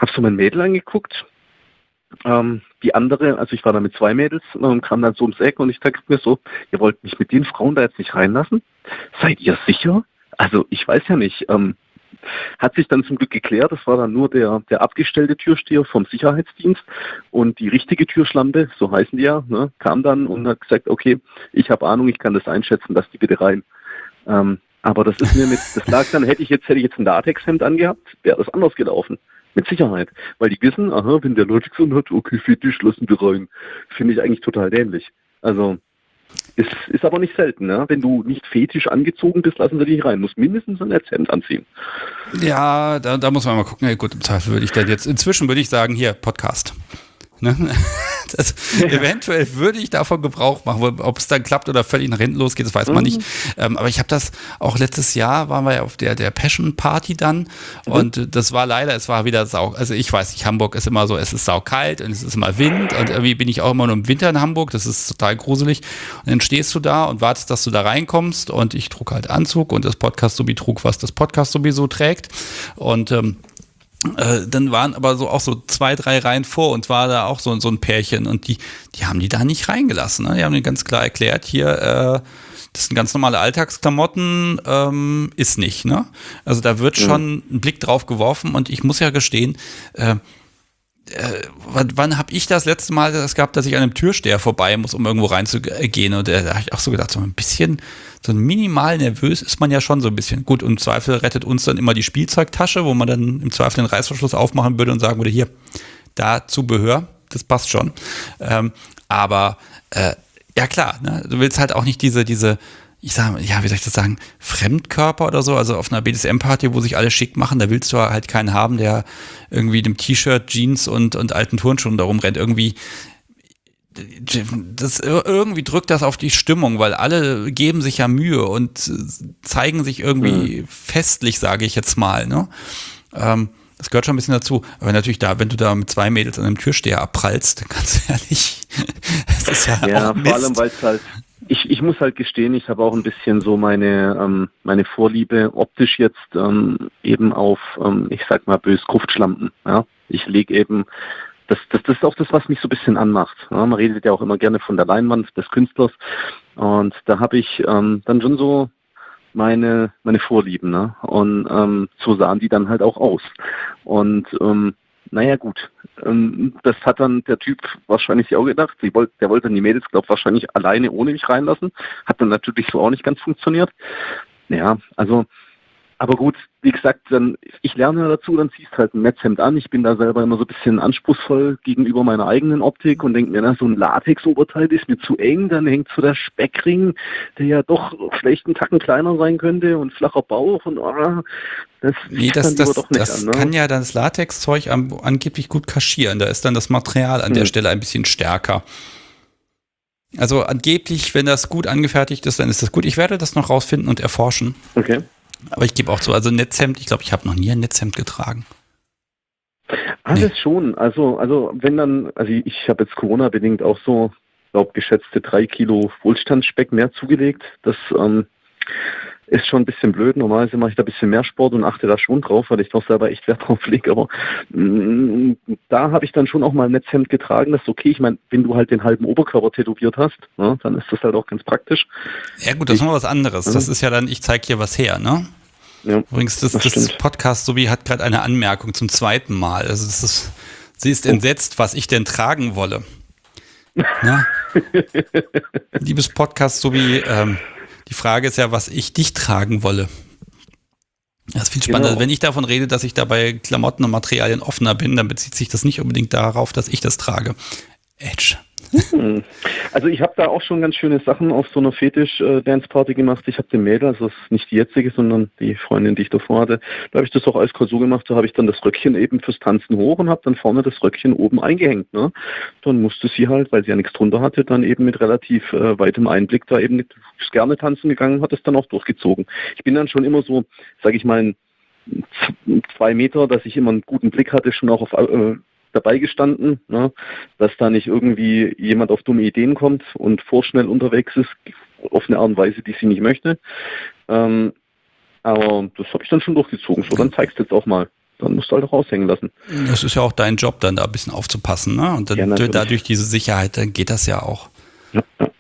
Speaker 3: habe so mein Mädel angeguckt. Die andere, also ich war da mit 2 Mädels, kam dann so ums Eck und ich dachte mir so, ihr wollt mich mit den Frauen da jetzt nicht reinlassen? Seid ihr sicher? Also ich weiß ja nicht. Hat sich dann zum Glück geklärt, das war dann nur der abgestellte Türsteher vom Sicherheitsdienst und die richtige Türschlampe, so heißen die ja, ne, kam dann und hat gesagt, okay, ich habe Ahnung, ich kann das einschätzen, lass die bitte rein. Aber das ist mir das lag dann, hätte ich jetzt ein Latexhemd angehabt, wäre das anders gelaufen. Mit Sicherheit. Weil die wissen, aha, wenn der Latex hat, okay, Fetisch, lassen wir rein. Finde ich eigentlich total dämlich. Also, ist aber nicht selten, ne? Wenn du nicht fetisch angezogen bist, lassen sie dich rein. Muss mindestens ein Hemd anziehen.
Speaker 1: Ja, da muss man mal gucken. Ja, gut, im Zweifel würde ich dann jetzt, inzwischen würde ich sagen, hier, Podcast. Ne? Eventuell würde ich davon Gebrauch machen, ob es dann klappt oder völlig nach hinten losgeht, das weiß man nicht. Aber ich habe das auch letztes Jahr, waren wir ja auf der Passion Party dann und das war leider, es war wieder also ich weiß nicht, Hamburg ist immer so, es ist saukalt und es ist immer Wind und irgendwie bin ich auch immer nur im Winter in Hamburg, das ist total gruselig. Und dann stehst du da und wartest, dass du da reinkommst und ich trug halt Anzug und das Podcast-Subi trug, was das Podcast sowieso trägt und dann waren aber auch so 2, 3 Reihen vor uns war da auch so ein Pärchen und die haben die da nicht reingelassen. Ne? Die haben mir ganz klar erklärt, hier, das sind ganz normale Alltagsklamotten, ist nicht. Ne? Also da wird schon ein Blick drauf geworfen und ich muss ja gestehen, wann habe ich das letzte Mal das gehabt, dass ich an einem Türsteher vorbei muss, um irgendwo reinzugehen und da habe ich auch so gedacht, so ein bisschen, so minimal nervös ist man ja schon so ein bisschen. Gut, und im Zweifel rettet uns dann immer die Spielzeugtasche, wo man dann im Zweifel den Reißverschluss aufmachen würde und sagen würde, hier, da Zubehör, das passt schon. Aber ja klar, ne, du willst halt auch nicht diese ich sage, ja, wie soll ich das sagen, Fremdkörper oder so, also auf einer BDSM-Party, wo sich alle schick machen, da willst du halt keinen haben, der irgendwie dem T-Shirt, Jeans und alten Turnschuhen da rumrennt. Irgendwie drückt das auf die Stimmung, weil alle geben sich ja Mühe und zeigen sich irgendwie festlich, sage ich jetzt mal, ne? Das gehört schon ein bisschen dazu. Aber natürlich wenn du da mit 2 Mädels an einem Türsteher abprallst, dann kannst du ja nicht. Das ist ja auch Mist.
Speaker 3: Vor allem, weil es halt ich muss halt gestehen, ich habe auch ein bisschen so meine Vorliebe optisch jetzt eben auf, ich sag mal, bös Gruftschlampen. Ja? Ich lege eben, das ist auch das, was mich so ein bisschen anmacht. Ja? Man redet ja auch immer gerne von der Leinwand des Künstlers und da habe ich dann schon so meine Vorlieben. Ne? Und so sahen die dann halt auch aus. Und naja gut, das hat dann der Typ wahrscheinlich auch gedacht. Der wollte dann die Mädels, glaube wahrscheinlich alleine ohne mich reinlassen. Hat dann natürlich so auch nicht ganz funktioniert. Ja, also, aber gut, wie gesagt, ich lerne dazu, dann ziehst halt ein Netzhemd an. Ich bin da selber immer so ein bisschen anspruchsvoll gegenüber meiner eigenen Optik und denke mir, so ein Latex-Oberteil ist mir zu eng, dann hängt so der Speckring, der ja doch vielleicht einen Tacken kleiner sein könnte und flacher Bauch und das
Speaker 1: kann ja das Latexzeug angeblich gut kaschieren. Da ist dann das Material an der Stelle ein bisschen stärker. Also angeblich, wenn das gut angefertigt ist, dann ist das gut. Ich werde das noch rausfinden und erforschen.
Speaker 3: Okay.
Speaker 1: Aber ich gebe auch so, also Netzhemd, ich glaube, ich habe noch nie ein Netzhemd getragen.
Speaker 3: Alles schon. Also wenn dann, also ich habe jetzt Corona-bedingt auch so, glaube geschätzte 3 Kilo Wohlstandsspeck mehr zugelegt. Das ist schon ein bisschen blöd. Normalerweise mache ich da ein bisschen mehr Sport und achte da schon drauf, weil ich doch selber echt Wert drauf lege. Aber da habe ich dann schon auch mal ein Netzhemd getragen. Das ist okay. Ich meine, wenn du halt den halben Oberkörper tätowiert hast, ne, dann ist das halt auch ganz praktisch.
Speaker 1: Ja gut, das ist noch was anderes. Das ist ja dann, ich zeige hier was her, ne?
Speaker 3: Ja,
Speaker 1: übrigens, das Podcast-Subi hat gerade eine Anmerkung zum 2. Mal. Also sie ist entsetzt, was ich denn tragen wolle. Ja? Liebes Podcast-Subi, die Frage ist ja, was ich dich tragen wolle. Das ist viel spannender. Genau. Wenn ich davon rede, dass ich da bei Klamotten und Materialien offener bin, dann bezieht sich das nicht unbedingt darauf, dass ich das trage. Edge.
Speaker 3: Also ich habe da auch schon ganz schöne Sachen auf so einer Fetisch-Dance-Party gemacht. Ich habe den Mädel, also das ist nicht die jetzige, sondern die Freundin, die ich davor hatte, da habe ich das auch eiskalt so gemacht, da habe ich dann das Röckchen eben fürs Tanzen hoch und habe dann vorne das Röckchen oben eingehängt. Ne? Dann musste sie halt, weil sie ja nichts drunter hatte, dann eben mit relativ weitem Einblick da eben gerne tanzen gegangen, hat es dann auch durchgezogen. Ich bin dann schon immer so, sage ich mal, 2 Meter, dass ich immer einen guten Blick hatte, schon auch auf dabei gestanden, ne, dass da nicht irgendwie jemand auf dumme Ideen kommt und vorschnell unterwegs ist, auf eine Art und Weise, die sie nicht möchte. Aber das habe ich dann schon durchgezogen. So, dann zeigst du jetzt auch mal. dann musst du halt raushängen lassen.
Speaker 1: Das ist ja auch dein Job, dann da ein bisschen aufzupassen, ne? Und dann dadurch diese Sicherheit, dann geht das ja auch.
Speaker 3: Ja.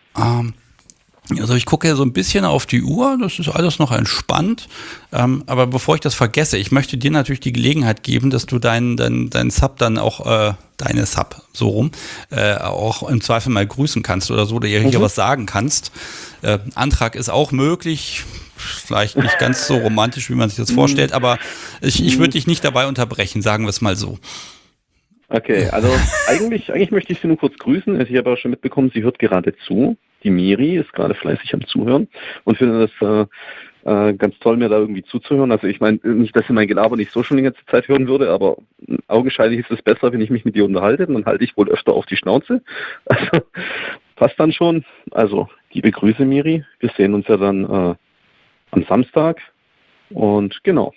Speaker 1: Also ich gucke ja so ein bisschen auf die Uhr, das ist alles noch entspannt, aber bevor ich das vergesse, ich möchte dir natürlich die Gelegenheit geben, dass du deinen Sub dann auch, deine Sub, so rum, auch im Zweifel mal grüßen kannst oder so, oder ihr hier was sagen kannst. Antrag ist auch möglich, vielleicht nicht ganz so romantisch, wie man sich das vorstellt, aber ich würde dich nicht dabei unterbrechen, sagen wir es mal so.
Speaker 3: Okay, also eigentlich möchte ich Sie nur kurz grüßen. Also ich habe auch schon mitbekommen, sie hört gerade zu. Die Miri ist gerade fleißig am Zuhören und finde das ganz toll, mir da irgendwie zuzuhören. Also ich meine, nicht, dass sie mein Gelaber nicht so schon die ganze Zeit hören würde, aber augenscheinlich ist es besser, wenn ich mich mit ihr unterhalte. Dann halte ich wohl öfter auf die Schnauze. Also passt dann schon. Also liebe Grüße, Miri. Wir sehen uns ja dann am Samstag. Und genau,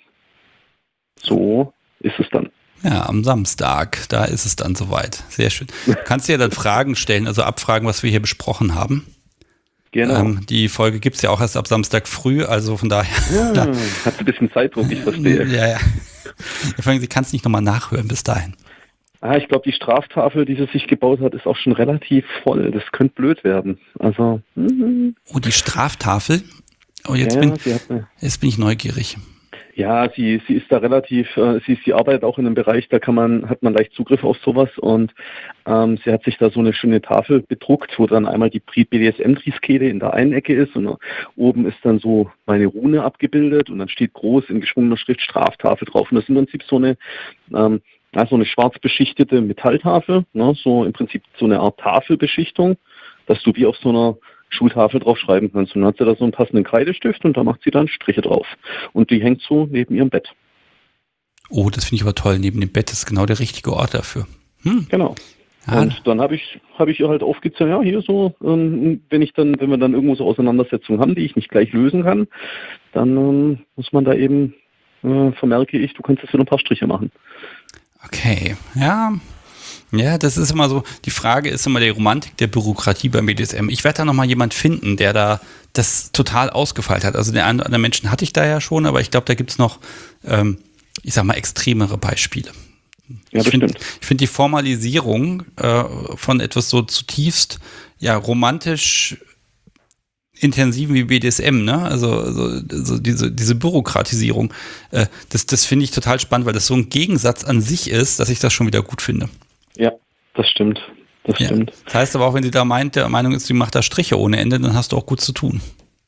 Speaker 3: so ist es dann.
Speaker 1: Ja, am Samstag, da ist es dann soweit. Sehr schön. Du kannst dir dann Fragen stellen, also abfragen, was wir hier besprochen haben.
Speaker 3: Genau.
Speaker 1: Die Folge gibt es ja auch erst ab Samstag früh, also von daher.
Speaker 3: Ja, hat ein bisschen Zeitdruck, ich verstehe.
Speaker 1: Ja. Vor allem, sie kann es nicht nochmal nachhören bis dahin.
Speaker 3: Ich glaube, die Straftafel, die sie sich gebaut hat, ist auch schon relativ voll. Das könnte blöd werden. Also.
Speaker 1: Oh, die Straftafel? Oh, jetzt bin ich neugierig.
Speaker 3: Ja, sie ist da relativ, sie arbeitet auch in einem Bereich, da hat man leicht Zugriff auf sowas und sie hat sich da so eine schöne Tafel bedruckt, wo dann einmal die BDSM-Triskele in der einen Ecke ist und oben ist dann so meine Rune abgebildet und dann steht groß in geschwungener Schrift Straftafel drauf und das ist im Prinzip so eine schwarz beschichtete Metalltafel, ne, so im Prinzip so eine Art Tafelbeschichtung, dass du wie auf so einer Schultafel drauf schreiben kannst. Und dann hat sie da so einen passenden Kreidestift und da macht sie dann Striche drauf. Und die hängt so neben ihrem Bett.
Speaker 1: Oh, das finde ich aber toll. Neben dem Bett ist genau der richtige Ort dafür.
Speaker 3: Genau.
Speaker 1: Ja.
Speaker 3: Und dann habe ich ihr halt aufgezählt, ja, hier so, wenn wir dann irgendwo so Auseinandersetzungen haben, die ich nicht gleich lösen kann, dann muss man da eben, vermerke ich, du kannst jetzt wieder ein paar Striche machen.
Speaker 1: Okay, ja. Ja, das ist immer so, die Frage ist immer die Romantik der Bürokratie beim BDSM. Ich werde da nochmal jemand finden, der da das total ausgefeilt hat. Also den einen oder anderen Menschen hatte ich da ja schon, aber ich glaube, da gibt es noch, ich sag mal, extremere Beispiele.
Speaker 3: Ja,
Speaker 1: ich finde die Formalisierung von etwas so zutiefst romantisch intensiven wie BDSM, ne? Also diese Bürokratisierung, das finde ich total spannend, weil das so ein Gegensatz an sich ist, dass ich das schon wieder gut finde.
Speaker 3: Ja, das stimmt. Das stimmt.
Speaker 1: Das heißt aber auch, wenn sie da der Meinung ist, sie macht da Striche ohne Ende, dann hast du auch gut zu tun.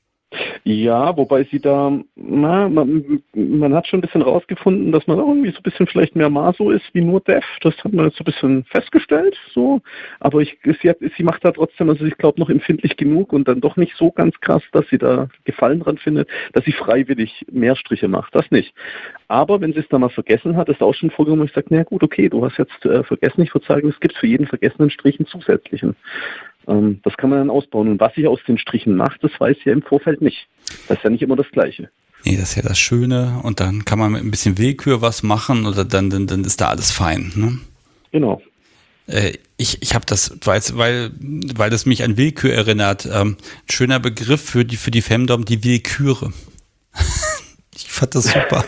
Speaker 3: Ja, wobei sie da, man hat schon ein bisschen rausgefunden, dass man auch irgendwie so ein bisschen vielleicht mehr Maso ist wie nur Dev. Das hat man jetzt so ein bisschen festgestellt, so. Aber sie macht da trotzdem, also ich glaube, noch empfindlich genug und dann doch nicht so ganz krass, dass sie da Gefallen dran findet, dass sie freiwillig mehr Striche macht. Das nicht. Aber wenn sie es da mal vergessen hat, ist auch schon vorgekommen, ich sage, na gut, okay, du hast jetzt vergessen, ich würde sagen, es gibt für jeden vergessenen Strich einen zusätzlichen. Das kann man dann ausbauen. Und was sie aus den Strichen macht, das weiß sie ja im Vorfeld nicht. Das ist ja nicht immer das Gleiche.
Speaker 1: Nee, das ist ja das Schöne. Und dann kann man mit ein bisschen Willkür was machen oder dann ist da alles fein. Ne?
Speaker 3: Genau.
Speaker 1: Ich habe das, weil das mich an Willkür erinnert, ein schöner Begriff für die Femdom, die Willküre. Ich fand das super.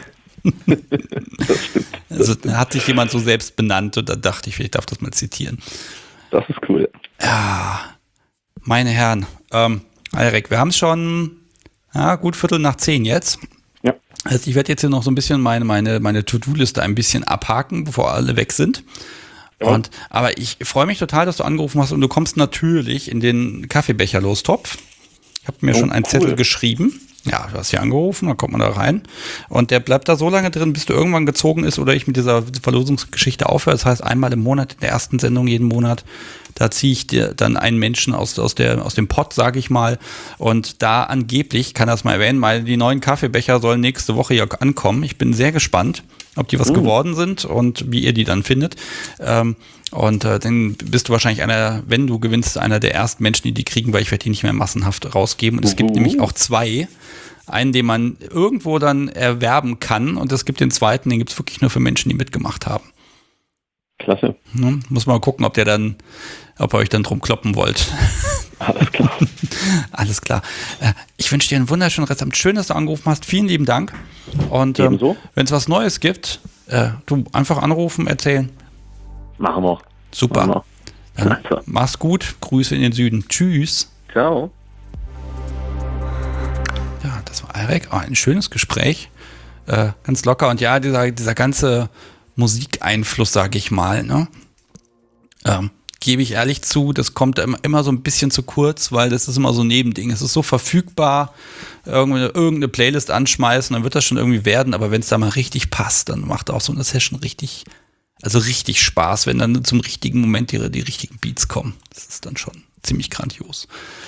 Speaker 3: Das stimmt.
Speaker 1: Also da hat sich jemand so selbst benannt und da dachte ich darf das mal zitieren.
Speaker 3: Das ist cool.
Speaker 1: Ja, meine Herren, Alrik, wir haben es schon gut 9:15 jetzt.
Speaker 3: Ja.
Speaker 1: Also ich werde jetzt hier noch so ein bisschen meine To-Do-Liste ein bisschen abhaken, bevor alle weg sind.
Speaker 3: Ja.
Speaker 1: Aber ich freue mich total, dass du angerufen hast und du kommst natürlich in den Kaffeebecher-Lostopf. Ich habe mir schon einen Zettel geschrieben. Ja, du hast hier angerufen, dann kommt man da rein. Und der bleibt da so lange drin, bis du irgendwann gezogen ist oder ich mit dieser Verlosungsgeschichte aufhöre. Das heißt, einmal im Monat, in der ersten Sendung jeden Monat, da ziehe ich dir dann einen Menschen aus dem Pott, sage ich mal. Und da angeblich, kann das mal erwähnen, die neuen Kaffeebecher sollen nächste Woche hier ankommen. Ich bin sehr gespannt, ob die was geworden sind und wie ihr die dann findet. Und dann bist du wahrscheinlich wenn du gewinnst, einer der ersten Menschen, die kriegen, weil ich werde die nicht mehr massenhaft rausgeben. Und es gibt nämlich auch zwei. Einen, den man irgendwo dann erwerben kann und es gibt den zweiten, den gibt es wirklich nur für Menschen, die mitgemacht haben.
Speaker 3: Klasse.
Speaker 1: Muss mal gucken, ob ihr euch dann drum kloppen wollt.
Speaker 3: Alles klar.
Speaker 1: Alles klar. Ich wünsche dir einen wunderschönen Restabend. Schön, dass du angerufen hast. Vielen lieben Dank. Und wenn es was Neues gibt, Du einfach anrufen, erzählen.
Speaker 3: Machen wir.
Speaker 1: Super.
Speaker 3: Machen wir.
Speaker 1: Dann mach's gut. Grüße in den Süden. Tschüss.
Speaker 3: Ciao.
Speaker 1: Ja, das war Erik. Ein schönes Gespräch. Ganz locker. Und ja, dieser ganze Musikeinfluss, sage ich mal, ne? Gebe ich ehrlich zu, das kommt immer so ein bisschen zu kurz, weil das ist immer so ein Nebending. Es ist so verfügbar, irgendeine Playlist anschmeißen, dann wird das schon irgendwie werden, aber wenn es da mal richtig passt, dann macht auch so eine Session richtig Spaß, wenn dann zum richtigen Moment die richtigen Beats kommen. Das ist dann schon ziemlich grandios.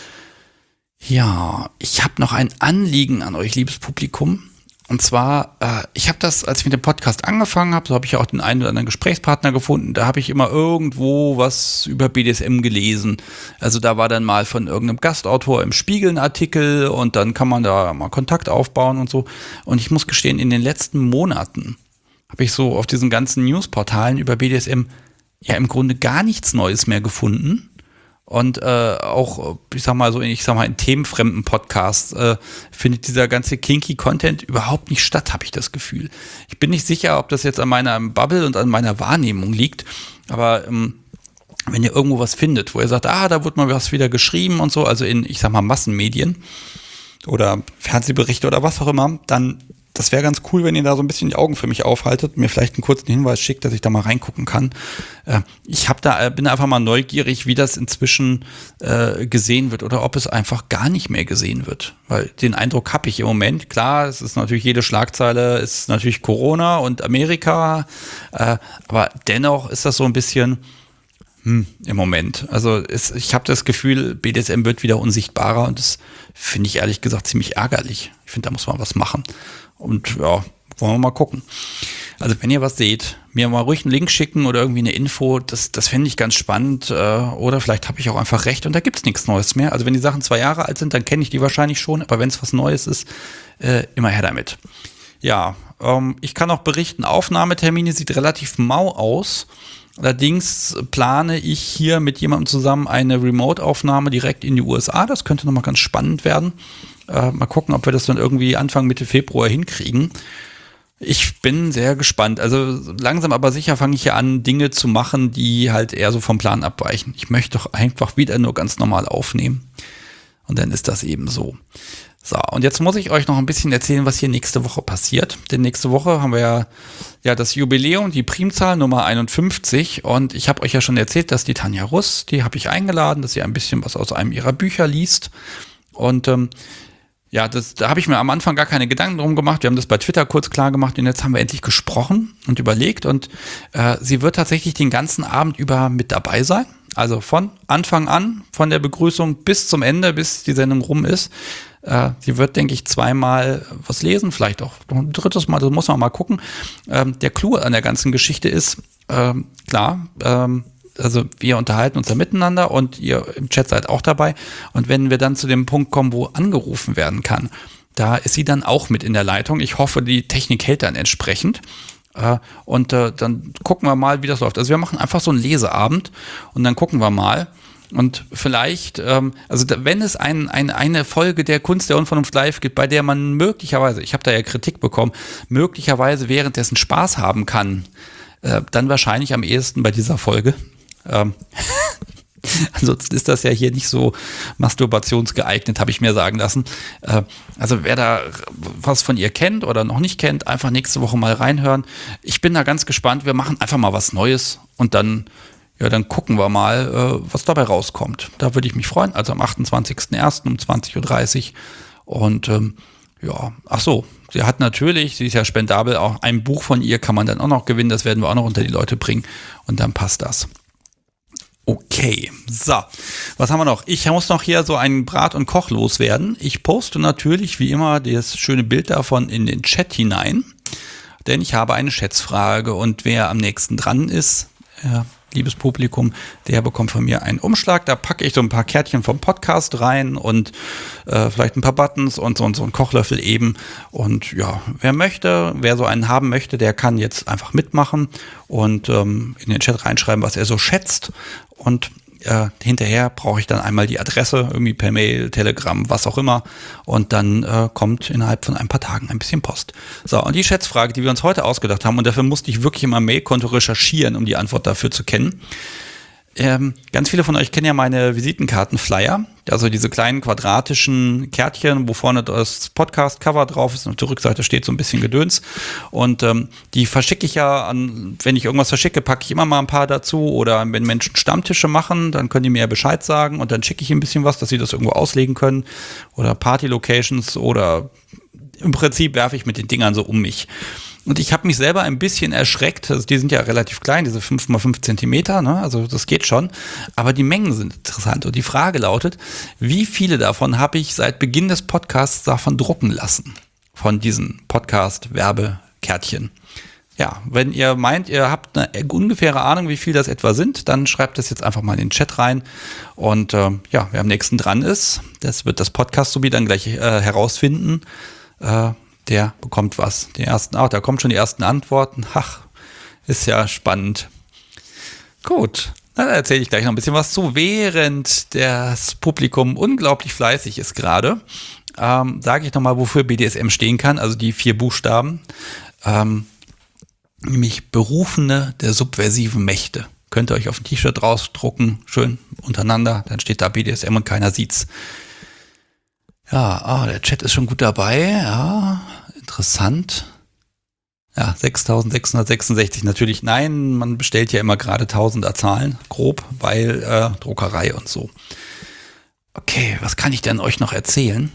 Speaker 1: Ja, ich habe noch ein Anliegen an euch, liebes Publikum. Und zwar, ich habe das, als ich mit dem Podcast angefangen habe, so habe ich ja auch den einen oder anderen Gesprächspartner gefunden, da habe ich immer irgendwo was über BDSM gelesen. Also da war dann mal von irgendeinem Gastautor im Spiegel ein Artikel und dann kann man da mal Kontakt aufbauen und so. Und ich muss gestehen, in den letzten Monaten habe ich so auf diesen ganzen Newsportalen über BDSM ja im Grunde gar nichts Neues mehr gefunden. Und auch, ich sag mal in themenfremden Podcasts findet dieser ganze kinky Content überhaupt nicht statt, habe ich das Gefühl. Ich bin nicht sicher, ob das jetzt an meiner Bubble und an meiner Wahrnehmung liegt, aber wenn ihr irgendwo was findet, wo ihr sagt, da wurde mal was wieder geschrieben und so, also in, ich sag mal, Massenmedien oder Fernsehberichte oder was auch immer, dann das wäre ganz cool, wenn ihr da so ein bisschen die Augen für mich aufhaltet, mir vielleicht einen kurzen Hinweis schickt, dass ich da mal reingucken kann. Ich bin einfach mal neugierig, wie das inzwischen gesehen wird oder ob es einfach gar nicht mehr gesehen wird. Weil den Eindruck habe ich im Moment. Klar, es ist natürlich jede Schlagzeile, ist natürlich Corona und Amerika, aber dennoch ist das so ein bisschen im Moment. Also ich habe das Gefühl, BDSM wird wieder unsichtbarer und das finde ich ehrlich gesagt ziemlich ärgerlich. Ich finde, da muss man was machen. Und ja, wollen wir mal gucken. Also wenn ihr was seht, mir mal ruhig einen Link schicken oder irgendwie eine Info, das fände ich ganz spannend. Oder vielleicht habe ich auch einfach recht und da gibt es nichts Neues mehr. Also wenn die Sachen 2 Jahre alt sind, dann kenne ich die wahrscheinlich schon. Aber wenn es was Neues ist, immer her damit. Ja, ich kann auch berichten, Aufnahmetermine sieht relativ mau aus. Allerdings plane ich hier mit jemandem zusammen eine Remote-Aufnahme direkt in die USA. Das könnte nochmal ganz spannend werden. Mal gucken, ob wir das dann irgendwie Anfang, Mitte Februar hinkriegen. Ich bin sehr gespannt. Also langsam aber sicher fange ich ja an, Dinge zu machen, die halt eher so vom Plan abweichen. Ich möchte doch einfach wieder nur ganz normal aufnehmen. Und dann ist das eben so. So, und jetzt muss ich euch noch ein bisschen erzählen, was hier nächste Woche passiert. Denn nächste Woche haben wir ja das Jubiläum, die Primzahl Nummer 51. Und ich habe euch ja schon erzählt, dass die Tanja Russ, die habe ich eingeladen, dass sie ein bisschen was aus einem ihrer Bücher liest. Und da habe ich mir am Anfang gar keine Gedanken drum gemacht. Wir haben das bei Twitter kurz klar gemacht und jetzt haben wir endlich gesprochen und überlegt. Und sie wird tatsächlich den ganzen Abend über mit dabei sein. Also von Anfang an, von der Begrüßung bis zum Ende, bis die Sendung rum ist. Sie wird, denke ich, 2-mal was lesen, vielleicht auch noch ein 3. Mal, das muss man mal gucken. Der Clou an der ganzen Geschichte ist, also wir unterhalten uns da miteinander und ihr im Chat seid auch dabei. Und wenn wir dann zu dem Punkt kommen, wo angerufen werden kann, da ist sie dann auch mit in der Leitung. Ich hoffe, die Technik hält dann entsprechend. Und dann gucken wir mal, wie das läuft. Also wir machen einfach so einen Leseabend und dann gucken wir mal. Und vielleicht, wenn es eine Folge der Kunst der Unvernunft live gibt, bei der man möglicherweise, ich habe da ja Kritik bekommen, möglicherweise währenddessen Spaß haben kann, dann wahrscheinlich am ehesten bei dieser Folge. Ansonsten ist das ja hier nicht so masturbationsgeeignet, habe ich mir sagen lassen. Also wer da was von ihr kennt oder noch nicht kennt, einfach nächste Woche mal reinhören. Ich bin da ganz gespannt. Wir machen einfach mal was Neues und dann gucken wir mal, was dabei rauskommt. Da würde ich mich freuen. Also am 28.01. um 20.30 Uhr. Und sie hat natürlich, sie ist ja spendabel, auch ein Buch von ihr kann man dann auch noch gewinnen. Das werden wir auch noch unter die Leute bringen. Und dann passt das. Okay, so, was haben wir noch? Ich muss noch hier so einen Brat und Koch loswerden. Ich poste natürlich wie immer das schöne Bild davon in den Chat hinein, denn ich habe eine Schätzfrage und wer am nächsten dran ist, liebes Publikum, der bekommt von mir einen Umschlag. Da packe ich so ein paar Kärtchen vom Podcast rein und vielleicht ein paar Buttons und so einen Kochlöffel eben. Und ja, wer so einen haben möchte, der kann jetzt einfach mitmachen und in den Chat reinschreiben, was er so schätzt. Und hinterher brauche ich dann einmal die Adresse, irgendwie per Mail, Telegram, was auch immer. Und dann kommt innerhalb von ein paar Tagen ein bisschen Post. So, und die Schätzfrage, die wir uns heute ausgedacht haben, und dafür musste ich wirklich in meinem Mailkonto recherchieren, um die Antwort dafür zu kennen. Ganz viele von euch kennen ja meine Visitenkartenflyer, also diese kleinen quadratischen Kärtchen, wo vorne das Podcast-Cover drauf ist und auf der Rückseite steht so ein bisschen Gedöns. Und die verschicke ich ja wenn ich irgendwas verschicke, packe ich immer mal ein paar dazu. Oder wenn Menschen Stammtische machen, dann können die mir ja Bescheid sagen und dann schicke ich ein bisschen was, dass sie das irgendwo auslegen können. Oder Party-Locations oder im Prinzip werfe ich mit den Dingern so um mich. Und ich habe mich selber ein bisschen erschreckt. Also die sind ja relativ klein, diese 5x5 Zentimeter, ne? Also das geht schon. Aber die Mengen sind interessant. Und die Frage lautet, wie viele davon habe ich seit Beginn des Podcasts davon drucken lassen? Von diesen Podcast-Werbekärtchen. Ja, wenn ihr meint, ihr habt eine ungefähre Ahnung, wie viel das etwa sind, dann schreibt das jetzt einfach mal in den Chat rein. Und wer am nächsten dran ist, das wird das Podcast-Subi dann gleich herausfinden. Der bekommt was. Da kommen schon die ersten Antworten. Ach, ist ja spannend. Gut, dann erzähle ich gleich noch ein bisschen was zu. Während das Publikum unglaublich fleißig ist gerade, sage ich nochmal, wofür BDSM stehen kann. Also die 4 Buchstaben. Nämlich Berufene der subversiven Mächte. Könnt ihr euch auf ein T-Shirt draufdrucken, schön untereinander. Dann steht da BDSM und keiner sieht's. Ja, der Chat ist schon gut dabei. Ja, interessant. Ja, 6.666 natürlich. Nein, man bestellt ja immer gerade Tausender-Zahlen, grob, weil Druckerei und so. Okay, was kann ich denn euch noch erzählen?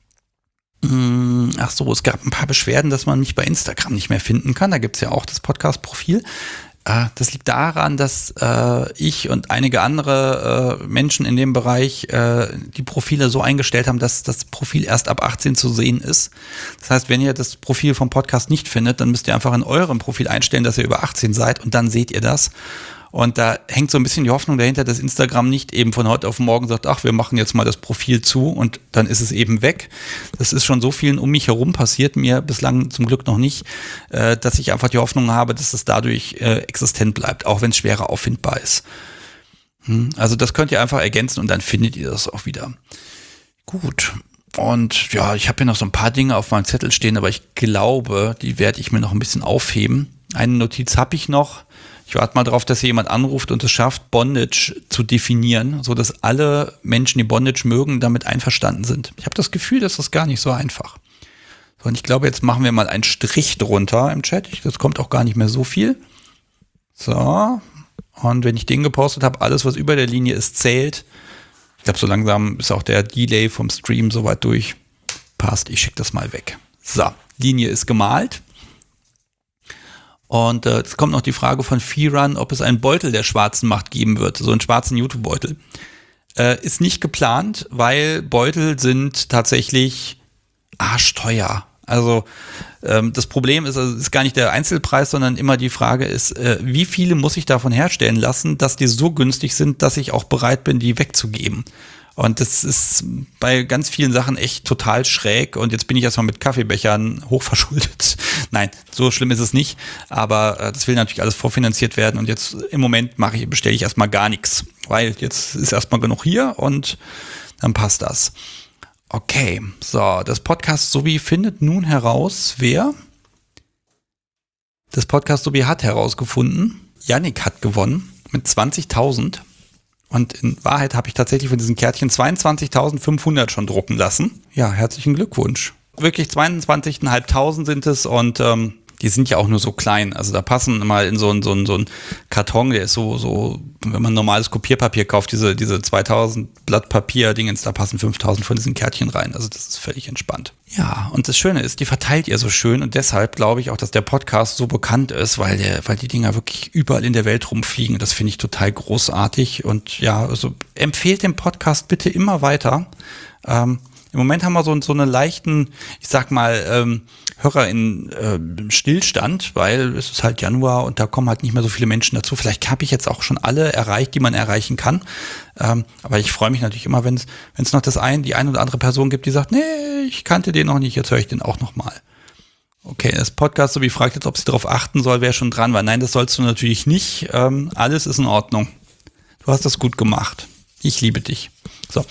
Speaker 1: Ach so, es gab ein paar Beschwerden, dass man mich bei Instagram nicht mehr finden kann. Da gibt's ja auch das Podcast-Profil. Das liegt daran, dass ich und einige andere Menschen in dem Bereich die Profile so eingestellt haben, dass das Profil erst ab 18 zu sehen ist. Das heißt, wenn ihr das Profil vom Podcast nicht findet, dann müsst ihr einfach in eurem Profil einstellen, dass ihr über 18 seid und dann seht ihr das. Und da hängt so ein bisschen die Hoffnung dahinter, dass Instagram nicht eben von heute auf morgen sagt, ach, wir machen jetzt mal das Profil zu und dann ist es eben weg. Das ist schon so vielen um mich herum passiert, mir bislang zum Glück noch nicht, dass ich einfach die Hoffnung habe, dass es dadurch existent bleibt, auch wenn es schwerer auffindbar ist. Also das könnt ihr einfach ergänzen und dann findet ihr das auch wieder. Gut. Und ja, ich habe hier noch so ein paar Dinge auf meinem Zettel stehen, aber ich glaube, die werde ich mir noch ein bisschen aufheben. Eine Notiz habe ich noch. Ich warte mal darauf, dass hier jemand anruft und es schafft, Bondage zu definieren, so dass alle Menschen, die Bondage mögen, damit einverstanden sind. Ich habe das Gefühl, das ist gar nicht so einfach. So, und ich glaube, jetzt machen wir mal einen Strich drunter im Chat. Das kommt auch gar nicht mehr so viel. So. Und wenn ich den gepostet habe, alles, was über der Linie ist, zählt. Ich glaube, so langsam ist auch der Delay vom Stream soweit durch. Passt, ich schicke das mal weg. So, Linie ist gemalt. Und jetzt kommt noch die Frage von Fearun, ob es einen Beutel der schwarzen Macht geben wird, so einen schwarzen YouTube-Beutel. Ist nicht geplant, weil Beutel sind tatsächlich arschteuer. Also das Problem ist gar nicht der Einzelpreis, sondern immer die Frage ist, wie viele muss ich davon herstellen lassen, dass die so günstig sind, dass ich auch bereit bin, die wegzugeben. Und das ist bei ganz vielen Sachen echt total schräg. Und jetzt bin ich erstmal mit Kaffeebechern hochverschuldet. Nein, so schlimm ist es nicht. Aber das will natürlich alles vorfinanziert werden. Und jetzt im Moment bestelle ich erstmal gar nichts. Weil jetzt ist erstmal genug hier und dann passt das. Okay, so, das Podcast-Subi findet nun heraus, wer? Das Podcast-Subi hat herausgefunden, Yannick hat gewonnen mit 20.000. Und in Wahrheit habe ich tatsächlich von diesen Kärtchen 22.500 schon drucken lassen. Ja, herzlichen Glückwunsch. Wirklich 22.500 sind es und die sind ja auch nur so klein. Also da passen mal in so einen Karton, der ist so, wenn man normales Kopierpapier kauft, diese 2000 Blatt Papier-Dingens, da passen 5.000 von diesen Kärtchen rein. Also das ist völlig entspannt. Ja, und das Schöne ist, die verteilt ihr so schön und deshalb glaube ich auch, dass der Podcast so bekannt ist, weil die Dinger wirklich überall in der Welt rumfliegen. Das finde ich total großartig und ja, also empfehlt den Podcast bitte immer weiter. Im Moment haben wir so einen leichten, ich sag mal, Hörer in Stillstand, weil es ist halt Januar und da kommen halt nicht mehr so viele Menschen dazu. Vielleicht habe ich jetzt auch schon alle erreicht, die man erreichen kann. Aber ich freue mich natürlich immer, wenn es noch die eine oder andere Person gibt, die sagt, nee, ich kannte den noch nicht, jetzt höre ich den auch noch mal. Okay, das Podcast-Subi fragt jetzt, ob sie darauf achten soll, wer schon dran war. Nein, das sollst du natürlich nicht. Alles ist in Ordnung. Du hast das gut gemacht. Ich liebe dich. So.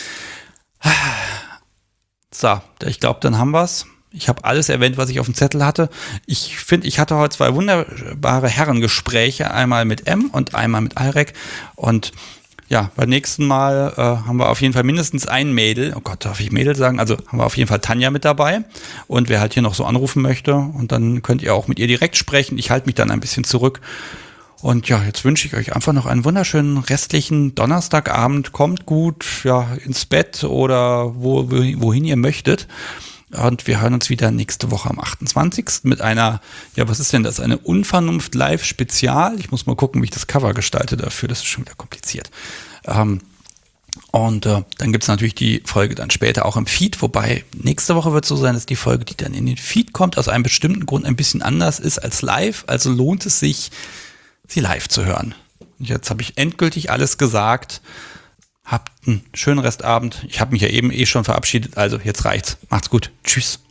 Speaker 1: So, ich glaube, dann haben wir's. Ich habe alles erwähnt, was ich auf dem Zettel hatte. Ich finde, ich hatte heute 2 wunderbare Herrengespräche. Einmal mit M und einmal mit Alrek. Und ja, beim nächsten Mal haben wir auf jeden Fall mindestens ein Mädel. Oh Gott, darf ich Mädel sagen? Also haben wir auf jeden Fall Tanja mit dabei. Und wer halt hier noch so anrufen möchte. Und dann könnt ihr auch mit ihr direkt sprechen. Ich halte mich dann ein bisschen zurück. Und ja, jetzt wünsche ich euch einfach noch einen wunderschönen restlichen Donnerstagabend. Kommt gut ins Bett oder wohin ihr möchtet. Und wir hören uns wieder nächste Woche am 28. mit einer, was ist denn das? Eine Unvernunft-Live-Spezial. Ich muss mal gucken, wie ich das Cover gestalte dafür. Das ist schon wieder kompliziert. Dann gibt es natürlich die Folge dann später auch im Feed. Wobei nächste Woche wird es so sein, dass die Folge, die dann in den Feed kommt, aus einem bestimmten Grund ein bisschen anders ist als live. Also lohnt es sich, sie live zu hören. Und jetzt habe ich endgültig alles gesagt. Habt einen schönen Restabend. Ich habe mich ja eben schon verabschiedet, also jetzt reicht's. Macht's gut. Tschüss.